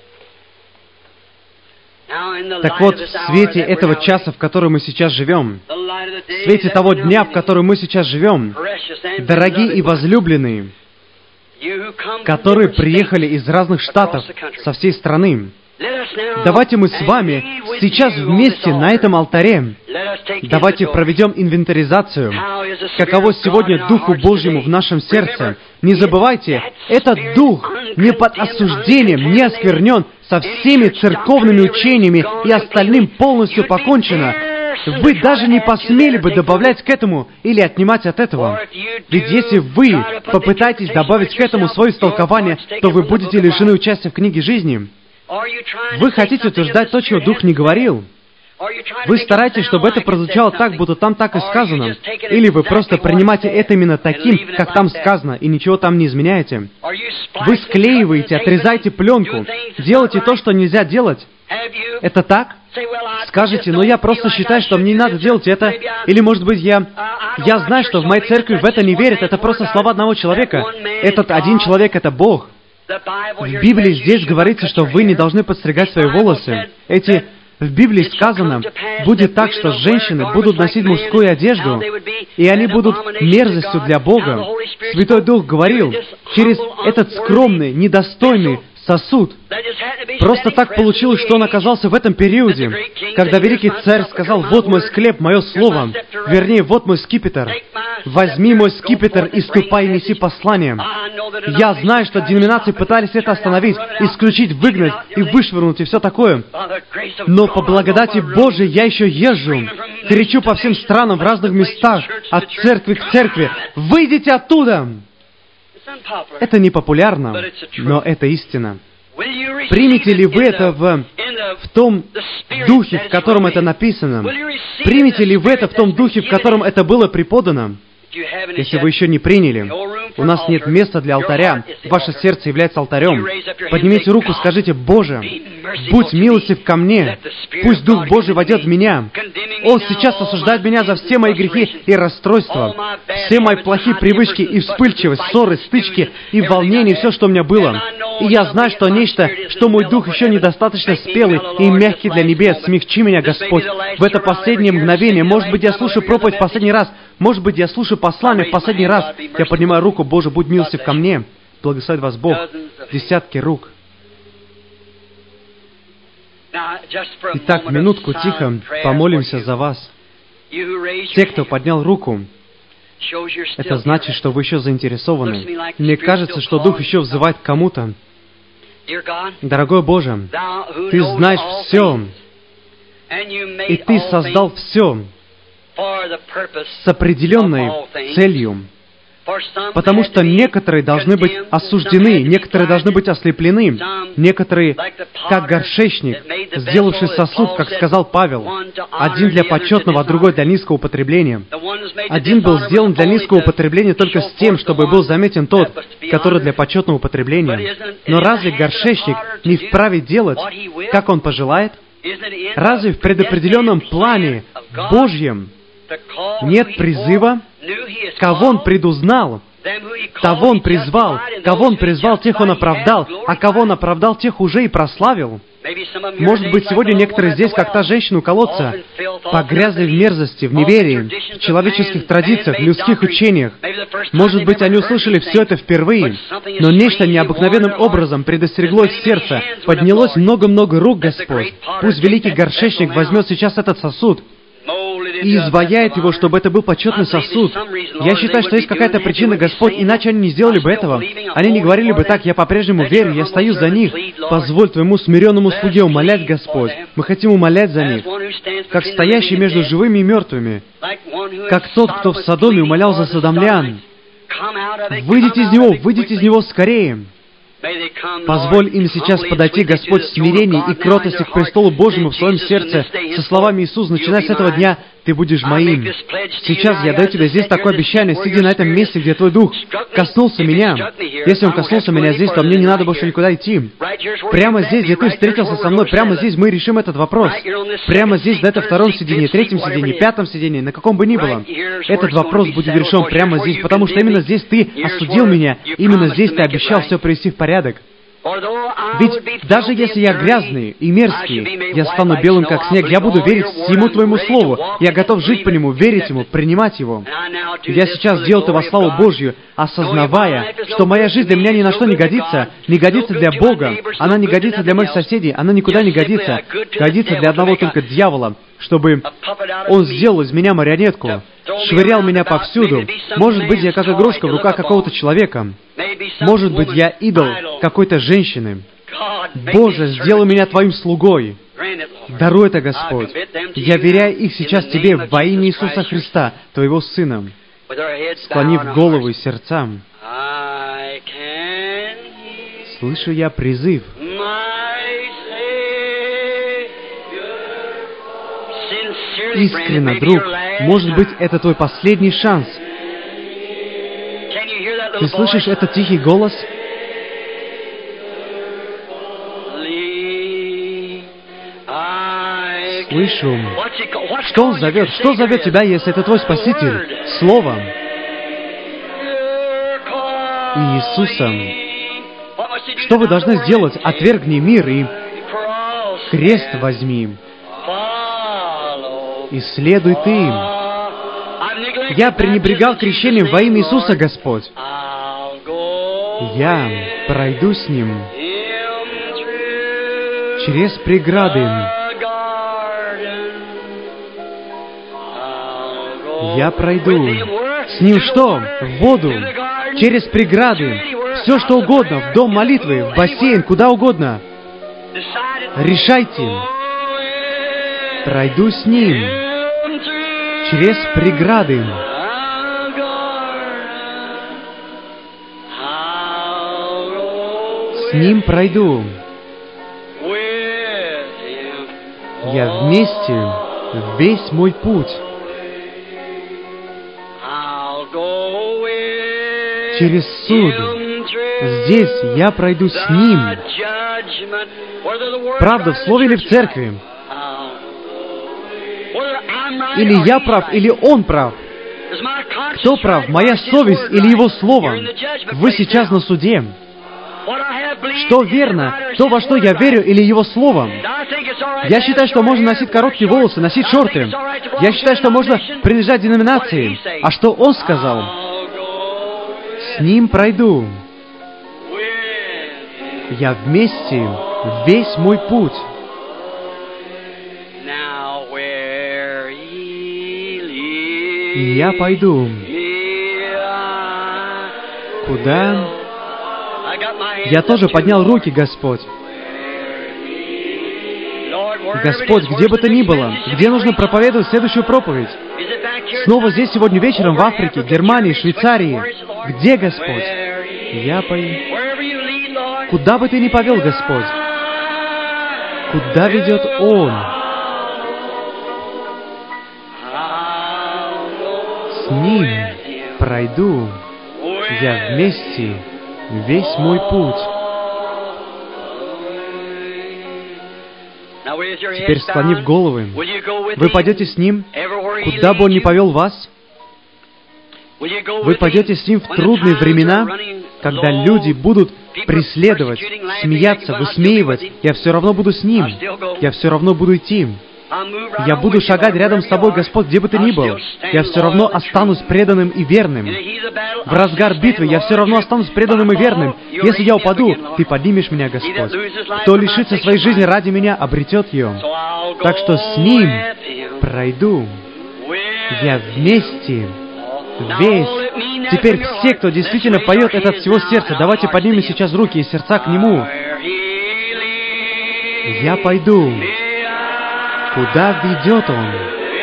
Так вот, в свете этого часа, в который мы сейчас живем, в свете того дня, в который мы сейчас живем, дорогие и возлюбленные, которые приехали из разных штатов, со всей страны, давайте мы с вами сейчас вместе на этом алтаре, давайте проведем инвентаризацию, каково сегодня Духу Божьему в нашем сердце. Не забывайте, этот Дух не под осуждением, не осквернен, со всеми церковными учениями и остальным полностью покончено. Вы даже не посмели бы добавлять к этому или отнимать от этого. Ведь если вы попытаетесь добавить к этому свое истолкование, то вы будете лишены участия в книге жизни. Вы хотите утверждать то, чего Дух не говорил. Вы стараетесь, чтобы это прозвучало так, будто там так и сказано. Или вы просто принимаете это именно таким, как там сказано, и ничего там не изменяете. Вы склеиваете, отрезаете пленку, делаете то, что нельзя делать. Это так? Скажете, но я просто считаю, что мне не надо делать это. Или, может быть, я знаю, что в моей церкви в это не верят. Это просто слова одного человека. Этот один человек — это Бог. В Библии здесь говорится, что вы не должны подстригать свои волосы. В Библии сказано, будет так, что женщины будут носить мужскую одежду, и они будут мерзостью для Бога. Святой Дух говорил, через этот скромный, недостойный сосуд. Просто так получилось, что он оказался в этом периоде, когда великий царь сказал, «Вот мой склеп, мое слово». Вернее, «Вот мой скипетр. Возьми мой скипетр и ступай, неси послание». Я знаю, что деноминации пытались это остановить, исключить, выгнать и вышвырнуть, и все такое. Но по благодати Божией я еще езжу, кричу по всем странам в разных местах, от церкви к церкви. «Выйдите оттуда!» Это не популярно, но это истина. Примете ли вы это в том духе, в котором это написано? Примете ли вы это в том духе, в котором это было преподано? Если вы еще не приняли, у нас нет места для алтаря, ваше сердце является алтарем. Поднимите руку, скажите: «Боже, будь милостив ко мне, пусть Дух Божий войдет в меня. Он сейчас осуждает меня за все мои грехи и расстройства, все мои плохие привычки и вспыльчивость, ссоры, стычки и волнение, все, что у меня было. И я знаю, что нечто, что мой дух еще недостаточно спелый и мягкий для небес. Смягчи меня, Господь, в это последнее мгновение. Может быть, я слушаю проповедь в последний раз. Может быть, я слушаю послание в последний раз. Я поднимаю руку: «Боже, будь милостив ко мне». Благословит вас Бог. Десятки рук. Итак, минутку тихо помолимся за вас. Те, кто поднял руку, это значит, что вы еще заинтересованы. Мне кажется, что Дух еще взывает к кому-то. Дорогой Боже, Ты знаешь все, и Ты создал все с определенной целью. Потому что некоторые должны быть осуждены, некоторые должны быть ослеплены, некоторые, как горшечник, сделавший сосуд, как сказал Павел, один для почетного, а другой для низкого употребления. Один был сделан для низкого употребления только с тем, чтобы был заметен тот, который для почетного употребления. Но разве горшечник не вправе делать, как он пожелает? Разве в предопределенном плане Божьем нет призыва? Кого Он предузнал, того Он призвал. Кого Он призвал, тех Он оправдал. А кого Он оправдал, тех уже и прославил. Может быть, сегодня некоторые здесь, как та женщина у колодца, погрязли в мерзости, в неверии, в человеческих традициях, в людских учениях. Может быть, они услышали все это впервые, но нечто необыкновенным образом предостерегло их сердце. Поднялось много-много рук, Господь. Пусть великий горшечник возьмет сейчас этот сосуд и изваяет его, чтобы это был почетный сосуд. Я считаю, что есть какая-то причина, Господь, иначе они не сделали бы этого. Они не говорили бы так: «Я по-прежнему верю, я стою за них». Позволь Твоему смиренному слуге умолять, Господь. Мы хотим умолять за них, как стоящий между живыми и мертвыми, как тот, кто в Содоме умолял за содомлян. Выйдите из него скорее. Позволь им сейчас подойти, Господь, в смирении и кротости к престолу Божьему в своем сердце со словами: «Иисус, начиная с этого дня, Ты будешь моим». Сейчас я даю Тебе здесь такое обещание, сидя на этом месте, где Твой Дух коснулся меня. Если Он коснулся меня здесь, то мне не надо больше никуда идти. Прямо здесь, где Ты встретился со мной, прямо здесь мы решим этот вопрос. Прямо здесь, на этом втором сидении, третьем сидении, пятом сидении, на каком бы ни было. Этот вопрос будет решен прямо здесь, потому что именно здесь Ты осудил меня, именно здесь Ты обещал все привести в порядок. Ведь даже если я грязный и мерзкий, я стану белым, как снег, я буду верить всему Твоему Слову. Я готов жить по нему, верить ему, принимать его. Я сейчас делаю это во славу Божью, осознавая, что моя жизнь для меня ни на что не годится для Бога, она не годится для моих соседей, она никуда не годится. Годится для одного только дьявола, чтобы он сделал из меня марионетку, швырял меня повсюду. Может быть, я как игрушка в руках какого-то человека. Может быть, я идол какой-то женщины. Боже, сделай меня Твоим слугой. Даруй это, Господь. Я веряю их сейчас Тебе во имя Иисуса Христа, Твоего Сына. Склонив голову и сердца, слышу я призыв. Искренне, друг, может быть, это твой последний шанс. Ты слышишь этот тихий голос? Слышу. Что он зовет? Что зовет тебя, если это твой Спаситель? Словом. Иисусом. Что вы должны сделать? Отвергни мир и крест возьми. И следуй Ты им. Я пренебрегал крещением во имя Иисуса, Господь. Я пройду с Ним через преграды. Я пройду с Ним что? В воду, через преграды, все что угодно, в дом молитвы, в бассейн, куда угодно. Решайте. Пройду с Ним через преграды. С Ним пройду. Я вместе весь мой путь. Через суд. Здесь я пройду с Ним. Правда, в слове или в церкви? Или я прав, или Он прав? Кто прав, моя совесть или Его Слово? Вы сейчас на суде. Что верно? То, во что я верю, или Его Слово? Я считаю, что можно носить короткие волосы, носить шорты. Я считаю, что можно принадлежать деноминации. А что Он сказал? С Ним пройду. Я вместе весь мой путь. И я пойду. Куда? Я тоже поднял руки, Господь. Господь, где бы то ни было, где нужно проповедовать следующую проповедь? Снова здесь сегодня вечером, в Африке, Германии, Швейцарии. Где, Господь? Я пойду. Куда бы Ты ни повел, Господь? Куда ведет Он? С Ним пройду я вместе весь мой путь. Теперь, склонив головы, вы пойдете с Ним, куда бы Он ни повел вас? Вы пойдете с Ним в трудные времена, когда люди будут преследовать, смеяться, высмеивать. Я все равно буду с Ним. Я все равно буду идти. Я буду шагать рядом с Тобой, Господь, где бы Ты ни был. Я все равно останусь преданным и верным. В разгар битвы я все равно останусь преданным и верным. Если я упаду, Ты поднимешь меня, Господь. Кто лишится своей жизни ради меня, обретет ее. Так что с Ним пройду. Я вместе весь. Теперь все, кто действительно поет это от всего сердца, давайте поднимем сейчас руки и сердца к Нему. Я пойду. Куда ведет Он?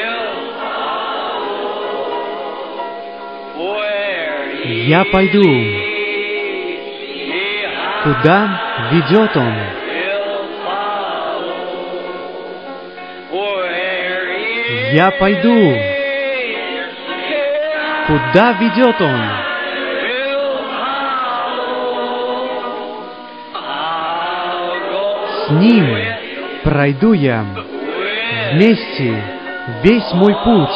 Я пойду. Куда ведет Он? Я пойду. Куда ведет Он? С Ним пройду я вместе весь мой путь.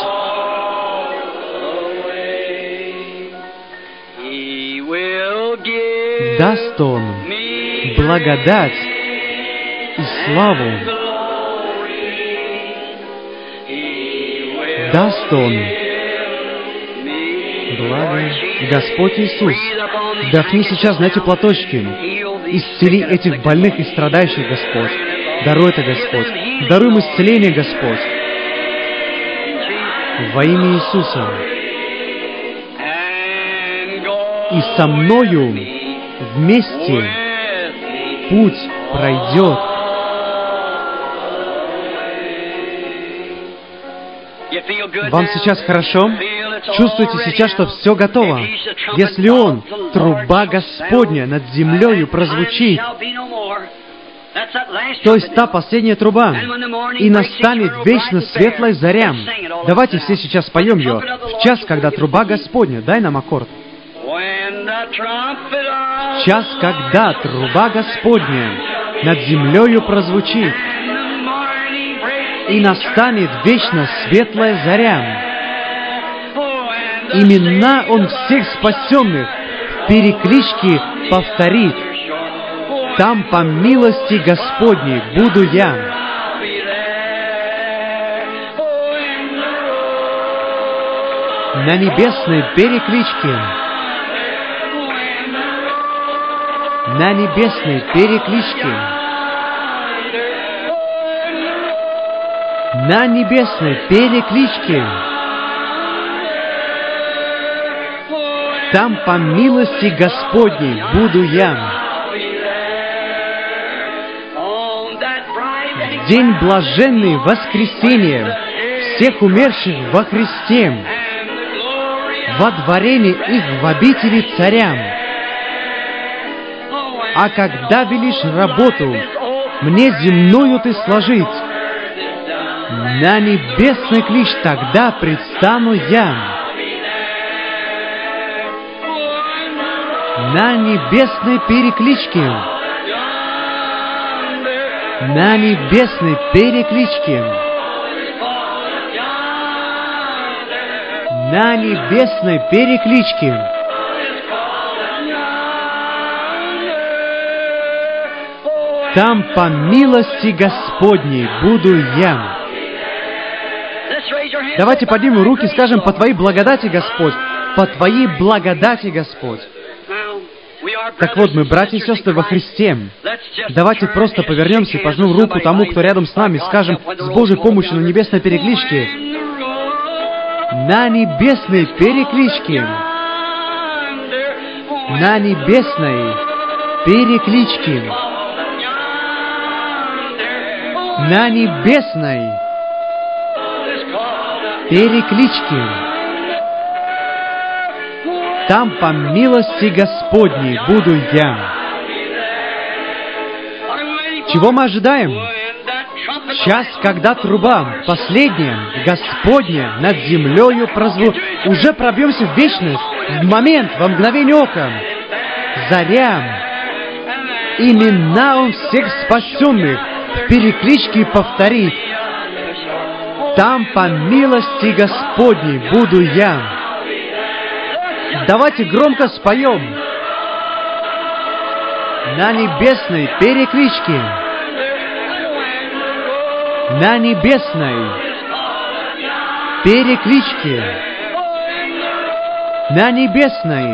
Даст Он благодать и славу. Даст Он благо. Господь Иисус, вдохни сейчас на эти платочки. Исцели этих больных и страдающих, Господь. Даруй это, Господь. Даруй им исцеление, Господь. Во имя Иисуса. И со мною вместе путь пройдет. Вам сейчас хорошо? Чувствуете сейчас, что все готово? Если Он, труба Господня над землею прозвучит, то есть та последняя труба, и настанет вечно светлая заря. Давайте все сейчас споем ее. В час, когда труба Господня, дай нам аккорд. В час, когда труба Господня над землею прозвучит, и настанет вечно светлая заря. Имена Он всех спасенных в перекличке повторит. Там по милости Господней буду я. На небесной перекличке. На небесной перекличке. На небесной перекличке. Там по милости Господней буду я. В день блаженный воскресения всех умерших во Христе, во дворении их в обители царя. А когда велишь работу мне земную ты сложить, на небесный клич тогда предстану я. На небесной перекличке, на небесной перекличке, на небесной перекличке. Там по милости Господней буду я. Давайте поднимем руки и скажем: по Твоей благодати, Господь, по Твоей благодати, Господь. Так вот, мы, братья и сестры во Христе, давайте просто повернемся и пожмем руку тому, кто рядом с нами, и скажем с Божьей помощью на небесной перекличке: на небесной перекличке, на небесной перекличке, на небесной перекличке. Там по милости Господней буду я. Чего мы ожидаем? Час, когда труба последняя, Господня, над землею прозвучит. Уже пробьемся в вечность, в момент, во мгновение ока. Заря, имена Он всех спасенных в перекличке повторит. Там по милости Господней буду я. Давайте громко споем. На небесной перекличке, на небесной перекличке, на небесной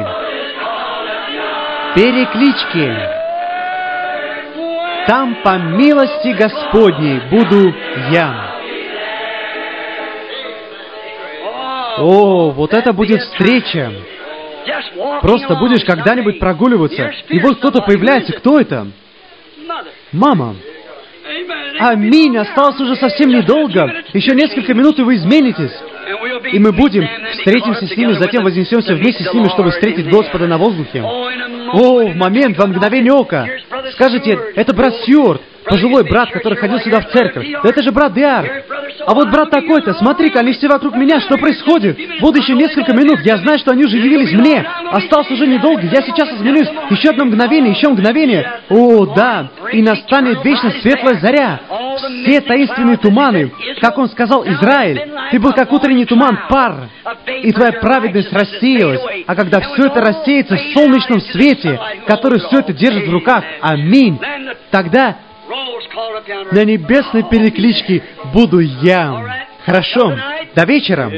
перекличке. Там по милости Господней буду я. О, вот это будет встреча. Просто будешь когда-нибудь прогуливаться, и вот кто-то появляется. Кто это? Мама. Аминь. Осталось уже совсем недолго. Еще несколько минут, и вы изменитесь. И мы встретимся с ними, затем вознесемся вместе с ними, чтобы встретить Господа на воздухе. О, в момент, во мгновение ока. Скажете: это брат Стюарт, пожилой брат, который ходил сюда в церковь. Да это же брат Диар. А вот брат такой-то, смотри-ка, они все вокруг меня, что происходит? Вот еще несколько минут, я знаю, что они уже явились мне. Осталось уже недолго, я сейчас изменюсь. Еще одно мгновение, еще мгновение. О, да, и настанет вечно светлая заря. Все таинственные туманы, как он сказал: Израиль, ты был как утренний туман, пар, и твоя праведность рассеялась. А когда все это рассеется в солнечном свете, который все это держит в руках, аминь, тогда на небесной перекличке буду я. Хорошо, до вечера.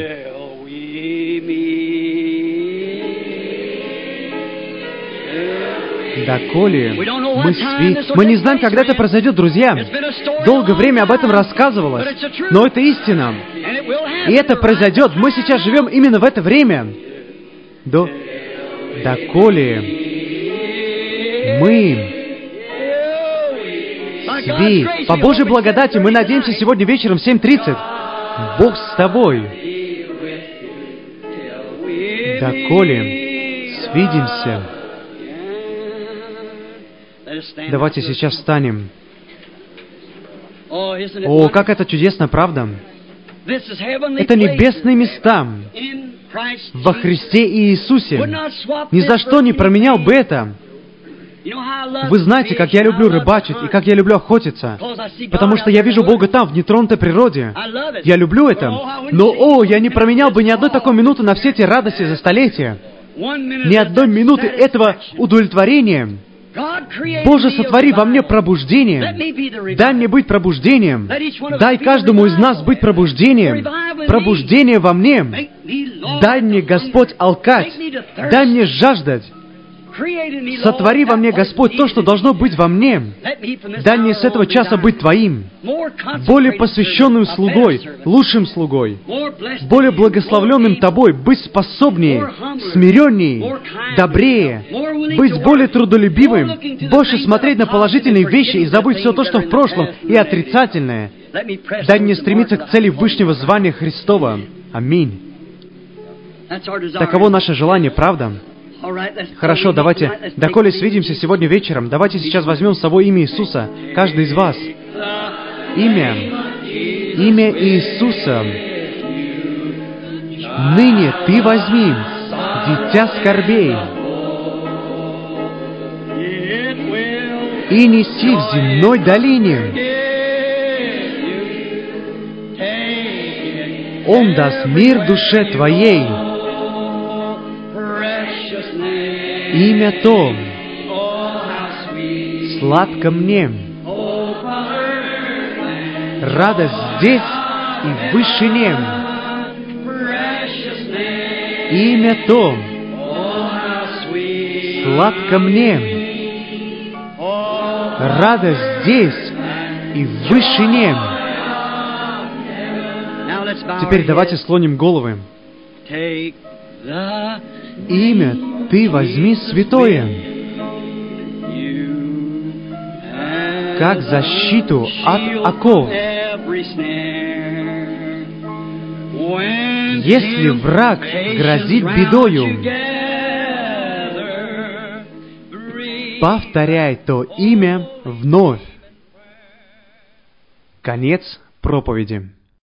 Доколе мы не знаем, когда это произойдет, друзья. Долгое время об этом рассказывалось, но это истина. И это произойдет. Мы сейчас живем именно в это время. Доколе мы... по Божьей благодати мы надеемся сегодня вечером в 7:30. Бог с тобой. Доколе свидимся. Давайте сейчас встанем. О, как это чудесно, правда? Это небесные места во Христе Иисусе. Ни за что не променял бы это. Вы знаете, как я люблю рыбачить и как я люблю охотиться, потому что я вижу Бога там, в нетронутой природе. Я люблю это. Но, я не променял бы ни одной такой минуты на все эти радости за столетия. Ни одной минуты этого удовлетворения. Боже, сотвори во мне пробуждение. Дай мне быть пробуждением. Дай каждому из нас быть пробуждением. Пробуждение во мне. Дай мне, Господь, алкать. Дай мне жаждать. Сотвори во мне, Господь, то, что должно быть во мне. Дай мне с этого часа быть Твоим, более посвященным слугой, лучшим слугой, более благословленным Тобой, быть способнее, смиреннее, добрее, быть более трудолюбивым, больше смотреть на положительные вещи и забыть все то, что в прошлом, и отрицательное. Дай мне стремиться к цели вышнего звания Христова. Аминь. Таково наше желание, правда? Хорошо, давайте, доколе свидимся сегодня вечером, давайте сейчас возьмем с собой имя Иисуса, каждый из вас. Имя Иисуса. Ныне ты возьми, дитя скорбей, и неси в земной долине. Он даст мир душе твоей. Имя то сладко мне. Радость здесь и в вышине. Имя то сладко мне. Радость здесь и в вышине. Теперь давайте склоним головы. Имя ты возьми святое, как защиту от оков. Если враг грозит бедою, повторяй то имя вновь. Конец проповеди.